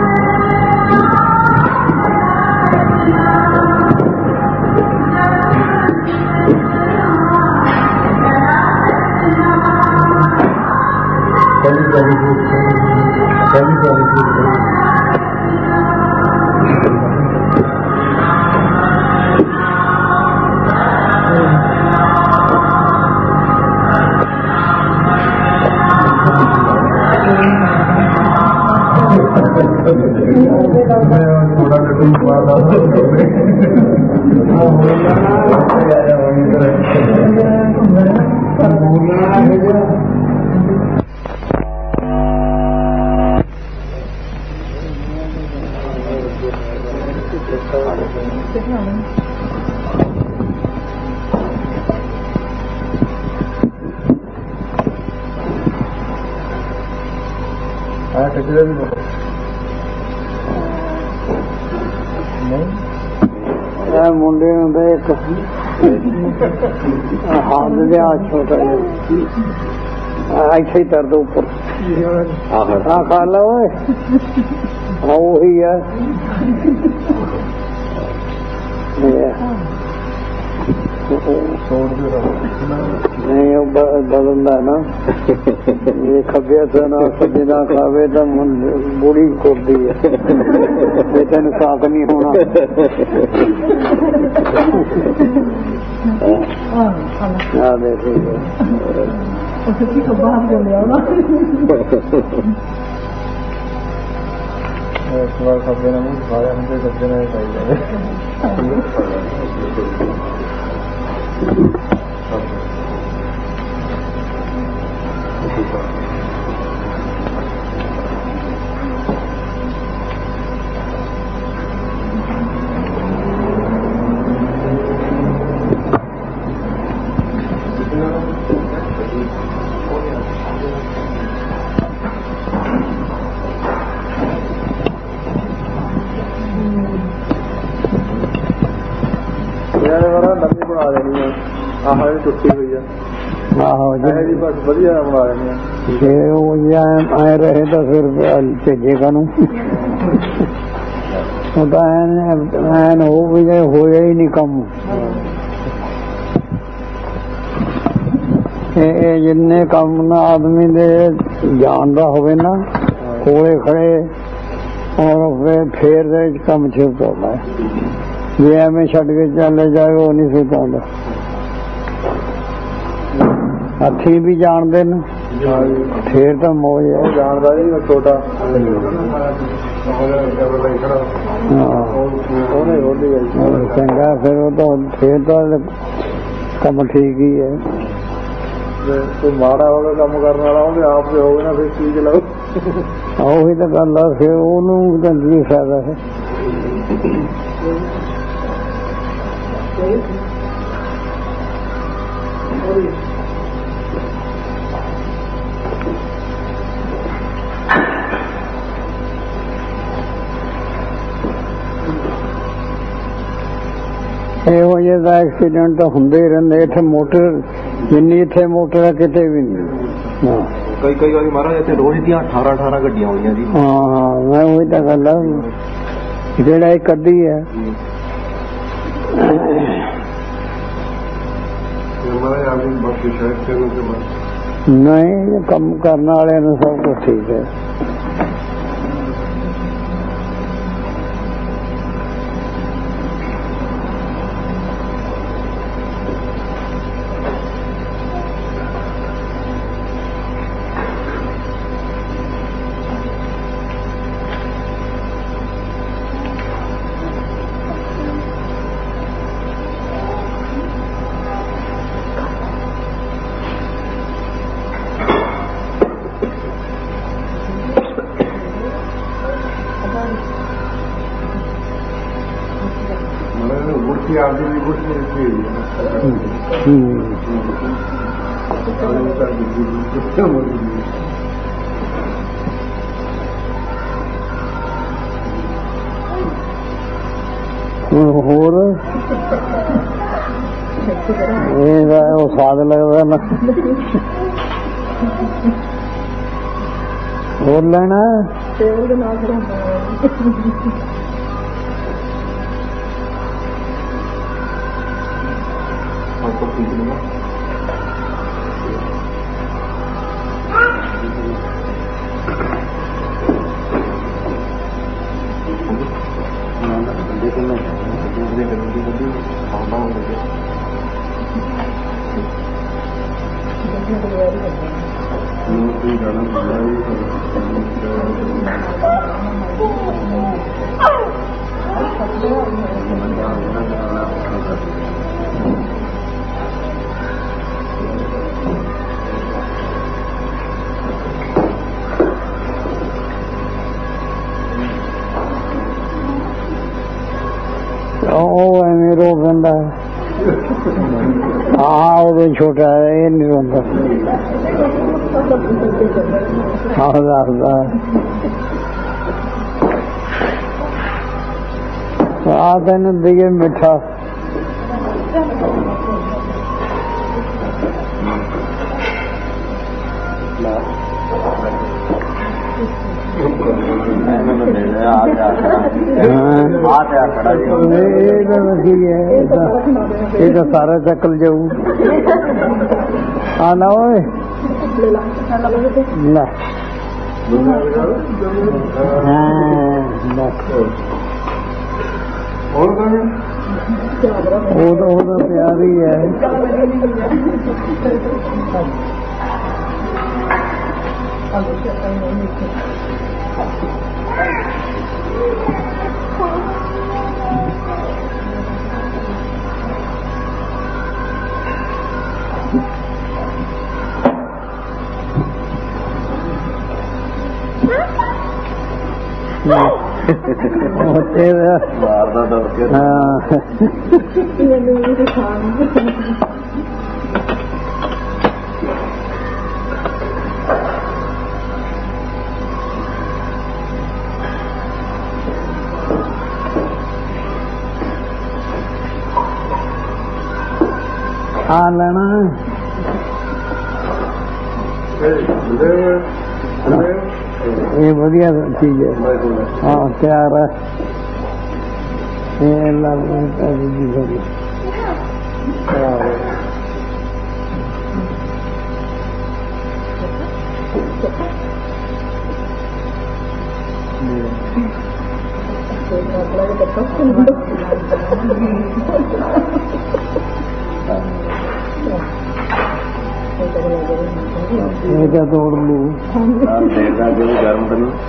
मुंडे एक हाथ दे छोटा ऐसे ही तर दो ऊपर हाँ खा लो हाँ वही है नहीं बदलता है ना ये खबिया से ना सब्जी ना खावे तो बूढ़ी कोदी है बेचन साथ नहीं होना हाँ देखिए खबे ना मुझे खाया हमसे सब्जी ना खाई टुटी हुई है आहो जी बस बढ़िया बना रहे आए रहे तो फिर भेजे कानू ਐਨ ਹੋ ਵੀ ਜਾਏ ਹੋਇਆ ਹੀ ਨਹੀਂ ਕੰਮ ਇਹ ਜਿੰਨੇ ਕੰਮ ਨਾ ਆਦਮੀ ਦੇ ਜਾਣਦਾ ਹੋਵੇ ਨਾ ਕੋਲੇ ਖੜੇ ਔਰ ਫੇਰ ਦੇ ਕੰਮ ਛੁੱਟ ਹੁੰਦਾ ਜੇ ਐਵੇਂ ਛੱਡ ਕੇ ਚੱਲੇ ਜਾਏ ਉਹ ਨਹੀਂ ਸੀ ਪਾਉਂਦਾ ਹੱਥੀ ਵੀ ਜਾਣਦੇ ਨੇ ਫੇਰ ਤਾਂ ਮੋਜ ਹੈ ਜਾਣਦਾ ਨਹੀਂ ਛੋਟਾ ਚੰਗਾ ਫਿਰ ਉਹ ਤਾਂ ਫੇਰ ਤਾਂ ਕੰਮ ਠੀਕ ਹੀ ਹੈ ਕੋਈ ਮਾੜਾ ਹੋਵੇ ਕੰਮ ਕਰਨ ਵਾਲਾ ਉਹਦੇ ਆਪ ਦੇ ਹੋਵੇ ਨਾ ਫਿਰ ਚੀਜ਼ ਲਾਓ ਉਹੀ ਤਾਂ ਗੱਲ ਆ ਫਿਰ ਉਹਨੂੰ ਤਾਂ ਕੀ ਫਾਇਦਾ ਹੈ ਇਹੋ ਜਿਹੇ ਦਾ ਐਕਸੀਡੈਂਟ ਤਾਂ ਹੁੰਦੇ ਹੀ ਰਹਿੰਦੇ ਇੱਥੇ ਮੋਟਰ ਜਿੰਨੀ ਇੱਥੇ ਮੋਟਰ ਹੈ ਕਿਤੇ ਵੀ ਨਹੀਂ ਕਈ ਕਈ ਵਾਰੀ ਮਹਾਰਾਜ ਇੱਥੇ ਰੋਜ਼ ਦੀਆਂ ਅਠਾਰਾਂ ਅਠਾਰਾਂ ਗੱਡੀਆਂ ਹੋਈਆਂ ਜੀ ਹਾਂ ਹਾਂ ਮੈਂ ਉਹੀ ਤਾਂ ਗੱਲ ਆ ਜਿਹੜਾ ਇੱਕ ਅੱਧੀ ਹੈ ਨਹੀਂ ਕੰਮ ਕਰਨ ਵਾਲਿਆਂ ਨੂੰ ਸਭ ਕੁਛ ਠੀਕ ਹੈ ਹੋਰ ਉਹ ਸਵਾਦ ਲੱਗਦਾ ਨਾ ਹੋਰ ਲੈਣਾ ਟੇਬਲ ਦੇ ਨਾਲ ਖੜਾ आपको ठीक लगा ਉਹ ਐਵੇਂ ਰੋ ਪੈਂਦਾ ਹਾਂ ਉਦੋਂ ਛੋਟਾ ਇਹ ਨਹੀਂ ਰੋਂਦਾ ਹਾਂ ਦੱਸਦਾ ਆ ਤੈਨੂੰ ਦੇਈਏ ਮਿੱਠਾ ਇਹ ਤਾਂ ਸਾਰਾ ਚੱਕਲ ਜਾਊ ਆ ਨਾ ਓਏ ਲੈ ਉਹਦਾ ਉਹਦਾ ਪਿਆਰ ਹੀ ਹੈ तेरा मारना डर के हाँ हाँ लेना ये बढ़िया चीज है हाँ तैयार है ये क्या तोड़ लू देखा जो गर्म तो नहीं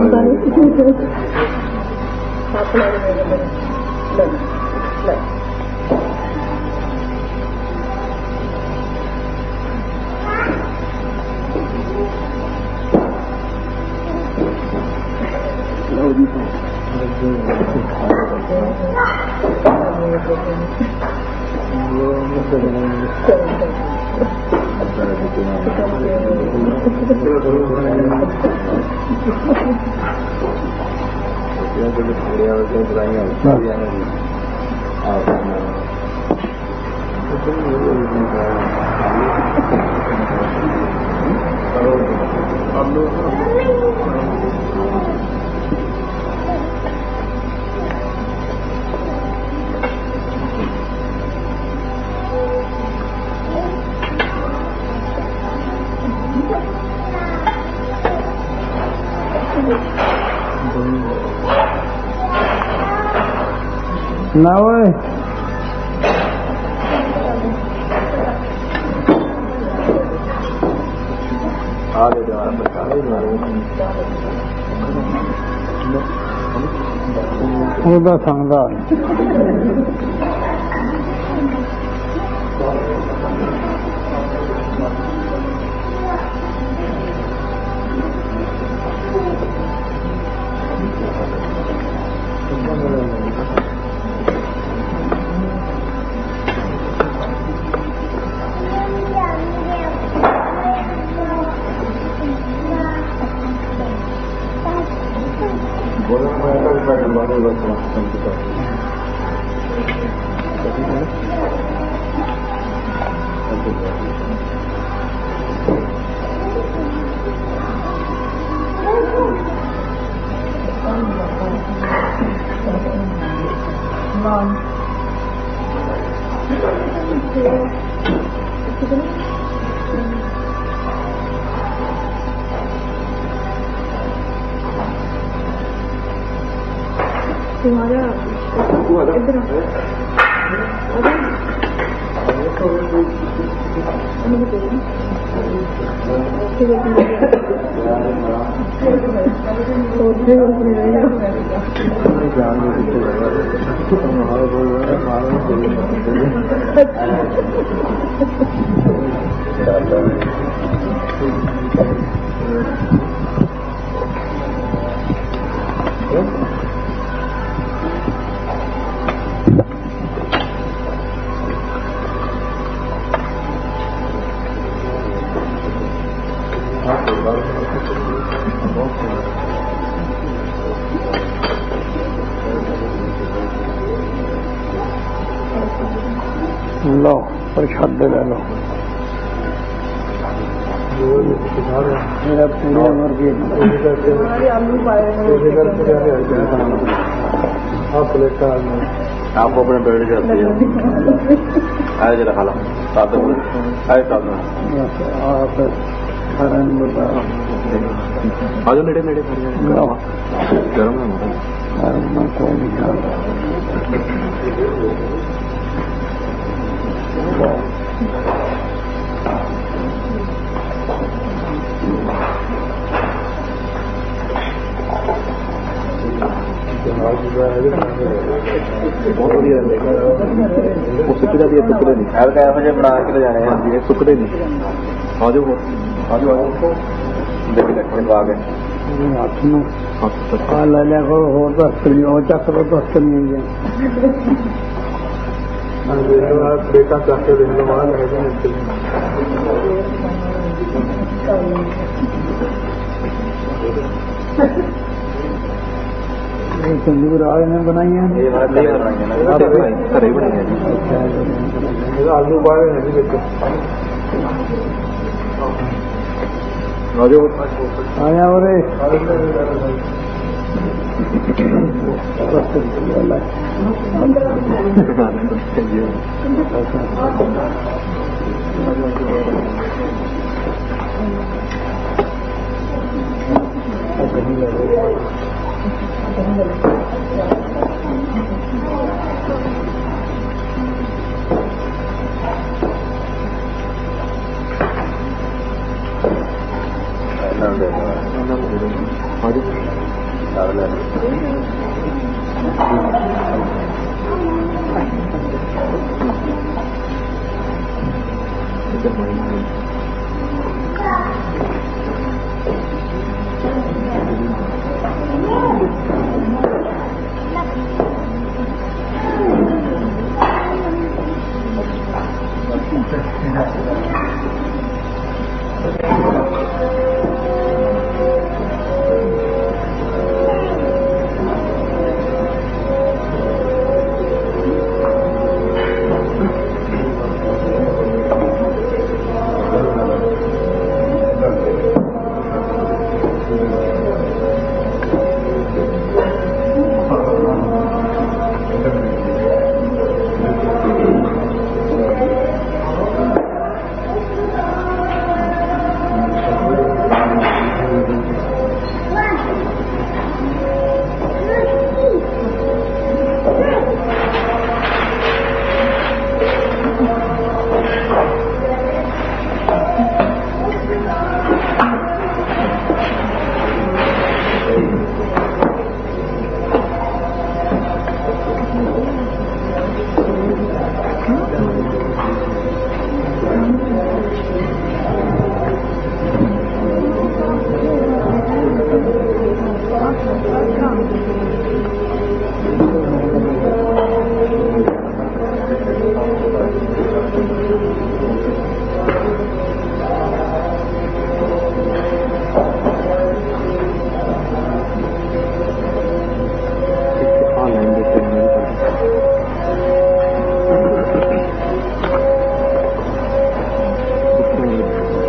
ना ओए ਉਹਦਾ ਸੰਗਦਾ तुम्हारा इधर लो प्रसाद ले लो मेरा पूरी उम्र की आपको अपने पेड़ करती है आए जरा खाला साथ में आए साथ में आप बता आज नेड़े नेड़े गर्म है कोई नहीं बहुत बढ़िया वो सुकड़ा दिए टुकड़े नहीं यार क्या मुझे बना के ले जाने हैं टुकड़े नहीं आ जाओ आ जाओ देख ले आ गए हाथ में ले ले को हो दस हो चक्र दस नहीं है बेटा चाहते देखने वाला तंदूर आए ने बनाई है आलू बाल है आया और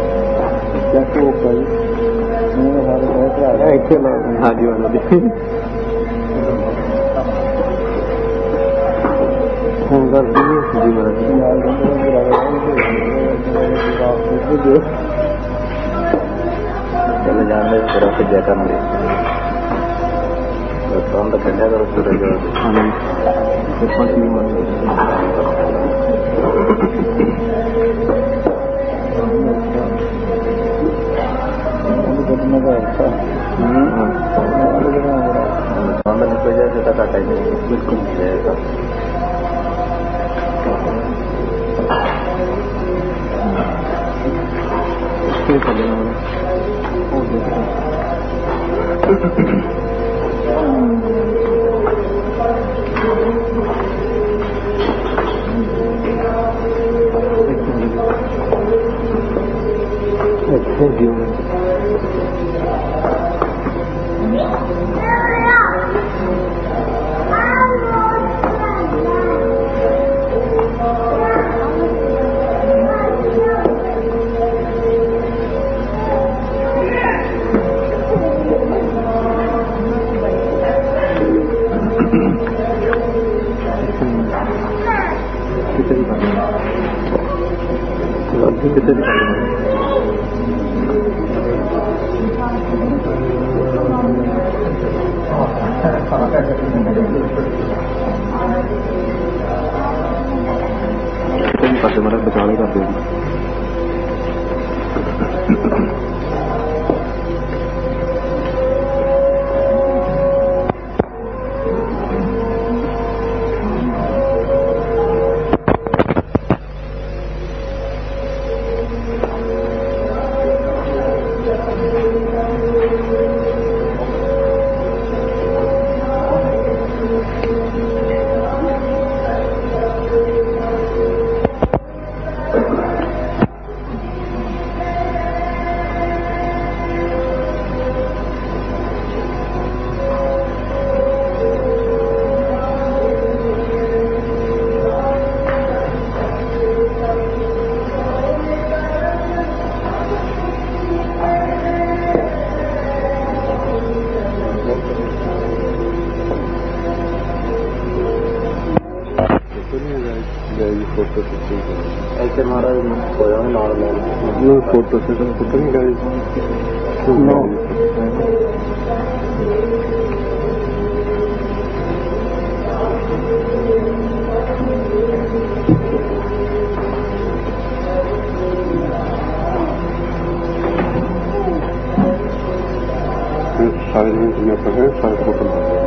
हाँ जी वाला संघर्ष जी चले जाने तरफ से जय कर तो कन्या करो सूरज निकल जाए तो काटा बिल्कुल पासे मेरा बचाने कर देगी ऐसे हमारा फोटो से फोटो नहीं करें सारे दिन में पढ़े सारे फोटो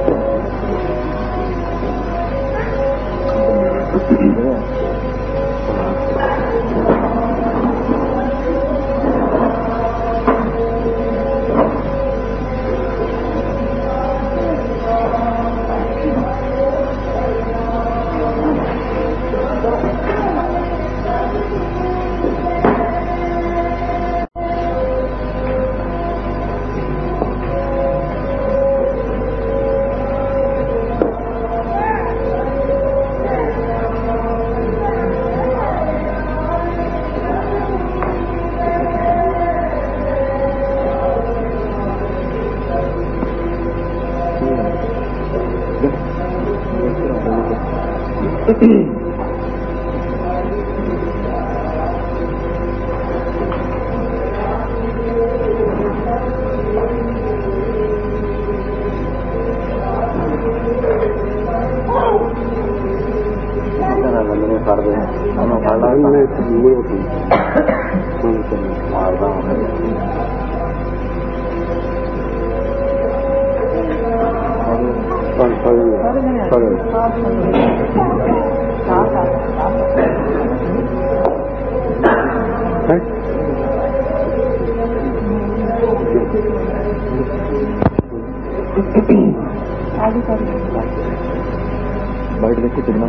बाइट देखिए कितना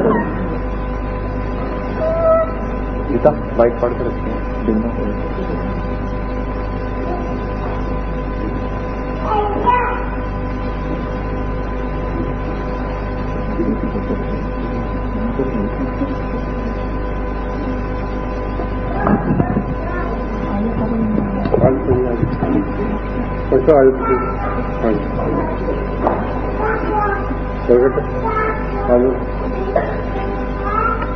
गीता बाइट पढ़ कर रखते हैं कितना अच्छा आयुष आलू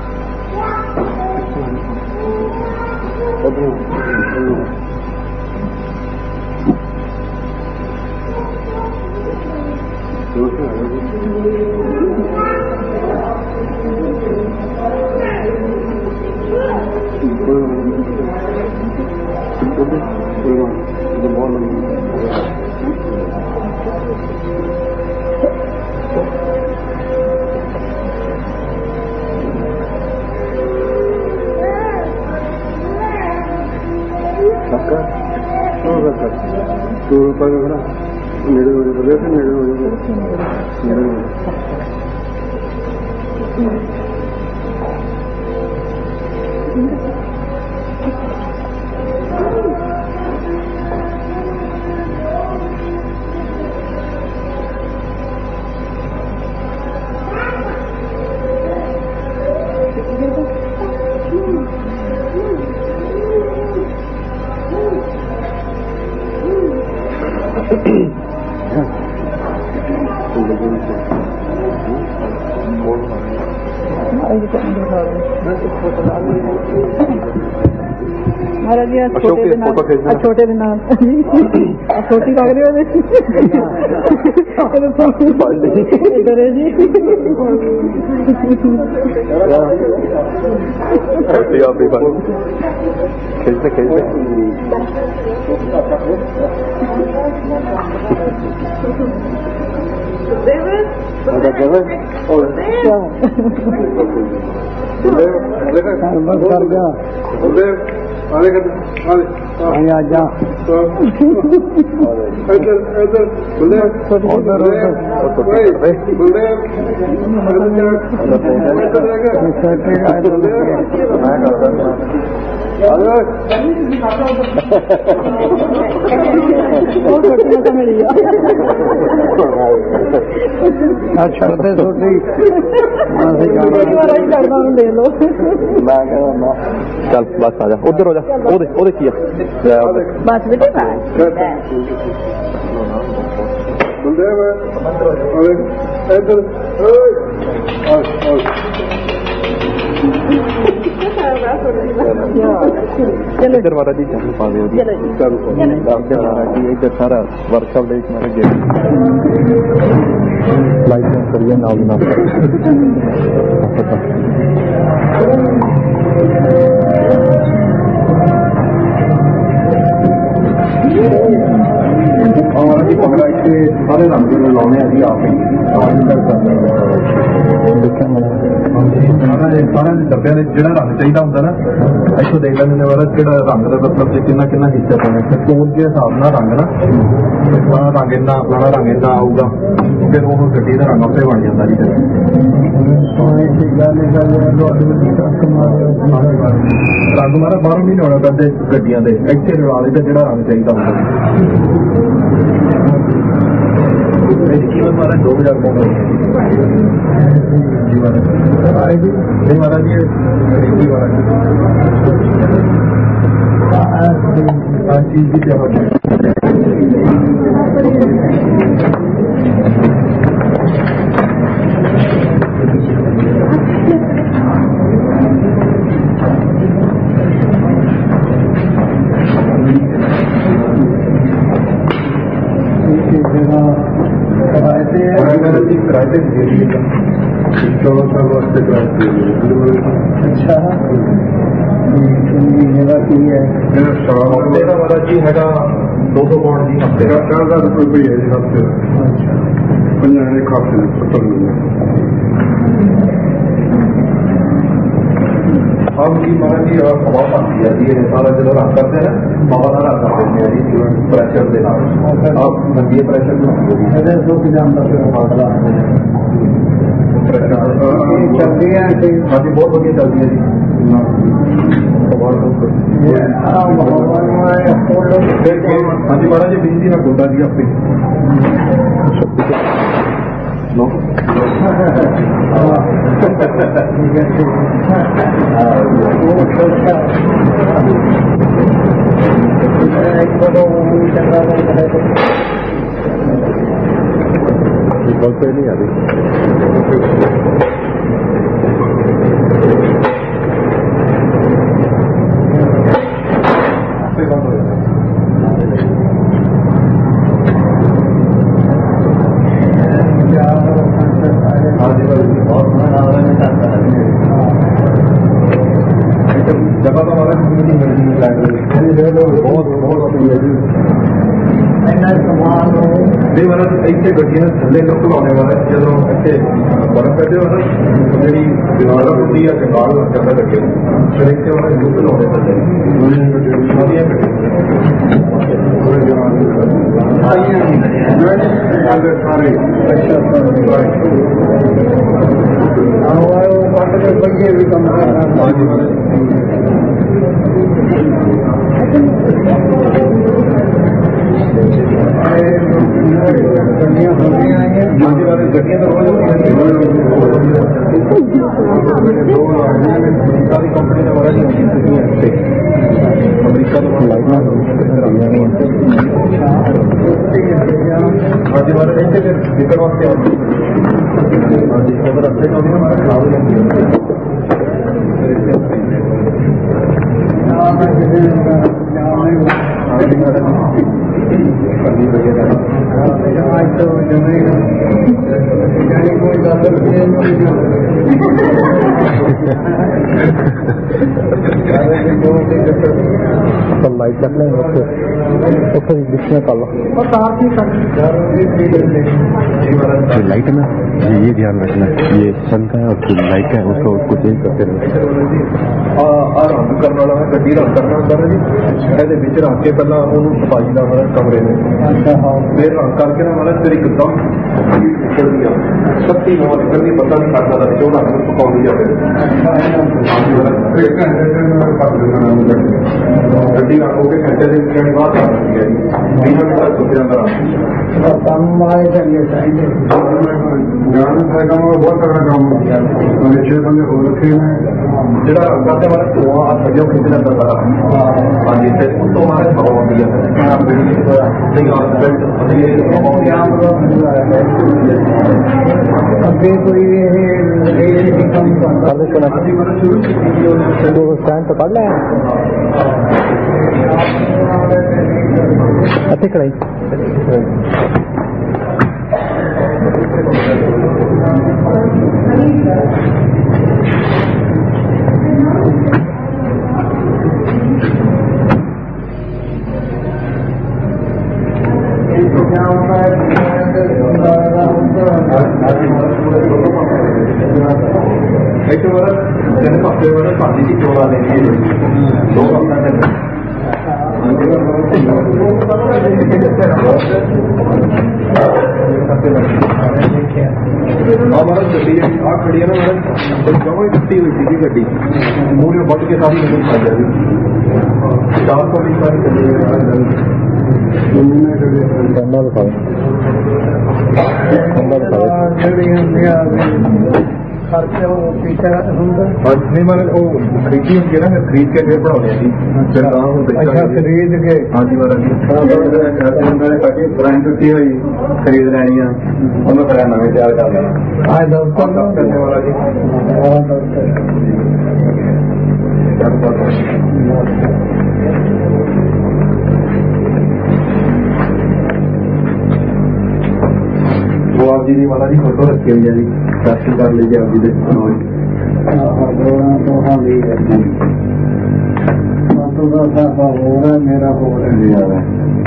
महाराज जी छोटे छोटे दिन छोटी लग रही इधर है जी खेलते खेलते कर गया आजा छोटे छोटी चल बस आ जा उधर हो जा ओदे ओदे की बस बेटे इधर महाराज जी पा दे इधर सारा वर्कशॉप ले लाइसेंस करिए नाल ना और पंगड़ा इतने सारे रंग लाने अभी आप सारे डब्बे जो रंग चाहिए होंगे ना इतों देख लेने वाला कि रंग का मतलब कि किन्ना किन्ना हिस्सा पैना स्कूल के हिसाब न रंग ना फलाना रंग इन्ना फलाना रंग इन्ना आऊगा फिर वो गड्डी का रंग आपे बन जाता जी रंग मारा बारह महीने होना पैंते गड्डिया के इतने रला लेते जो रंग चाहिए होंगे कीमत मारा दो हजार पाउंड नहीं महाराज जी हर चीज की जरूरत है किराए चौदह साल वास्ते अच्छा हफ्ते का महाराज जी है दो सौ पाउंड जी हफ्ते का चार हजार रुपये है जी हफ्ते एक हफ्ते अब जी महाराज जी हवा पाती है जी सारा जो रंग करते हैं हवा का रंग करते हैं जी प्रेशर के नाम अब मंदी प्रेशर हाँ जी बहुत बढ़िया चलती है जी हाँ जी महाराज जी बिजली ना गोदा जी अपनी बहुत नहीं आ रही बहुत बहुत नहीं महाराज इतने गड्डियां थले लोग लाने वाले जो इतने बर्फ बैठे हो ना जी दीवार होती है जंगाल ज्यादा लगे फिर इतने वाले लोग लाने थले भी कम गड्डियां गड्डियां तो कंपनी ने बड़ा अमेरिका तो आज हमारे टिकट वास्ते रस्ते का भी हमारा खराब हो जाती है आज तो कोई लाइट रख लें तो फिर डिस्प्ले कर लो लाइट में ये ध्यान रखना ये सन का है और लाइट का है उसको उसको चेंज करते रहना रंग करने वाला गड्डी रंग करना होता है जी ਇਹਦੇ ਵਿੱਚ ਰੱਖ ਕੇ ਪਹਿਲਾਂ ਉਹਨੂੰ ਸਫਾਈ ਦਾ ਹਮਾਰਾ ਕਮਰੇ ਨੇ ਫਿਰ ਰੰਗ ਕਰਕੇ ਨਾ ਹਮਾਰਾ ਫਿਰ ਇੱਕਦਮ ਨਿਕਲਦੀ ਆ ਸੱਤੀ ਹਵਾ ਨਿਕਲਦੀ ਪਤਾ ਨਹੀਂ ਲੱਗਦਾ ਕਿ ਉਹ ਰੰਗ ਨੂੰ ਪਕਾਉਂਦੀ ਜਾਵੇ ਇੱਕ ਘੰਟੇ ਦੇ ਨਾਲ ਪੱਕ ਦੇਣਾ ਗੱਡੀ ਰੰਗ ਹੋ ਕੇ ਘੰਟੇ ਦੇ ਵਿੱਚ ਬਾਅਦ ਆ ਜਾਂਦੀ ਹੈ ਵੀਹ ਮਿੰਟ ਤੱਕ ਸੁੱਕ ਜਾਂਦਾ ਕੰਮ ਆਏ ਚੰਗੇ ਚਾਹੀਦੇ ਜਾਨ ਦਾ ਕੰਮ ਬਹੁਤ ਤਕੜਾ ਕੰਮ ਹੈ ਛੇ ਬੰਦੇ ਹੋ ਰੱਖੇ ਨੇ ਜਿਹੜਾ ਰੰਗ ਕਰਦੇ ਵਾਲਾ ਧੂਆਂ ਆ ਸਜੋ ਖਿੱਚ ਲੈਂਦਾ ਸਾਰਾ ਹਾਂਜੀ ਤੇ ਉਸ ਤੋਂ ਬਾਅਦ ਹਵਾ ਆਉਂਦੀ ਹੈ ਨਹੀਂ ਆ ਬੈਲਟ ਅੱਗੇ ਕੋਈ ਇਹ ਕੰਮ ਕਰਦੇ ਕਰਨਾ ਸ਼ੁਰੂ तो स्टैंड तो पढ़ लिया अच्छी कढ़ाई एक तो बड़ा जैसे हफ्ते बड़े पानी की चोला लेनी है दो हफ्ता करना हमारा गड्डी आ खड़ी है ना मैडम जमा टूटी हुई थी गड्डी मूरे बट के सारी नजर खा जाएगी चार सौ बीस सारी नहीं मैंने वो खरीदी होंगे ना खरीद के फिर बनाने जी अच्छा खरीद के हाँ जी मैंने पुरानी टुटी हुई खरीद लैनी है उन्होंने फिर नवे तैयार करने करने वाला जी वो आप जी वाला जी फोटो रखी हुई है जी दर्शन कर लीजिए आप जी दे हो रहा है मेरा हो रहा है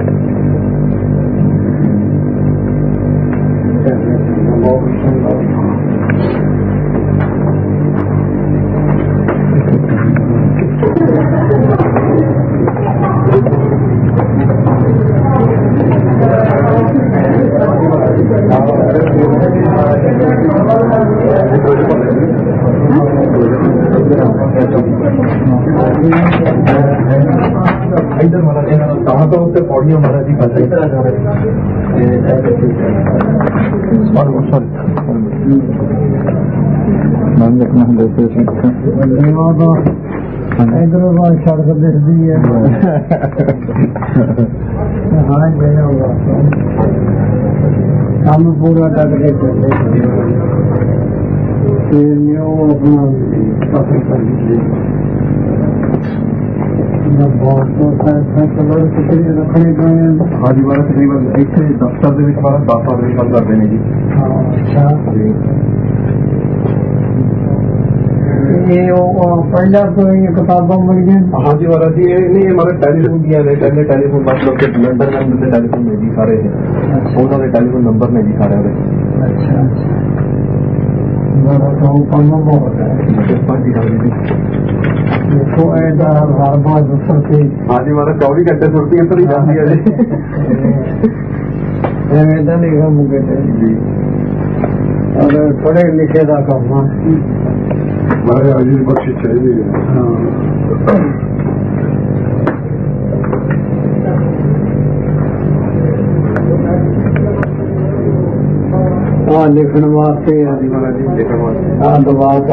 इधर वाला कहाँ तो उससे पौड़ी हमारा जी बस इधर इधर सड़क दिखती है हाँ काम पूरा टक के चले रखने हाँ जी बारह तकरीबन एक दफ्तर के बारह दस आदमी काम करते हैं जी ਇਹ ਉਹ ਪਹਿਲਾਂ ਤੋਂ ਹੀ ਕਿਤਾਬਾਂ ਮਿਲੀਆਂ। ਹਾਂਜੀ ਮਹਾਰਾਜ ਜੀ, ਇਹ ਨਹੀਂ ਮਤਲਬ ਟੈਲੀਫੋਨ ਦੀਆਂ ਨੇ, ਪਹਿਲੇ ਟੈਲੀਫੋਨ ਮਤਲਬ ਕਿ ਲੰਡਨ ਦੇ ਟੈਲੀਫੋਨ ਨੇ ਜੀ ਸਾਰੇ, ਉਹਨਾਂ ਦੇ ਟੈਲੀਫੋਨ ਨੰਬਰ ਨੇ ਜੀ ਸਾਰਿਆਂ ਦੇ। ਅੱਛਾ ਅੱਛਾ, ਬੜਾ ਕੰਮ ਕੰਮ ਬਹੁਤ ਹੈ। ਹਾਂਜੀ ਹਾਂਜੀ ਦੇਖੋ ਇਹਦਾ ਹਰ ਬਾਰ ਦੱਸੋ ਕਿ ਹਾਂਜੀ ਮਹਾਰਾਜ ਚੌਵੀ ਘੰਟੇ ਸੁਰਤੀ ਇੱਧਰ ਹੀ ਜਾਂਦੀ ਹੈ ਜੀ। ਐਵੇਂ ਤਾਂ ਨਹੀਂ ਕੰਮ ਕਰਦੇ ਜੀ, ਔਰ ਪੜ੍ਹੇ ਲਿਖੇ ਦਾ ਕੰਮ ਆ। ਮਹਾਰਾਜ ਜੀ ਬਖਸ਼ਿਸ਼ ਚਾਹੀਦੀ ਹੈ। हाँ लिखण वास्ते हाँ दबा का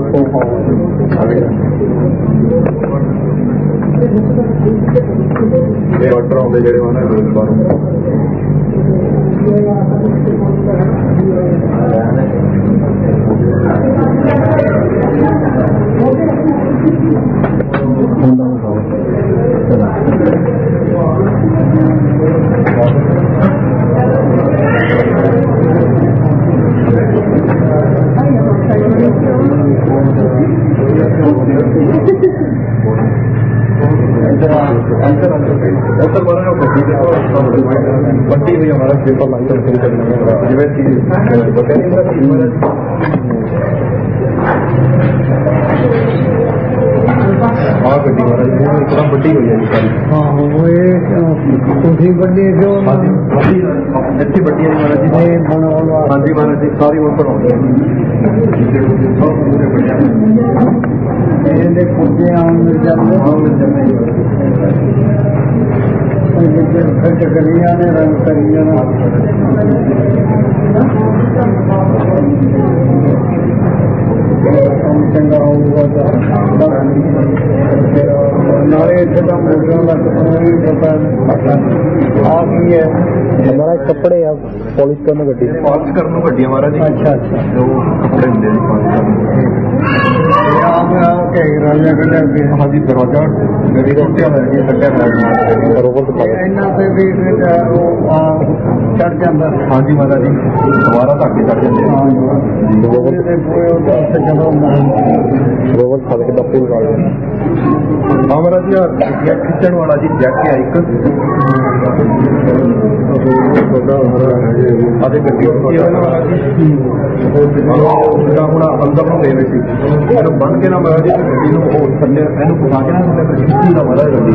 ये ऑर्डर आते जेडे होने बाहरों पट्टी हुई हमारा पेपर लाइसेंस शुरू हाँ गड्डी पूरा बड्डी हुई है सारी। हाँ वो बड्डी जो अच्छी बड्डी है महाराज जी। हाँ जी महाराज जी, सारी वो पढ़ाओ कुर्ते आम मिल जाते खर्च करी जाने रंग करी जाना। चंगा होगा नाले इतने का मोटरों का पता आ की है हमारा कपड़े आप पॉलिश करने गड्डी पॉलिश करने गड्डी हमारा जी। अच्छा अच्छा, जो कपड़े होंगे जी पॉलिश करने हाँ जी दरवाजा मेरी रोटियां लगे लगे रोबोट चढ़ जाता। हाँ जी महाराज जी, दोबारा धक्के चढ़ जाते रोबोट खा के दफ्ते लगा हाँ महाराज जी। खिंचण वाला जी जैक है एक आधे गड्डी ਹੁਣ ਅੰਦਰ ਨੂੰ ਦੇ ਸੀ ਇਹਨੂੰ ਬੰਨ ਕੇ ਨਾ ਮਹਾਰਾਜ ਜੀ ਗੱਡੀ ਨੂੰ ਉਹ ਥੱਲੇ ਇਹਨੂੰ ਪਾ ਕੇ ਨਾ ਥੱਲੇ ਖਿੱਚੀ ਦਾ ਮਹਾਰਾਜ ਗੱਡੀ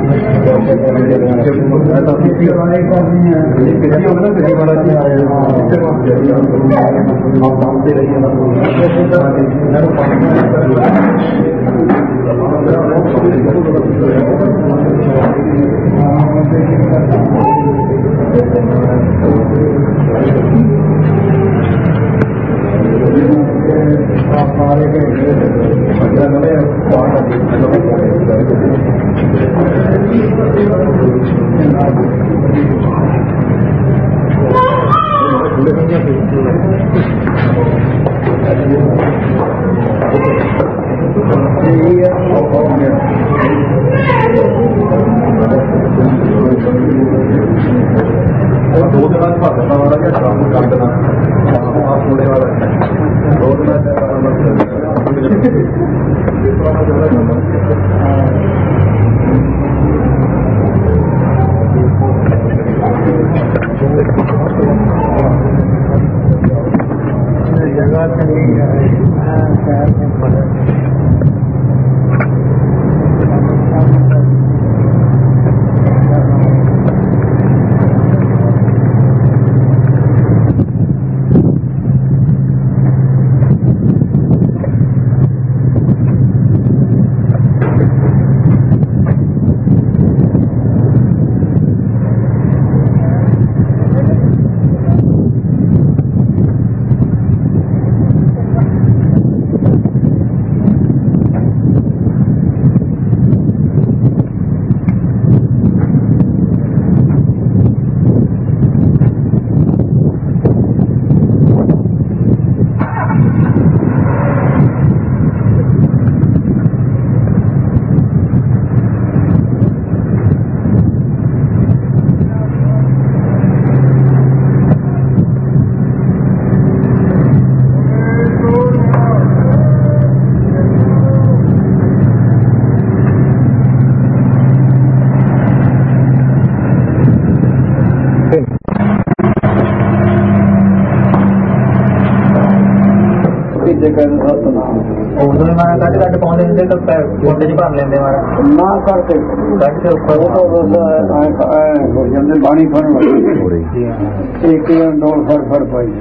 ਐਸਾ ਖਿੱਚੀ ਵਾਲੇ ਕਰਨੀ ਹੈ ਗੱਡੀ ਹੋਵੇ ਨਾ ਗੱਡੀ ਵਾਲਾ ਜੀ ਇੱਥੇ ਵਾਪਸ ਜਾਈਏ ਆਪ ਸਾਹਮਣੇ ਰਹੀਏ ਨਾ ਇਹਨੂੰ दो दिन भाषा वाला क्या काम कर देना होने वाला दो जगह चली ਸਤਨਾਮ ਉਦੋਂ ਹੀ ਮਾਰਾ ਕੱਢ ਕੱਢ ਪਾਉਂਦੇ ਹੁੰਦੇ ਤਾਂ ਕੁੰਡੇ ਚ ਭਰ ਲੈਂਦੇ ਮਾਰਾ ਨਾ ਕਰਕੇ ਕੱਢ ਕੇ ਉੱਪਰ ਹੋ ਜਾਂਦੇ ਬਾਣੀ ਫੜਨ ਵਾਲੇ ਇੱਕ ਡੋਲ ਫੜ ਫੜ ਪਾਈ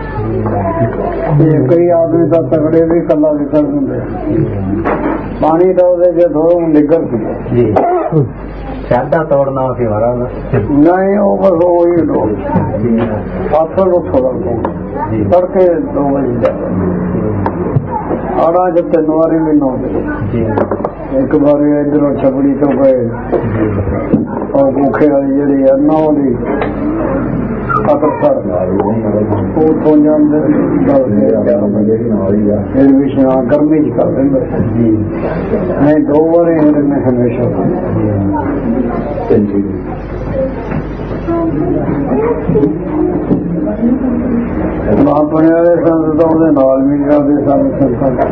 ਇਹ ਕਈ ਆਦਮੀ ਤਾਂ ਤਗੜੇ ਵੀ ਕੱਲਾ ਨਿਕਲ ਦਿੰਦੇ ਪਾਣੀ ਦਾ ਉਹਦੇ ਜੇ ਥੋੜਾ ਨਿਕਲ ਸੀ ਸ਼ਰਧਾ ਤੋੜਨਾ ਸੀ ਮਾਰਾ ਨਹੀਂ ਉਹ ਬਸ ਉਹੀ ਡੋਲ ਪਾਥਰ ਨੂੰ ਥੋੜਾ ਤੜਕੇ ਦੋ ਵਜੇ ਆੜਾ ਜਦ ਤਿੰਨ ਵਾਰੀ ਮੈਨੂੰ ਇੱਕ ਵਾਰੀ ਇੱਧਰੋਂ ਛਪੜੀ ਤੋਂ ਗਏ ਔਰ ਭੁੱਖੇ ਵਾਲੀ ਜਿਹੜੀ ਆ ਨਾ ਉਹਦੀ ਉੱਥੋਂ ਜਾਂਦੇ ਫਿਰ ਵੀ ਗਰਮੀ ਚ ਕਰ ਦਿੰਦੇ ਨਹੀਂ ਦੋ ਵਾਰੀ ਮੈਂ ਹਮੇਸ਼ਾ ਆਪਣੇ ਵਾਲੇ ਸੰਤ ਤਾਂ ਉਹਦੇ ਨਾਲ ਵੀ ਕਰਦੇ ਸਨ ਸੰਤਾਂ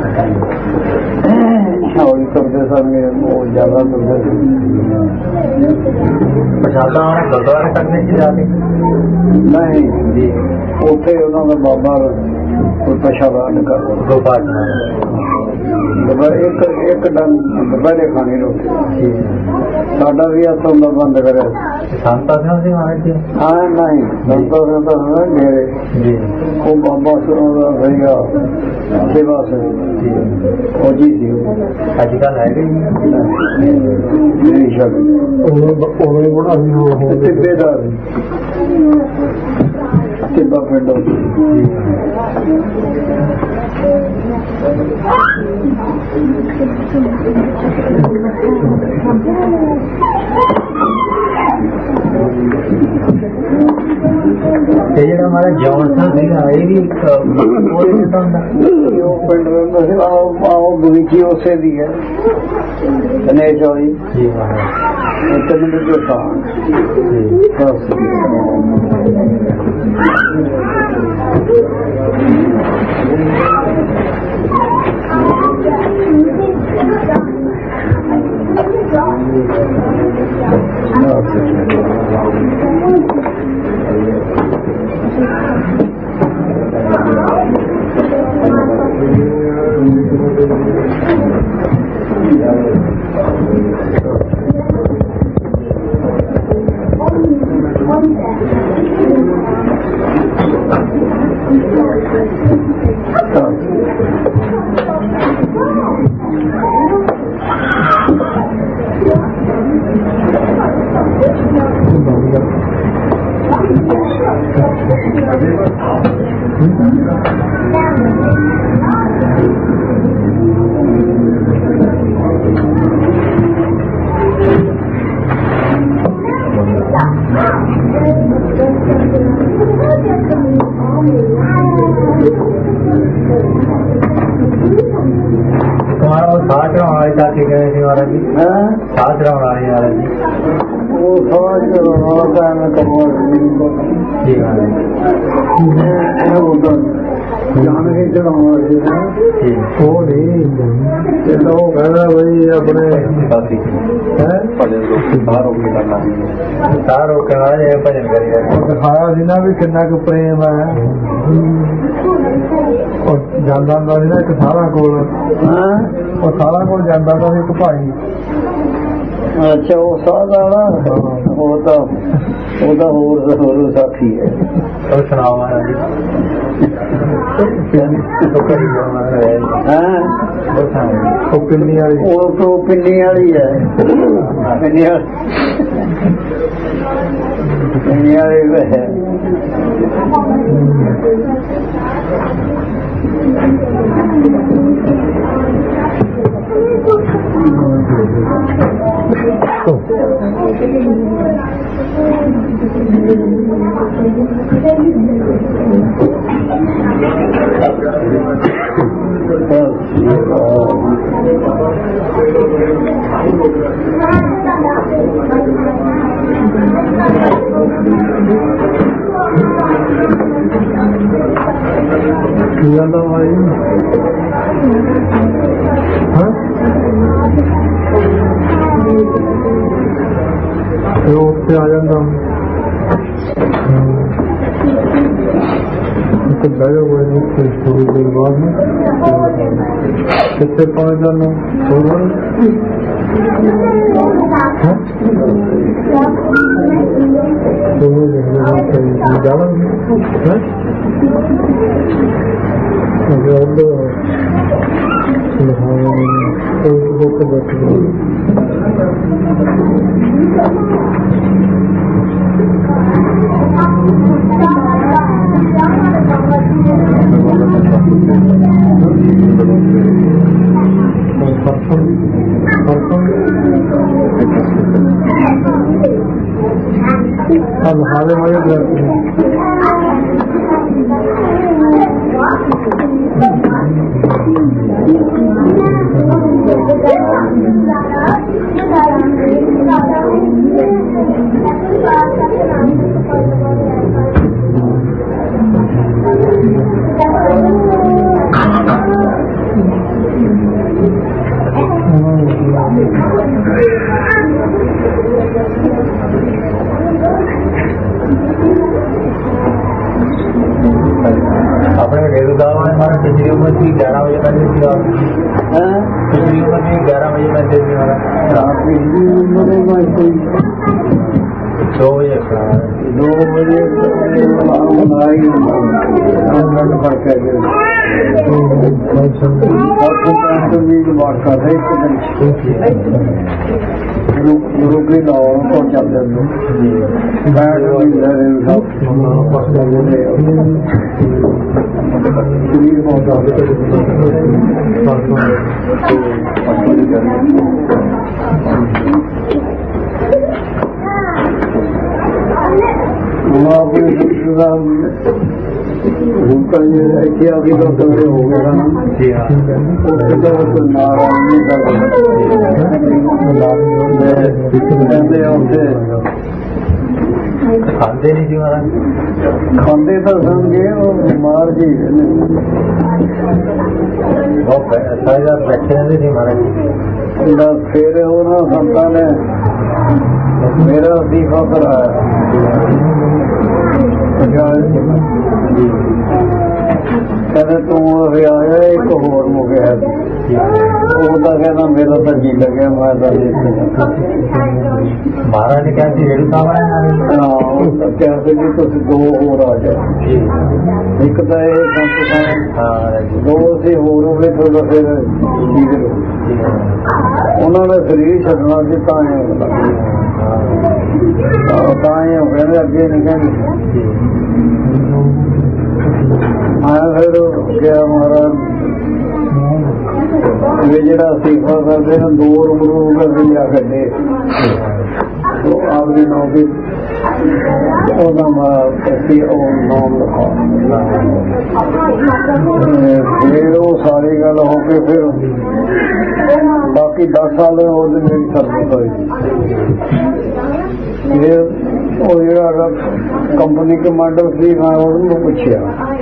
ਹੌਲੀ ਕਰਦੇ ਸਨ ਉਹ ਜ਼ਿਆਦਾ ਕਰਦੇ ਸੀ ਪ੍ਰਸ਼ਾਦਾ ਗੁਰਦੁਆਰੇ ਕਰਨੇ ਚ ਜਾ ਕੇ ਨਹੀਂ ਉੱਥੇ ਉਹਨਾਂ ਦਾ ਬਾਬਾ ਕੋਈ ਪ੍ਰਸ਼ਾਦਾ ਨਹੀਂ ਕਰਦਾ ਗੋਪਾਲ ਇੱਕ ਇੱਕ ਡੰਗ ਦੁਪਹਿਰੇ ਖਾਣੀ ਰੋਟੀ ਸਾਡਾ ਵੀ ਹੱਥੋਂ ਦਾ ਬੰਦ ਕਰਿਆ ਸੰਤਾ ਸਿੰਘ ਸੀ ਮਹਾਰਾਜ ਜੀ ਹਾਂ ਨਹੀਂ ਸੰਤਾ ਸਿੰਘ ਤਾਂ ਮੇਰੇ ਉਹ ਬਾਬਾ ਦਾ ਭਈਆ ਸੇਵਾ ਸਿੰਘ ਉਹ ਜੀ ਸੀ ਅੱਜ ਕੱਲ੍ਹ ਹੈਗੇ ਨਹੀਂ ਸ਼ਕ ਉਹ ਬੜਾ ਵੀ ਹੋ ਤਿੱਬੇਦਾਰ ਤਿੱਬਾ ਪਿੰਡ ਤੇ ਜਿਹੜਾ ਹਮਾਰਾ ਜੌਨਸਨ ਸੀਗਾ ਇਹ ਵੀ ਉਹ ਕਿੱਦਾਂ ਹੁੰਦਾ ਉਹ ਪਿੰਡ ਰਹਿੰਦਾ ਸੀ ਆਓ ਬਗੀਚੀ ਉਸੇ ਦੀ ਹੈ ਗਣੇਸ਼ ਵਾਲੀ ਜੀ ਮਹਾਰਾਜ ਇੱਕ ਮਿੰਟ ਜੋ ਥਾਂ ਜਾਣ ਕੇ ਚੜਾਉਣਾ ਉਹ ਨਹੀਂ ਇਹ ਤਾਂ ਉਹ ਕਹਿੰਦਾ ਬਈ ਆਪਣੇ ਬਾਹਰ ਹੋ ਕੇ ਕਰਨਾ ਬਾਹਰ ਹੋ ਕੇ ਇਹ ਭਜਨ ਕਰੀ ਦਿਖਾਇਆ ਸੀ ਨਾ ਵੀ ਕਿੰਨਾ ਕੁ ਪ੍ਰੇਮ ਹੈ ਉਹ ਜਾਂਦਾ ਹੁੰਦਾ ਸੀ ਨਾ ਇੱਕ ਸਾਰਾ ਕੋਲ ਉਹ ਸਾਰਾ ਕੋਲ ਜਾਂਦਾ ਹੁੰਦਾ ਸੀ ਇੱਕ ਭਾਈ ਅੱਛਾ ਉਹ ਸਾਦਾ ਵਾਲਾ ਉਹ ਤਾਂ ਉਹਦਾ ਹੋਰ ਹੋਰ ਸਾਥੀ ਹੈ ਉਹ ਸੁਣਾਓ ਮਹਾਰਾਜ ਜੀ ਉਹ ਪਿੰਨੀ ਵਾਲੀ ਉਹ ਤੋਂ ਪਿੰਨੀ ਵਾਲੀ ਹੈ ਪਿੰਨੀ ਪਿੰਨੀ ਵਾਲੀ ਹੈ Yalla भाई हाँ तो आ जाता ਬਹਿ ਜਾਓ ਕੋਈ ਨਹੀਂ ਥੋੜੀ ਦੇਰ ਬਾਅਦ ਕਿੱਥੇ ਪਹੁੰਚ ਜਾਣਾ ਹੋਰ हम हाले वाले रहते हैं अपने डेढ़ गाँव में हमारा पिछली उम्र थी ग्यारह बजे पैंतीस की रात पिछली उम्र थी ग्यारह बजे पैंतीस की हमारा पिछली उम्र दो बजे दो बजे फर्क है रुकी लाहौर को चल जाते शरीर बहुत ਇੱਥੇ ਆ ਕੇ ਤਾਂ ਸਵੇਰੇ ਹੋ ਗਏ ਹਨ ਕਹਿੰਦੇ ਉੱਥੇ ਖਾਂਦੇ ਨਹੀਂ ਸੀ ਮਾਰਾ ਖਾਂਦੇ ਤਾਂ ਸਮਝੇ ਉਹ ਬਿਮਾਰ ਜੀ ਉਹ ਸਾਰਾ ਬੈਠੇ ਰਹਿੰਦੇ ਸੀ ਮਾਰਾ ਜੀ ਫਿਰ ਉਹਨਾਂ ਸੰਤਾਂ ਨੇ ਮੇਰਾ ਅਸਤੀਫਾ ਕਰਾਇਆ ਕਹਿੰਦੇ ਤੂੰ ਆਇਆ ਇੱਕ ਹੋਰ ਮੁਕਿਆ ਉਹ ਤਾਂ ਕਹਿੰਦਾ ਮੇਰਾ ਤਾਂ ਜੀ ਲੱਗਿਆ ਮੈਂ ਤਾਂ ਮਹਾਰਾਜ ਨੇ ਕਿਹਾ ਸੀ ਰੇੜੂ ਸਾਹਿਬ ਹਾਂ ਉਹ ਕਿਹਾ ਸੀ ਕਿ ਤੁਸੀਂ ਦੋ ਹੋਰ ਆ ਜਾਓ ਇੱਕ ਤਾਂ ਇਹ ਸੰਤ ਸਾਹਿਬ ਦੋ ਸੀ ਹੋਰ ਹੋਵੇ ਥੋੜਾ ਫਿਰ ਠੀਕ ਉਹਨਾਂ ਦਾ ਸਰੀਰ ਛੱਡਣਾ ਸੀ ਤਾਂ ਤਾਂ ਹੀ ਉਹ ਕਹਿੰਦੇ ਅੱਗੇ ਨਹੀਂ ਕਹਿੰਦੇ ਆਇਆ ਫਿਰ ਕਿਹਾ ਮਹਾਰਾਜ ਇਹ ਜਿਹੜਾ ਅਸਤੀਫਾ ਕਰਦੇ ਨੇ ਦੋ ਰੂਮ ਅਸੀਂ ਜਾ ਕੱਢੇ ਉਹ ਆਪਣੀ ਨੌਕਰੀ ਉਹਦਾ ਅਸੀਂ ਉਹ ਨਾਮ ਲਿਖਾ ਫਿਰ ਉਹ ਸਾਰੀ ਗੱਲ ਹੋ ਕੇ ਫਿਰ ਬਾਕੀ ਦਸ ਸਾਲ ਉਹਦੇ ਮੇਰੀ ਸਰਵਿਸ ਹੋਈ ਫਿਰ ਉਹ ਜਿਹੜਾ ਕੰਪਨੀ ਕਮਾਂਡਰ ਸੀ ਮੈਂ ਉਹਨੂੰ ਪੁੱਛਿਆ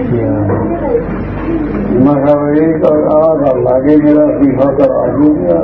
ਮੈਂ ਕਿਹਾ ਇਹ ਆਹ ਗੱਲ ਆ ਗਈ ਮੇਰਾ ਅਸਤੀਫਾ ਕਰਾ ਦੂੰਗਾ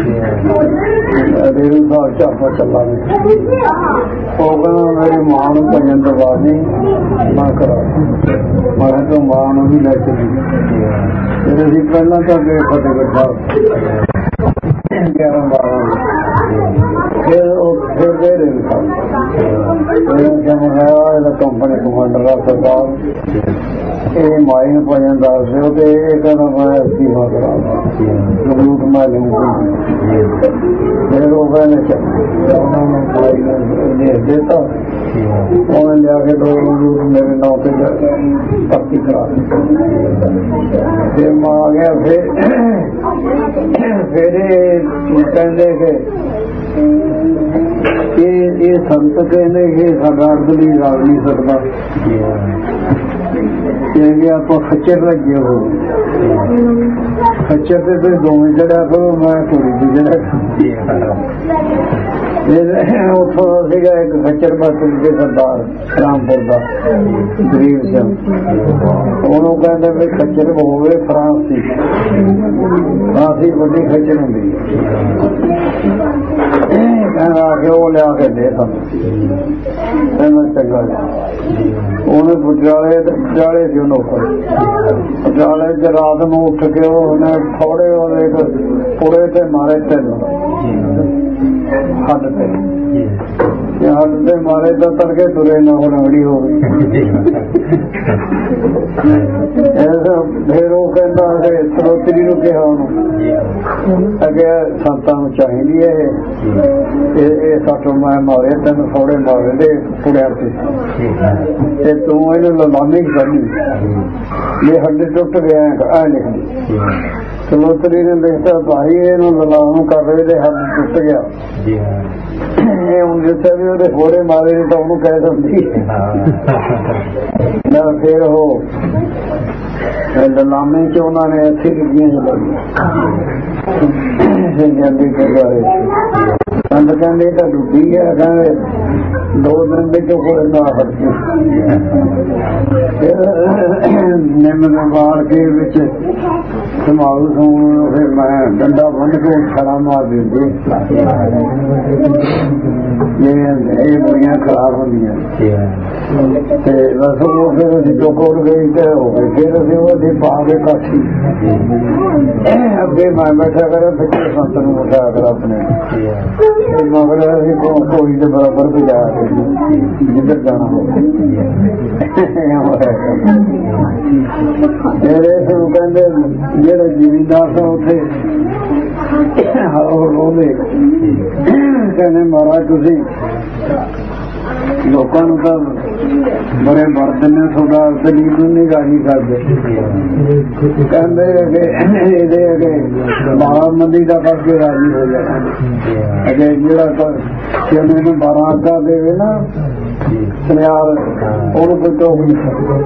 ਰੇਰੂ ਸਾਹਿਬ ਚਾਪਾ ਚੱਲਾਂਗੇ ਉਹ ਕਹਿੰਦਾ ਮੇਰੀ ਮਾਂ ਨੂੰ ਭਜਨ ਦਵਾ ਦੀ ਮੈਂ ਕਰਾ ਮੈਂ ਕਿਹਾ ਤੂੰ ਮਾਂ ਨੂੰ ਵੀ ਲੈ ਚੱਲੀ ਫਿਰ ਅਸੀਂ ਪਹਿਲਾਂ ਤਾਂ ਗਏ ਫਤਿਹਗੜ੍ਹ ਸਾਹਿਬ ਗਿਆਰਾਂ ਬਾਰਾਂ ਫਿਰ ਉਹ ਫਿਰ ਗਏ ਰੇਰੂ ਸਾਹਿਬ ਇਹਦਾ ਕੰਪਨੀ ਕਮਾਂਡਰ ਆ ਸਰਦਾਰ ਇਹ ਮਾਈ ਨੂੰ ਭਜਨ ਦੱਸ ਦਿਓ ਤੇ ਇਹ ਕਹਿੰਦਾ ਮੈਂ ਅਸਤੀਫਾ ਕਰਾਂਗਾ ਗਬਰੂਟ ਮੈਂ ਲਊਂਗਾ ਫਿਰ ਉਹ ਕਹਿੰਦੇ ਉਹਨਾਂ ਨੂੰ ਮਾਈ ਨੇ ਦਿੱਤਾ ਉਹਨੇ ਲਿਆ ਕੇ ਦੋ ਗਬਰੂਟ ਮੇਰੇ ਨਾਂ ਤੇ ਭਰਤੀ ਕਰਾ ਫਿਰ ਮੈਂ ਆ ਗਿਆ ਫਿਰ ਫਿਰ ਇਹ ਕਹਿੰਦੇ ਕਿ ਇਹ ਇਹ ਸੰਤ ਕਹਿੰਦੇ ਕਿ ਸਾਡਾ ਅਰਦਲੀ ਰਾਜ ਨਹੀਂ ਸਕਦਾ ਕਿ ਆਪਾਂ ਖੱਚਰ ਲੱਗੇ ਹੋ ਖੱਚਰ ਤੇ ਤੇ ਦੋਵੇਂ ਚੜਿਆ ਕਰੋ ਮੈਂ ਕੁੜੀ ਦੀ ਜਿਹੜਾ ਉੱਥੋਂ ਸੀਗਾ ਇੱਕ ਖੱਚਰ ਬਾਤਲ ਦੇ ਸਰਦਾਰ ਰਾਮਪੁਰ ਦਾ ਗਰੀਬ ਸਿੰਘ ਉਹਨੂੰ ਕਹਿੰਦੇ ਵੀ ਖੱਚਰ ਹੋਵੇ ਫਰਾਂਸ ਦੀ ਫਰਾਂਸ ਦੀ ਵੱਡੀ ਖੱਚਰ ਹੁੰਦੀ ਕਹਿੰਦਾ ਕੇ ਉਹ ਲਿਆ ਕੇ ਦੇ ਸਾਨੂੰ ਮੈਂ ਚੰਗਾ ਉਹਨੇ ਪਟਿਆਲੇ ਤੇ ਪਟਿਆਲੇ ਸੀ ਨੌਕਰ ਪਟਿਆਲੇ ਚ ਰਾਤ ਨੂੰ ਉੱਠ ਕੇ ਉਹਨੇ ਥੋੜੇ ਉਹਦੇ ਪੁੜੇ ਤੇ ਮਾਰੇ ਤਿੰਨ ਹੱਡ ਤੇ ਹੱਡ ਤੇ ਮਾਰੇ ਤਾਂ ਤੜਕੇ ਤੁਰੇ ਨਾ ਹੁਣ ਅੜੀ ਹੋ ਗਈ ਫਿਰ ਉਹ ਕਹਿੰਦਾ ਸਰੋਤਰੀ ਨੂੰ ਕਿਹਾ ਉਹਨੂੰ ਅੱਗੇ ਸੰਤਾਂ ਨੂੰ ਚਾਹੀਦੀ ਹੈ ਇਹ ਸੱਟ ਮੈਂ ਮਾਰੇ ਤੈਨੂੰ ਥੋੜੇ ਮਾਰੇ ਦੇ ਪੁੜਿਆ ਤੇ ਤੂੰ ਇਹਨੂੰ ਲਲਾਮੀ ਕਰਨੀ ਇਹ ਹੱਡ ਟੁੱਟ ਗਿਆ ਐ ਲਿਖਦੀ ਸਰੋਤਰੀ ਨੇ ਲਿਖਤਾ ਭਾਈ ਇਹਨੂੰ ਲਲਾਮ ਕਰ ਰਹੇ ਤੇ ਹੱਡ ਟੁੱਟ ਗਿਆ ਇਹ ਹੁਣ ਜਿੱਥੇ ਵੀ ਉਹਦੇ ਫੋੜੇ ਮਾਰੇ ਤਾਂ ਉਹਨੂੰ ਕਹਿ ਦਿੰਦੀ ਫਿਰ ਉਹ ਲਲਾਮੇ ਚ ਉਹਨਾਂ ਨੇ ਅੱਛੀ ਲਿਖੀਆਂ ਜਾਂਦੀ ਗੁਰਦੁਆਰੇ ਸੰਤ ਕਹਿੰਦੇ ਤਾਂ ਡੁੱਬੀ ਹੈ ਕਹਿੰਦੇ ਦੋ ਦਿਨ ਵਿੱਚ ਕੋਈ ਨਾ ਹਟਦੀ ਨਿੰਮ ਨੂੰ ਮਾਰ ਕੇ ਵਿੱਚ ਸੰਭਾਲੂ ਸੂ ਫਿਰ ਮੈਂ ਡੰਡਾ ਬੰਨ ਕੇ ਛੜਾ ਮਾਰ ਦਿੰਦੀ ਇਹ ਬੜੀਆਂ ਖਰਾਬ ਹੁੰਦੀਆਂ ਤੇ ਬਸ ਉਹ ਫਿਰ ਅਸੀਂ ਟੋਕੋੜ ਗਈ ਤੇ ਹੋ ਗਏ ਫਿਰ ਅਸੀਂ ਉਹਦੀ ਪਾ ਕੇ ਕਾਠੀ ਅੱਗੇ ਮੈਂ ਬੈਠਾ ਕਰਾਂ ਪਿੱਛੇ ਸੰਤ ਨੂੰ ਉਠਾਇਆ ਕਰ ਆਪਣੇ ਮਗਰ ਅਸੀਂ ਕੋਈ ਦੇ ਬਰਾਬਰ ਤੇ ਜਾ ਕੇ ਜਿੱਧਰ ਜਾਣਾ ਹੋਵੇ ਫਿਰ ਕਹਿੰਦੇ ਜਿਹੜੇ ਜ਼ਿਮੀਂਦਾਰ ਸਨ ਉੱਥੇ ਹੋਰ ਰੋਵੇ ਕਹਿੰਦੇ ਮਹਾਰਾਜ ਤੁਸੀਂ ਲੋਕਾਂ ਨੂੰ ਤਾਂ ਬੜੇ ਵਰਤ ਨੇ ਤੁਹਾਡਾ ਦਲੀਪ ਨੂੰ ਨਹੀਂ ਗਾਹੀ ਕਰਦੇ ਕਹਿੰਦੇ ਕਿ ਇਹਦੇ ਅੱਗੇ ਬਾਰਾਂ ਮੰਦੀ ਦਾ ਕਰਕੇ ਰਾਜੀ ਹੋ ਜਾਣਾ ਅਗੇ ਜਿਹੜਾ ਕਿ ਮੈਨੂੰ ਬਾਰਾਂ ਆਗਾ ਦੇਵੇ ਨਾ ਸੁਨਿਆਰ ਉਹਨੂੰ ਕੋਈ ਟੋਕ ਨਹੀਂ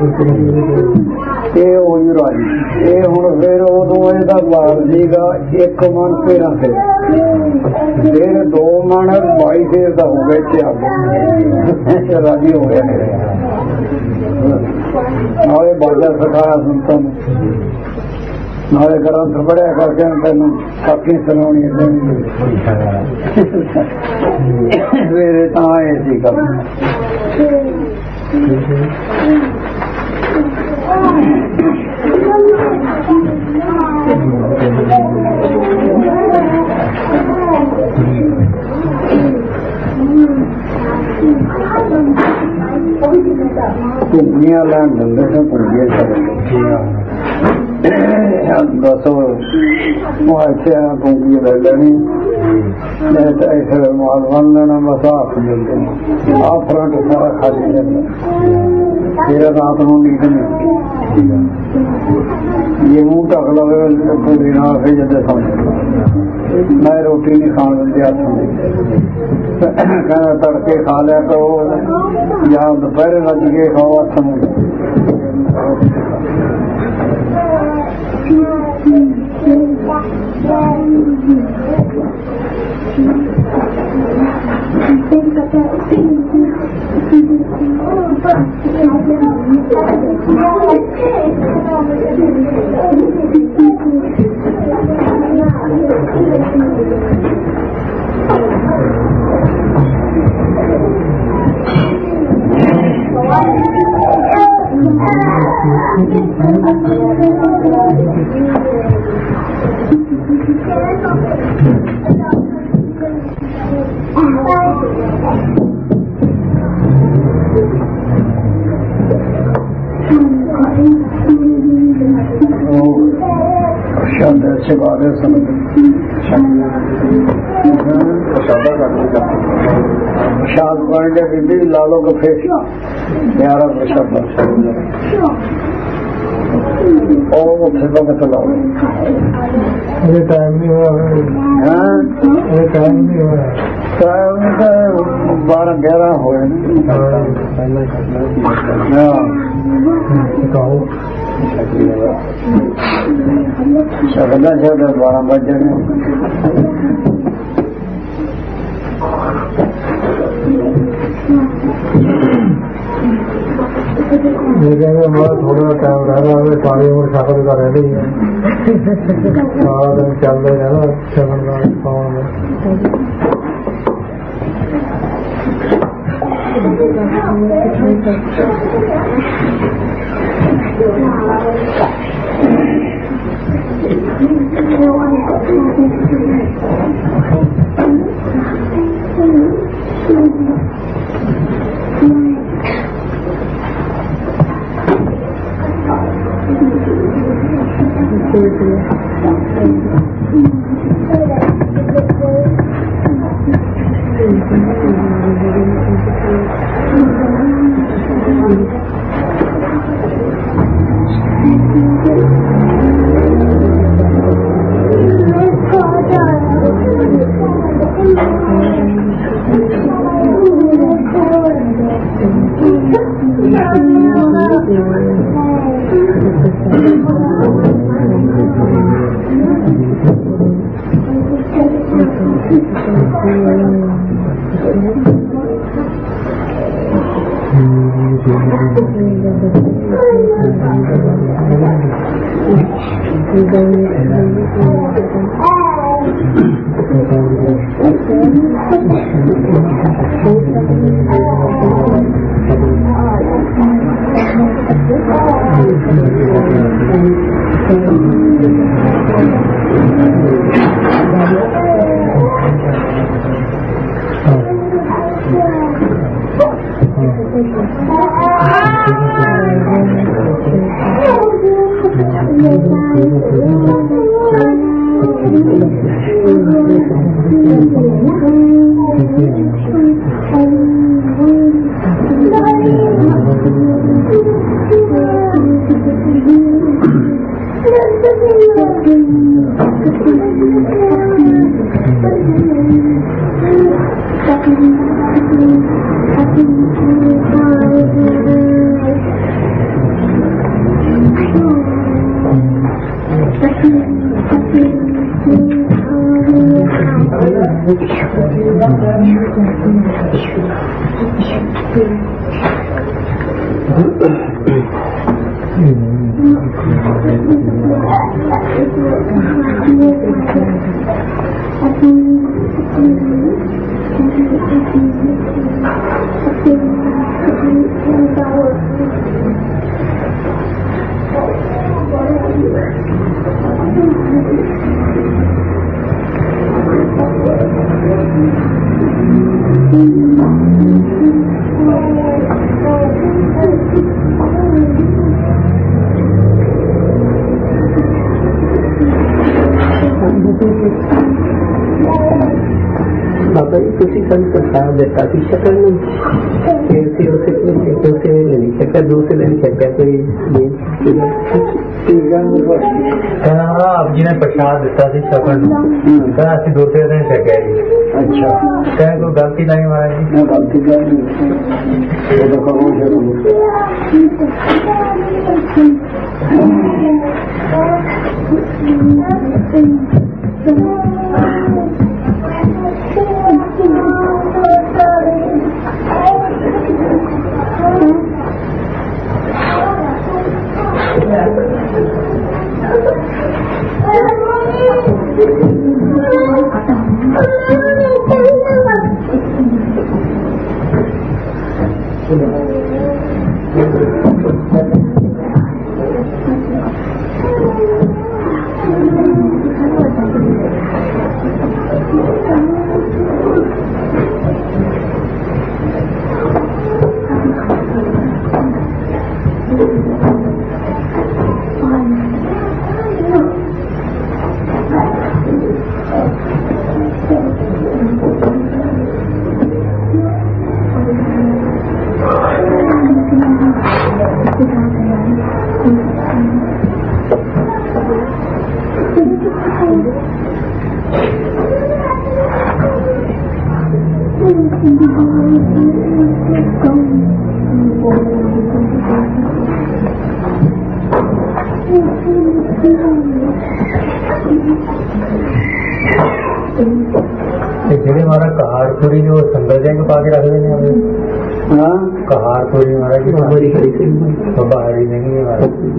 ਇਹ ਹੋਈ ਰਾਜੀ ਇਹ ਹੁਣ ਫਿਰ ਉਦੋਂ ਇਹਦਾ ਵਾਰ ਸੀਗਾ ਇੱਕ ਮਨ ਤੇਰਾਂ ਫੇਰ ਫਿਰ ਦੋ ਮਨ ਬਾਈ ਫੇਰ ਦਾ ਹੋ ਗਿਆ ਇੱਥੇ ਆ ਗਿਆ ਰਾਜੀ ਹੋ ਗਿਆ ਨਾਲੇ ਬਾਜਾ ਸਿਖਾਇਆ ਸੰਤਾਂ ਨੂੰ ਨਾਲੇ ਗ੍ਰੰਥ ਪੜ੍ਹਿਆ ਕਰਕੇ ਤੈਨੂੰ ਸਾਖੀ ਸੁਣਾਉਣੀ ਸਵੇਰੇ ਤਾਂ ਆਏ ਸੀ ਗੱਲ ਘੁੰਮੀਆਂ ਲੈਣ ਦਿੰਦੇ ਸਨ ਘੁੰਮੀਆਂ ਦੱਸੋ ਉਹ ਇੱਥੇ ਘੁੰਮੀ ਲੈ ਲੈਣੀ ਮੈਂ ਤਾਂ ਇੱਥੇ ਮਾਲ ਬੰਨ ਲੈਣਾ ਮਸਾਫ ਮਿਲਦੇ ਆਹ ਫਰੰਟ ਸਾਰਾ ਖਾਲੀ ਜਾਂਦਾ ਫਿਰ ਰਾਤ ਨੂੰ ਨੀਂਦ ਨਹੀਂ ਇਹ ਮੂੰਹ ਢੱਕ ਲਵੇ ਪੂਰੀ ਨਾਲ ਫਿਰ ਜਦੇ ਸਮਝ ਮੈਂ ਰੋਟੀ ਨਹੀਂ ਖਾਣ ਦਿੰਦੇ ਹੱਥ ਨੂੰ ਕਹਿੰਦਾ ਤੜਕੇ ਖਾ ਲਿਆ ਕਰੋ ਜਾਂ ਦੁਪਹਿਰੇ ਰੱਜ ਕੇ ਖਾਓ ਹੱਥ ਨੂੰ ਸਿਖਾਦੇ ਸਨ ਪ੍ਰਸ਼ਾਦ ਪਾਣੀ ਦੇ ਬੀਬੀ ਲਾ ਲੋ ਕੇ ਫੇਰ ਪਿਆਰਾ ਪ੍ਰਸ਼ਾਦ ਉਹ ਉੱਥੇ ਵਕਤ ਲਾਓ ਇਹ ਟਾਈਮ ਨਹੀਂ ਹੋਇਆ ਹਾਂ ਇਹ ਟਾਈਮ ਨਹੀਂ ਹੋਇਆ ਟਾਈਮ ਤਾਂ ਬਾਰਾਂ ਗਿਆਰਾਂ ਹੋਏ ਨੇ ਹਾਂ ਕਹੋ ਸ਼ਬਦਾ ਸ਼ਬਦਾ ਬਾਰਾਂ ਵਜੇ ਨੇ हमारा थोड़ा टाइम रह रहा है सारी उम्र शकल का रह रही है सारा दिन चल रहे रहना छवन में बाबा जी तुसी सन प्रसाद दिता सी शक्ल नहीं फिर उसे उसे नहीं शक्ल दूसरे दिन शक्ल कोई कहना आप जी ने प्रसाद दिता सी शक्ल कहना असं दूसरे दिन शक्या जी। अच्छा कह कोई गलती नहीं महाराज जी मैं गलती कर जेडे मारा कहारपुरी जो संगल जंग पा के रख देने कहारपुरी महाराज जी बाबा हरी नहीं है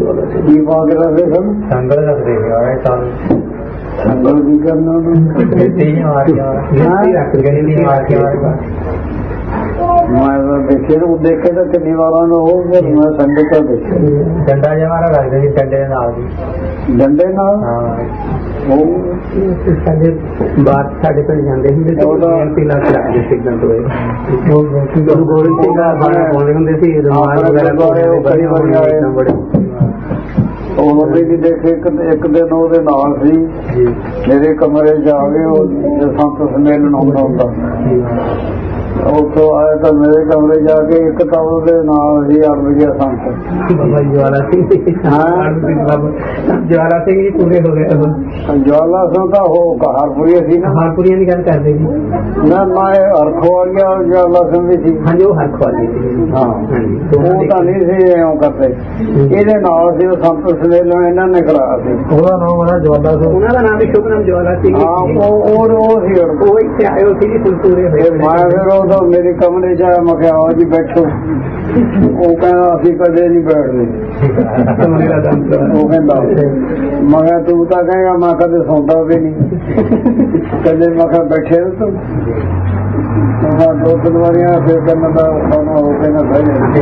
संगल रख देंगे महाराज साल संगल भी करना मार के मार के मैं ਦੇਖੇ ਉਹ ਦੇਖੇ ਤਾਂ ਕਿੰਨੀ ਵਾਰਾਂ ਨੂੰ ਉਹ ਮੈਂ ਸੰਡੇ ਤੋਂ ਦੇਖਿਆ ਡੰਡਾ ਜਿਹਾ ਮਾਰਾ ਲੱਗਦਾ ਸੀ ਡੰਡੇ ਦੇ ਨਾਲ ਜੀ ਡੰਡੇ ਨਾਲ ਉਹ ਸਾਡੇ ਬਾਹਰ ਸਾਡੇ ਪਿੰਡ ਜਾਂਦੇ ਹੁੰਦੇ ਸੀ ਬੇਨਤੀ ਲਾ ਕੇ ਰੱਖਦੇ ਸੀ ਇੱਦਾਂ ਤੋਂ ਗੁਰੂ ਗੋਬਿੰਦ ਸਿੰਘ ਦਾ ਬਾਣਾ ਪਾਉਂਦੇ ਹੁੰਦੇ ਸੀ ਰੁਮਾਲ ਵਗੈਰਾ ਬੜੇ ਬੜੇ ਉਹ ਵੀ ਨਹੀਂ ਦੇਖੇ ਇੱਕ ਇੱਕ ਦਿਨ ਉਹਦੇ ਨਾਲ ਸੀ ਮੇਰੇ ਕਮਰੇ ਚ ਆ ਗਏ ਉਹ ਸੰਤ ਸੰਮੇਲਨ ਆਉਂਦਾ ਹੁੰਦਾ ਉੱਥੋਂ ਆਇਆ ਤਾਂ ਮੇਰੇ ਕਮਰੇ ਜਾ ਕੇ ਇੱਕ ਤਾਂ ਉਹਦੇ ਨਾਲ ਸੀ ਅੜਬਜੀਆ ਸੰਤ ਬਾਬਾ ਜਵਾਲਾ ਸਿੰਘ ਜਵਾਲਾ ਸਿੰਘ ਜੀ ਪੂਰੇ ਹੋ ਗਏ ਜਵਾਲਾ ਸਿੰਘ ਤਾਂ ਉਹ ਹਰਪੁਰੀਆ ਸੀ ਨਾ ਹਰਪੁਰੀਆ ਦੀ ਗੱਲ ਕਰਦੇ ਜੀ ਨਾ ਮੈਂ ਹਰਖਵਾਲੀਆ ਜਵਾਲਾ ਸਿੰਘ ਵੀ ਸੀ ਹਾਂਜੀ ਉਹ ਹਰਖਵਾਲੀ ਸੀ ਹਾਂ ਉਹ ਤਾਂ ਨਹੀਂ ਸੀ ਇਉਂ ਕਰਦੇ ਇਹਦੇ ਨਾਲ ਸੀ ਉਹ ਸੰਤ ਸੰਮੇਲਨ ਇਹਨਾਂ ਨੇ ਕਰਾਇਆ ਸੀ ਉਹਦਾ ਨਾਮ ਉਹਦਾ ਜਵਾਲਾ ਸਿੰਘ ਉਹਨਾਂ ਦਾ ਨਾਮ ਵੀ ਸ਼ੁਭ ਨਾਮ ਜਵਾਲਾ ਸਿੰਘ ਹਾਂ ਉਹ ਉਹ ਸੀ ਉਹ ਇੱਥੇ ਆਏ ਹੋ ਸੀ ਜੀ ਪੂਰੇ ਹੋਏ ਮੈਂ ਫਿਰ ਉਹ ਮੇਰੇ ਕਮਰੇ ਚ ਆਇਆ ਮੈਂ ਕਿਹਾ ਆਓ ਜੀ ਬੈਠੋ ਉਹ ਕਹਿੰਦਾ ਅਸੀਂ ਕਦੇ ਨਹੀਂ ਬੈਠਦੇ ਉਹ ਕਹਿੰਦਾ ਮੈਂ ਕਿਹਾ ਤੂੰ ਤਾਂ ਕਹੇਗਾ ਮੈਂ ਕਦੇ ਸੌਂਦਾ ਵੀ ਨਹੀਂ ਕਦੇ ਮੈਂ ਕਿਹਾ ਬੈਠੇ ਤੂੰ ਦੋ ਤਿੰਨ ਵਾਰੀਆਂ ਫਿਰ ਕਹਿੰਦਾ ਦਾ ਸੌਣਾ ਹੋ ਕੇ ਨਾ ਬਹਿ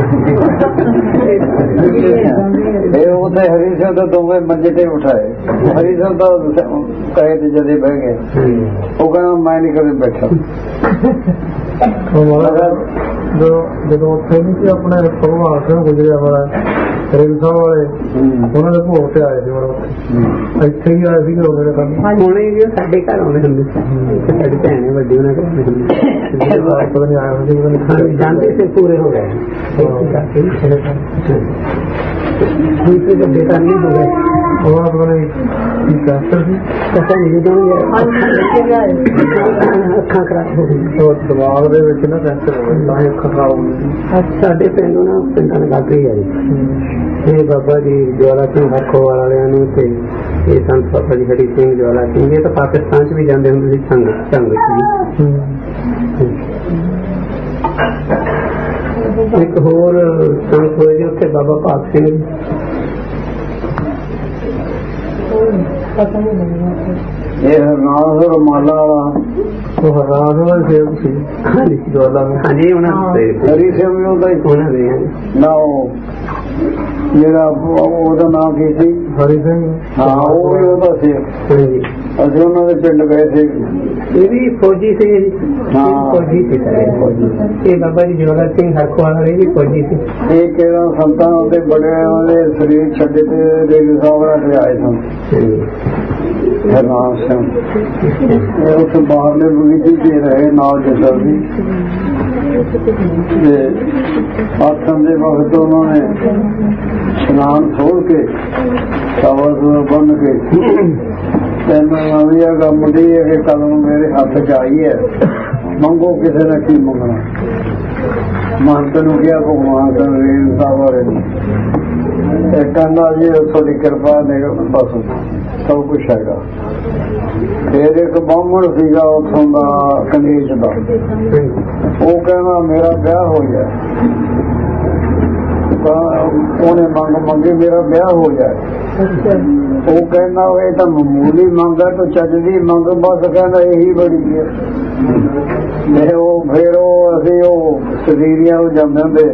ਇਹ ਉਹ ਤੇ ਹਰੀ ਸਿੰਘ ਤਾਂ ਦੋਵੇਂ ਮੰਜੇ ਤੇ ਉਠਾਏ ਹਰੀ ਸਿੰਘ ਤਾਂ ਕਹੇ ਤੇ ਜਦੇ ਬਹਿ ਗਏ ਉਹ ਕਹਿੰਦਾ ਮੈਂ ਨਹੀਂ ਕਦੇ ਬੈਠਾ ਜਦੋਂ ਉੱਥੇ ਨਹੀਂ ਸੀ ਆਪਣੇ ਭਗਵਾਨ ਸਿੰਘ ਗੁਜਰਿਆ ਵਾਲਾ ਰੇਲ ਸਾਹਿਬ ਵਾਲੇ ਉਹਨਾਂ ਦੇ ਭੋਗ ਤੇ ਆਏ ਸੀ ਇੱਥੇ ਹੀ ਆਏ ਸੀ ਕਿ ਉਹਨੇ ਹੁਣੇ ਵੀ ਸਾਡੇ ਘਰ ਆਉਂਦੇ ਹੁੰਦੇ ਸੀ ਸਾਡੀ ਭੈਣ ਵੱਡੀ ਉਹਨਾਂ ਕੋਲ ਪਤਾ ਨਹੀਂ ਆਇਆ ਹੁੰਦੇ ਜਾਂਦੇ ਸੀ ਪੂਰੇ ਹੋ ਗਏ ਦੂਸਰੇ ਵੱਡੇ ਤਾਂ ਨਹੀਂ ਹੋ ਗਏ ਉਹ ਪਤਾ ਨਹੀਂ ਕੀ ਕੈਂਸਰ ਸੀ ਪਤਾ ਨਹੀਂ ਅੱਖਾਂ ਖਰਾਬ ਹੋ ਗਈਆਂ ਉਹ ਦਿਮਾਗ ਦੇ ਵਿੱਚ ਨਾ ਕੈਂਸਰ ਹੋ ਗਿਆ ਤਾਂ ਹੀ ਅੱਖਾਂ ਖਰਾਬ ਹੋ ਗਈਆਂ ਸਾਡੇ ਪਿੰਡ ਨਾ ਪਿੰਡਾਂ ਨੇ ਲੱਗ ਗਈ ਆ ਜੀ ਇਹ ਬਾਬਾ ਜੀ ਜਵਾਲਾ ਸਿੰਘ ਹਰਖੋਵਾਲ ਵਾਲਿਆਂ ਨੂੰ ਤੇ ਇਹ ਸੰਤ ਬਾਬਾ ਜੀ ਹਰੀ ਸਿੰਘ ਜਵਾਲਾ ਸਿੰਘ ਇਹ ਤਾਂ ਪਾਕਿਸਤਾਨ ਚ ਵੀ ਜਾਂਦੇ ਹੁੰਦੇ ਸੀ ਸੰਗ ਸੰਗ ਇੱਕ ਹੋਰ ਸੰਤ ਹੋਏ ਜੀ ਉੱਥੇ ਬਾਬਾ ਭਾਗ ਸਿੰਘ ਇਹ ਹਰਨਾਮ ਰਮਾਲਾ ਵਾਲਾ ਉਹ ਹਰਨਾਮ ਵਾਲਾ ਸੇਵਕ ਸੀ ਹਾਂਜੀ ਜਵਾਲਾ ਹਾਂਜੀ ਉਹਨਾਂ ਦੇ ਹਰੀ ਸਿੰਘ ਵੀ ਉਹਦਾ ਹੀ ਉਹਨਾਂ ਦੇ ਨਾ ਉਹ ਜਿਹੜਾ ਉਹਦਾ ਨਾਮ ਕੀ ਸੀ ਹਰੀ ਸਿੰਘ ਹਾਂ ਉਹ ਵੀ ਉਹਦਾ ਸੀ ਹਾਂਜੀ ਅਸੀਂ ਉਹਨਾਂ ਦੇ ਪਿੰਡ ਗਏ ਸੀ ਇਹ ਵੀ ਫੌਜੀ ਸੀ ਹਾਂ ਫੌਜੀ ਸੀ ਇਹ ਬਾਬਾ ਜੀ ਜਵਾਲਾ ਸਿੰਘ ਹਰਖੋਵਾਲ ਵਾਲੇ ਵੀ ਫੌਜੀ ਸੀ ਇਹ ਕਿਹੜਾ ਸੰਤਾਂ ਦੇ ਬੜੇ ਉਹਦੇ ਸਰੀਰ ਛੱਡੇ ਤੇ ਰੇਲ ਸਾਵਰਾ ਤੇ ਆਏ ਸਨ ਹਰਨਾਮ ਸਿੰਘ ਇਹ ਉੱਥੇ ਬਾਹਰਲੇ ਬਗੀਚੇ ਚ ਰਹੇ ਨਾਲ ਜਸਰ ਸੀ ਤੇ ਆਸਮ ਦੇ ਵਕਤ ਉਹਨਾਂ ਨੇ ਇਸ਼ਨਾਨ ਖੋਲ ਕੇ ਸਵਾ ਸਵਾ ਬੰਨ ਕੇ ਤੈਨੂੰ ਵਧੀਆ ਮੁੰਡੀ ਇਹ ਕਲਮ ਮੇਰੇ ਹੱਥ ਚ ਆਈ ਹੈ ਮੰਗੋ ਕਿਸੇ ਨੇ ਕੀ ਮੰਗਣਾ ਮਹੰਤ ਨੂੰ ਕਿਹਾ ਭਗਵਾਨ ਦਾ ਰੇਲ ਸਾਵਰੇ ਇਹ ਕਹਿੰਦਾ ਜੀ ਤੁਹਾਡੀ ਕਿਰਪਾ ਨੇ ਬਸ ਸਭ ਕੁਛ ਹੈਗਾ ਫਿਰ ਇੱਕ ਬਾਹਮਣ ਸੀਗਾ ਉੱਥੋਂ ਦਾ ਕੰਗੇਜ ਦਾ ਉਹ ਕਹਿੰਦਾ ਮੇਰਾ ਵਿਆਹ ਹੋ ਗਿਆ ਉਹਨੇ ਮੰਗ ਮੰਗੇ ਮੇਰਾ ਵਿਆਹ ਹੋ ਜਾਏ ਉਹ ਕਹਿੰਦਾ ਇਹ ਤਾਂ ਮਾਮੂਲੀ ਮੰਗ ਹੈ ਤਾਂ ਚੱਜ ਦੀ ਮੰਗ ਬਸ ਕਹਿੰਦਾ ਇਹੀ ਬੜੀ ਹੈ ਮੈਂ ਉਹ ਫਿਰ ਉਹ ਅਸੀਂ ਉਹ ਸਰੀਰੀਆਂ ਨੂੰ ਜਾਂਦੇ ਹੁੰਦੇ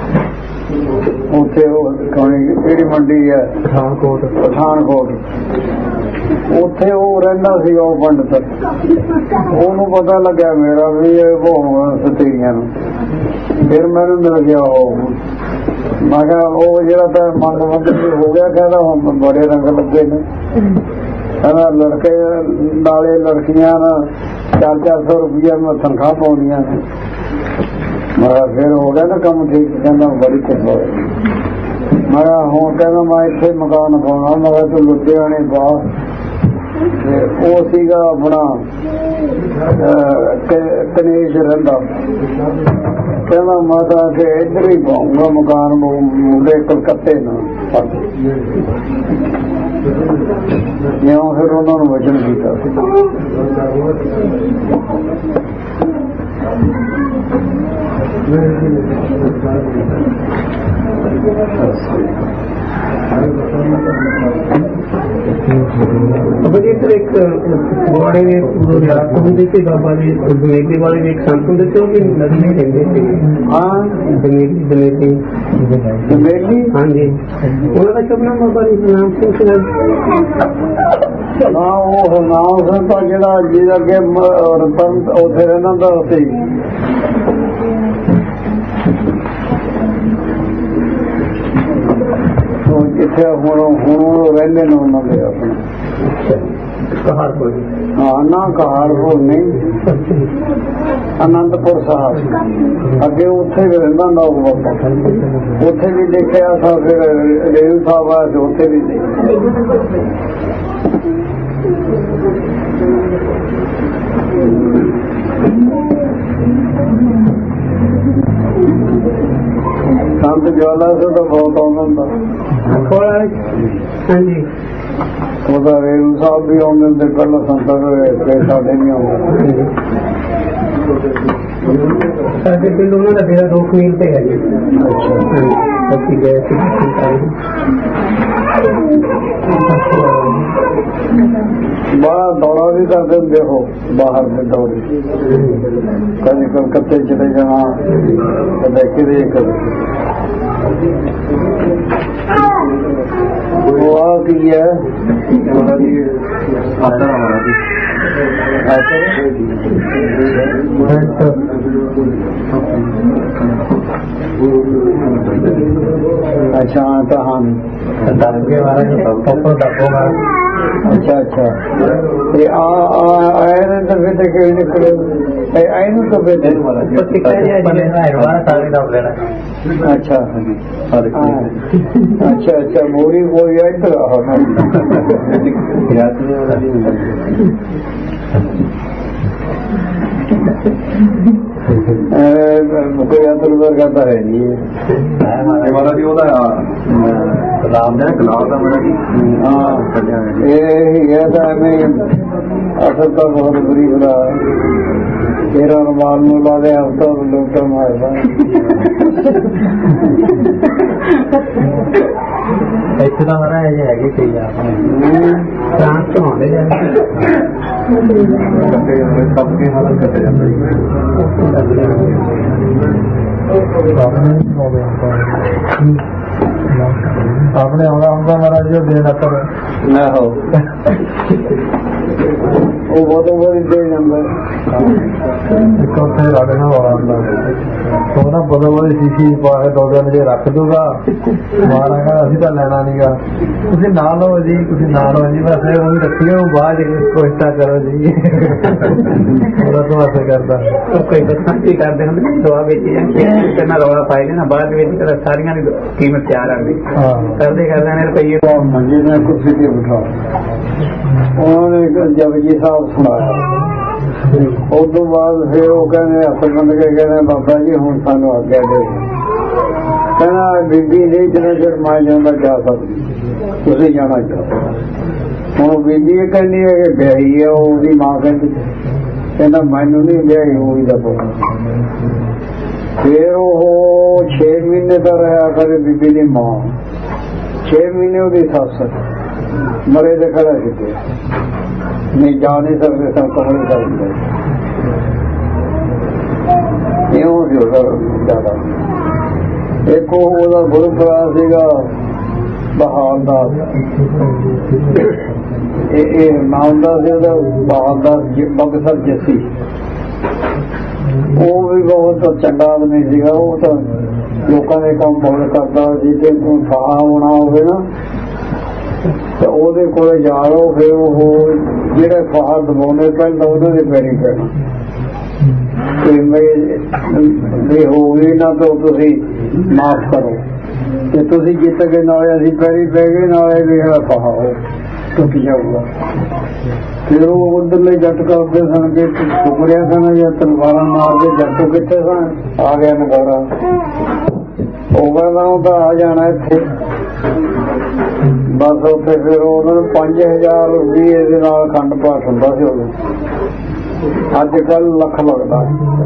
ਉੱਥੇ ਉਹ ਕਿਹੜੀ ਮੰਡੀ ਹੈ ਪਠਾਨਕੋਟ ਪਠਾਨਕੋਟ ਉੱਥੇ ਉਹ ਰਹਿੰਦਾ ਸੀ ਉਹ ਪੰਡਤ ਉਹਨੂੰ ਪਤਾ ਲੱਗਿਆ ਮੇਰਾ ਵੀ ਇਹ ਭੋਗ ਸਤੀਰੀਆਂ ਨੂੰ ਫਿਰ ਮੈਨੂੰ ਮਿਲ ਗਿਆ ਉਹ ਮੈਂ ਕਿਹਾ ਉਹ ਜਿਹੜਾ ਤਾਂ ਮੰਗ ਮੰਗ ਹੋ ਗਿਆ ਕਹਿੰਦਾ ਹੁਣ ਬੜੇ ਰੰਗ ਲੱਗੇ ਨੇ ਕਹਿੰਦਾ ਲੜਕੇ ਨਾਲੇ ਲੜਕੀਆਂ ਨਾ ਚਾਰ ਚਾਰ ਸੌ ਰੁਪਈਆ ਮੈਂ ਤਨਖਾਹ ਪਾਉਂਦੀਆਂ ਨੇ ਮੈਂ ਫਿਰ ਹੋ ਗਿਆ ਨਾ ਕੰਮ ਠੀਕ ਕਹਿੰਦਾ ਬੜੀ ਕਿਰਪਾ ਮੈਂ ਹੁਣ ਕਹਿੰਦਾ ਮੈਂ ਇੱਥੇ ਮਕਾਨ ਪਾਉਣਾ ਮੈਂ ਕਿਹਾ ਤੂੰ ਲੁਧਿਆਣੇ ਬਾਹਰ ਤੇ ਉਹ ਸੀਗਾ ਆਪਣਾ ਕਨੇਜ ਰਹਿੰਦਾ ਕਹਿੰਦਾ ਮੈਂ ਤਾਂ ਕਿ ਇੱਧਰ ਹੀ ਪਾਉਂਗਾ ਮਕਾਨ ਮੁੰਡੇ ਕਲਕੱਤੇ ਨਾਲ ਜਿਉਂ ਫਿਰ ਉਹਨਾਂ ਨੂੰ ਵਚਨ ਕੀਤਾ ਸੀ ਜੀ ਇੱਧਰ ਇੱਕ ਗੁਆੜੇ ਦੇ ਰਿਆਸਤ ਹੁੰਦੀ ਸੀ ਬਾਬਾ ਜੀ ਜਮੇਲੀ ਵਾਲੇ ਵੀ ਇੱਕ ਸੰਤ ਹੁੰਦੇ ਸੀ, ਉਹ ਵੀ ਨਦੀ ਨਹੀਂ ਰਹਿੰਦੇ ਸੀ। ਹਾਂ ਜਮੇਲੀ ਜਮੇਲੀ ਜਮੇਲੀ ਹਾਂਜੀ, ਉਹਨਾਂ ਦਾ ਸ਼ੁਭ ਨਾਮ ਬਾਬਾ ਜੀ ਨਾਮ ਸਿੰਘ ਸੀ। ਨਾ ਉਹ ਨਾਮ ਸਿੰਘ ਤਾਂ ਜਿਹੜਾ ਜਿਹਦਾ ਕਿ ਰਤਨ ਉੱਥੇ ਰਹਿੰਦਾ ਹੁੰਦਾ ਸੀ। ਕਿੱਥੇ ਹੁਣ ਹੁਣ ਰਹਿੰਦੇ ਨੇ ਉਹਨਾਂ ਦੇ ਆਪਣੇ ਕਹਾਰਪੁਰ। ਹਾਂ ਨਾ ਕਹਾਰਪੁਰ ਨਹੀਂ, ਅਨੰਦਪੁਰ ਸਾਹਿਬ ਅੱਗੇ ਉੱਥੇ ਵੀ ਰਹਿੰਦਾ ਹੁੰਦਾ ਉਹ ਬਾਬਾ। ਉੱਥੇ ਵੀ ਦੇਖਿਆ ਸਾ, ਫਿਰ ਰੇਰੂ ਸਾਹਿਬ ਆਇਆ ਸੀ, ਉੱਥੇ ਵੀ ਸੰਤ ਜਵਾਲਾ ਸਿੰਘ ਤਾਂ ਬਹੁਤ ਆਉਂਦਾ ਹੁੰਦਾ। ਹਾਂਜੀ, ਉਹਦਾ ਰੇਰੂ ਸਾਹਿਬ ਵੀ ਆਉਂਦੇ ਹੁੰਦੇ ਪਹਿਲਾਂ ਸੰਤਾਂ ਦੇ, ਸਾਡੇ ਨਹੀਂ ਆਉਂਦੇ। ਸਾਡੇ ਪਿੰਡ ਉਹਨਾਂ ਦਾ ਡੇਰਾ ਦੋ ਮੀਲ ਤੇ ਹੈ ਜੀ। ਅਸੀਂ ਗਏ ਸੀ ਬਾਹਰ ਦੌੜਾ ਵੀ ਕਰਦੇ ਹੁੰਦੇ ਹੋ, ਬਾਹਰ ਦੇ ਦੌੜੇ ਕਦੇ ਕਲਕੱਤੇ ਚਲੇ ਜਾਣਾ, ਕਦੇ ਕਿਤੇ ਕਦੇ। ਉਹ ਆ ਕੀ ਹੈ अच्छा तो हम अच्छा अच्छा आए तो फिर देखे निकले आए तो फिर अच्छा अच्छा अच्छा मोरी कोई आई तो कोई अंतर करता है नहीं हमारा भी होता है गुलाब ने गुलाब का मेरा भी हाँ ये तो हमें असल तो बहुत बुरी बुरा तेरा रुमाल में ला दे हफ्ता लोटा मारता इतना हमारा है है कई फ्रांस तो होने सबके हालत करते जाते आपने हमारा हमका हमारा जो देना पर ना हो वो बहुत बड़ी दे नंबर इकट्ठे रखना वाला तो ना बदल बड़ी शीशी पा के दो दिन जे रख दूगा मारा का असि तो लेना नहीं गा तुसी ना लो जी तुसी ना लो जी बस वो भी रखिए वो बाद कोशिश करो जी पूरा तो ऐसे करता कोई बदमाशी करते हैं दवा बेची करना रौला पाएगा ना बाद में सारियां कीमत तैयार आ गई करते करते रुपये मंजिल में कुर्सी पे बिठा उन्होंने जपजी साहब सुनाया उस तो बाद फिर वो कहने हथ बंद के कहने बाबा जी हूँ सानू आज्ञा दे कहना बीबी नहीं जिन्ना चिर मैं जाना जा सकती तुम जाना चाहो हूँ बीबी ये कहनी है कि ब्याही है वो मां कहती कहना मैनू नहीं ब्याही हुई दफा फिर वो छे महीने तो रहा करे बीबी की मां छे महीने वो सस मरे तो खड़ा किते नहीं जा नहीं सकते सब तो नहीं सकते ज्यादा एक गुरु भरा सीगा बहाल दास नाम का बहाल दास बगसर जसी वो भी बहुत चंगा आदमी सीगा वो तो लोगों के काम बहुत करता जी कि फहा होना होवे ना तो ਉਹਦੇ ਕੋਲੇ ਜਾ ਲਓ ਫਿਰ ਉਹ ਜਿਹੜੇ ਫਾਹਾ ਦਬਾਉਣੇ ਪੈਂਦਾ ਉਹਨਾਂ ਦੇ ਪੈਰੀ ਪੈਣਾ ਤੇ ਹੋ ਗਈ ਨਾ ਤਾਂ ਤੁਸੀਂ ਮਾਫ ਕਰੋ ਤੇ ਤੁਸੀਂ ਜਿੱਤ ਕੇ ਨਾਲੇ ਅਸੀਂ ਪੈਰੀ ਪੈ ਗਏ ਨਾਲੇ ਵੀ ਫਾਹਾ ਉਹ ਟੁੱਟ ਜਾਊਗਾ ਫਿਰ ਉਹ ਉਧਰਲੇ ਜੱਟ ਕਰਦੇ ਸਨ ਕਿ ਟੁਕੜਿਆ ਸਨ ਜਾਂ ਤਲਵਾਰਾਂ ਮਾਰਦੇ ਜੱਟ ਕਿੱਥੇ ਸਨ ਆ ਗਿਆ ਨਗਾਰਾ ਉਹ ਕਹਿੰਦਾ ਉਹ ਤਾਂ ਆ ਜਾਣਾ ਇੱਥੇ बस उत्थे फिर उन्होंने पांच हजार रੁਪਏ ਦੇ ਨਾਲ ਖੰਡ ਪਾਠ ਹੁੰਦਾ ਸੀ ਉਦੋਂ ਅੱਜ ਕੱਲ ਲੱਖ ਲੱਗਦਾ।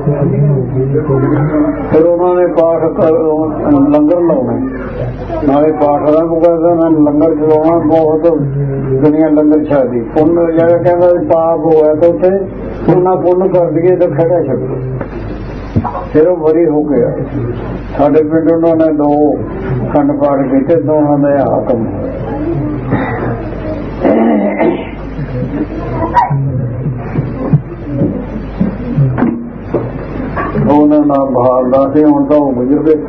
ਫਿਰ ਉਹਨਾਂ ਨੇ ਪਾਠ ਲੰਗਰ ਲਾਉਣੇ, ਨਾਲੇ ਪਾਠ ਦਾ ਮੁਕਾਬਲਾ ਨਾਲ ਲੰਗਰ ਚਲਾਉਣਾ। ਬਹੁਤ ਦੁਨੀਆ ਲੰਗਰ ਛਕਦੀ। ਪੁੰਨ ਜਿਹੜਾ ਕਹਿੰਦਾ ਪਾਪ ਹੋਇਆ ਤਾਂ ਉੱਥੇ ਪੁੰਨਾ ਪੁੰਨ ਕਰ ਲਈਏ ਤਾਂ ਖੜਾ ਛਕੋ। ਫਿਰ ਉਹ ਬਰੀ ਹੋ ਗਿਆ। ਸਾਡੇ ਪਿੰਡ ਉਹਨਾਂ ਨੇ ਦੋ ਖੰਡ ਪਾਠ ਕੀਤੇ, ਦੋਹਾਂ ਦਾ ਹਾਕਮ ਉਹਨਾਂ ਨਾਲ ਬਹਾਲਦਾ ਸੀ। ਹੁਣ ਤਾਂ ਉਹ ਗੁਜ਼ਰ ਗਏ।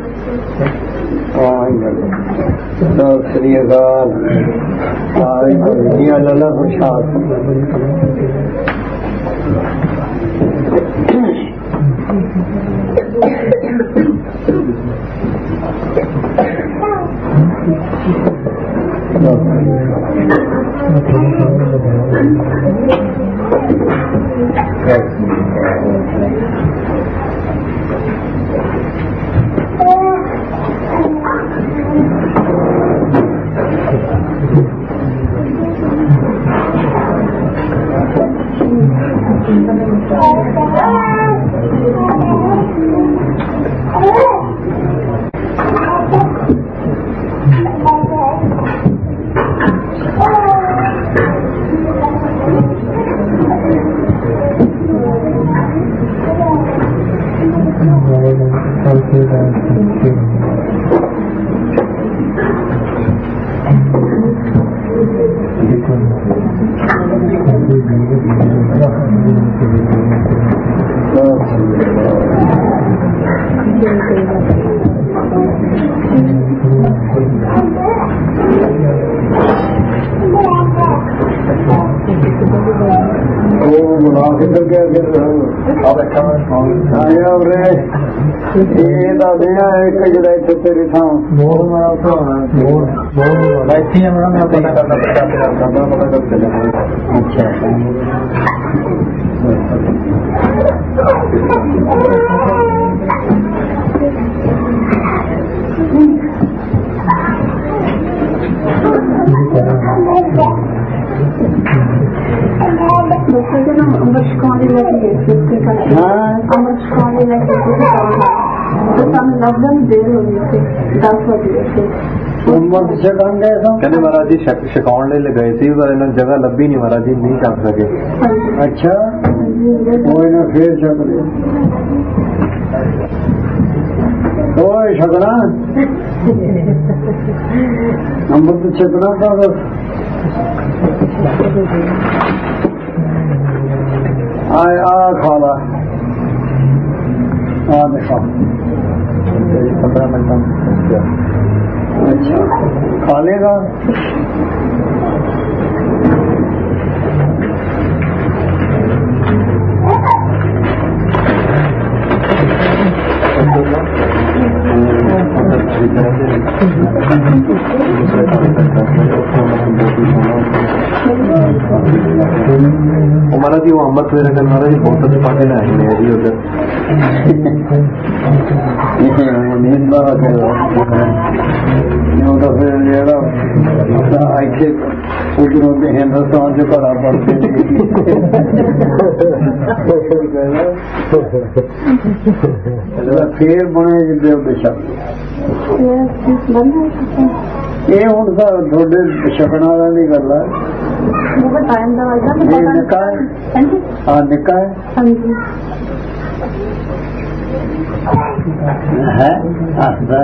ਸਤਿ ਸ੍ਰੀ ਅਕਾਲ। ਲਾਲਾ ਪ੍ਰਸ਼ਾਦ ਇੱਕ ਜਿਹੜਾ ਇੱਥੇ ਤੇਰੀ ਥਾਂ ਬਹੁਤ ਮੇਰਾ ਭਰਾ ਬੈਠੀ ਆ। ਮੇਰਾ ਮੈਂ ਪਤਾ ਕਰਦਾ ਪਤਾ ਕਰ ਚੱਲਿਆ। ਅੱਛਾ अमृत छकाने लगी अमृत छकाने लगी तो ਸਾਨੂੰ ਲੱਗਣ ਦੇਰ ਹੋ ਗਈ ਸੀ। ਦਸ ਵਜੇ ਉਮਰ ਛਕਾਉਣ ਗਏ ਤਾਂ ਕਹਿੰਦੇ ਮਹਾਰਾਜ ਜੀ ਛਕਾਉਣ ਲਈ ਲਗਾਏ ਸੀ, ਪਰ ਇਹਨਾਂ ਨੂੰ ਜਗ੍ਹਾ ਲੱਭੀ ਨਹੀਂ। ਮਹਾਰਾਜ ਜੀ ਨਹੀਂ ਛਕ ਸਕੇ। ਅੱਛਾ ਉਹ ਇਹਨਾਂ ਫੇਰ ਛਕ ਲਿਆ। ਓਏ ਛਕਣਾ ਅੰਮ੍ਰਿਤ ਛਕਣਾ ਤਾਂ ਆ ਆ ਖਾ ਲਾ। ਆ ਦੇਖੋ पंद्रह मिनट। अच्छा खा लेगा। हमारा जी वो अमृत मेरा कल महाराज जी बहुत अच्छे पाटे ना आए जी उधर तो फिर ਜਿਹੜਾ ਇੱਥੇ ਉਧਰੋਂ ਦੇ ਹਿੰਦੁਸਤਾਨ ਚ ਘੜਾ ਪੜਦੇ ਫੇਰ ਬਣੇ ਜਿੱਦੇ ਉਹਦੇ ਸ਼ਬਦ। ਇਹ ਹੁਣ ਤਾਂ ਤੁਹਾਡੇ ਛਕਣ ਵਾਲਿਆਂ ਦੀ ਗੱਲ ਹੈ। ਟਾਈਮ ਦਾ ਵਜਾ ਨਿੱਕਾ ਹੈ। ਹਾਂ ਨਿੱਕਾ ਹੈ ਹੈ ਹੱਸਦਾ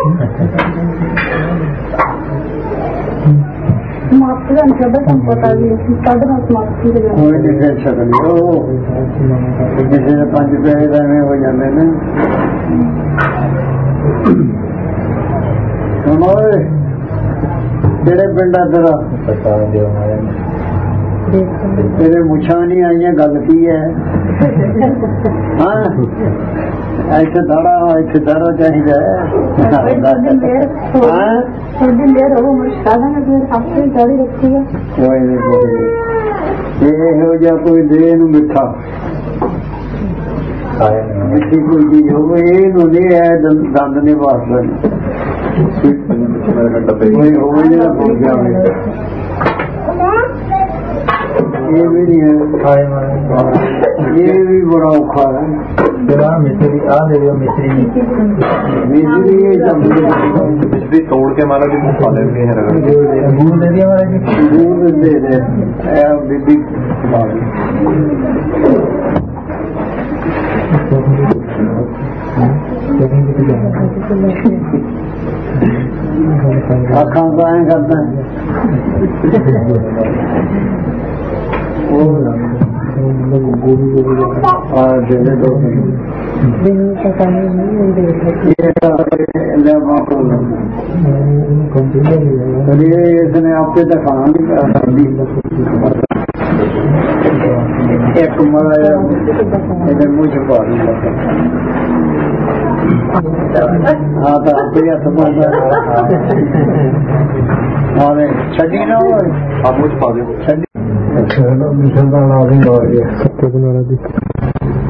ਮਾਪੇ ਦਾ ਤੁਹਾਨੂੰ ਪਤਾ ਵੀ ਸਾਡੇ ਨਾਲ ਸਮਾਪਤੀ ਦੇ ਕੋਈ ਨਹੀਂ ਫੇਰ ਸਕਦੀ। ਉਹ ਕਿਸੇ ਦੇ ਪੰਜ ਪੈਸੇ ਦਾ ਐਵੇਂ ਹੋ ਜਾਂਦੇ ਨੇ। ਹੁਣ ਓਏ ਕਿਹੜੇ ਪਿੰਡ ਆ ਤੇਰਾ? ਤੇਰੇ ਮੁੱਛਾਂ ਨਹੀਂ ਆਈਆਂ, ਗੱਲ ਕੀ ਹੈ? ਹਾਂ ਇੱਥੇ ਦਾੜਾ ਇੱਥੇ ਦਾੜਾ ਚਾਹੀਦਾ ਹੈ। ਇਹੋ ਜਿਹਾ ਕੋਈ ਦੇ ਨੂੰ ਮਿੱਠਾ ਮਿੱਠੀ ਕੋਈ ਚੀਜ਼ ਹੋਵੇ ਇਹਨੂੰ ਨਹੀਂ ਹੈ ਦੰਦ ਨਹੀਂ ਵਾਸਦਾ ਕੋਈ ਹੋਵੇ ਜਿਹੜਾ ਭੁੱਲ ਗਿਆ ਹੋਵੇ। ये भी नहीं है, ये भी बड़ा औखा है। मिस्त्री आ दे दो, मिस्त्री मिस्त्री ये सब मिस्त्री तोड़ के हमारा भी खा लेंगे। गुड़ दे दिया हमारा जी, दूध दे दे बीबी आखा काएं करता है और दे दे दो इसने आपसे दिखाना नहीं एक मरा मुँह छुपा हाँ तो आप ही अरे छड़ी ना हो आप मुझ पा दे छड़ी अच्छा मिशन का नाम ही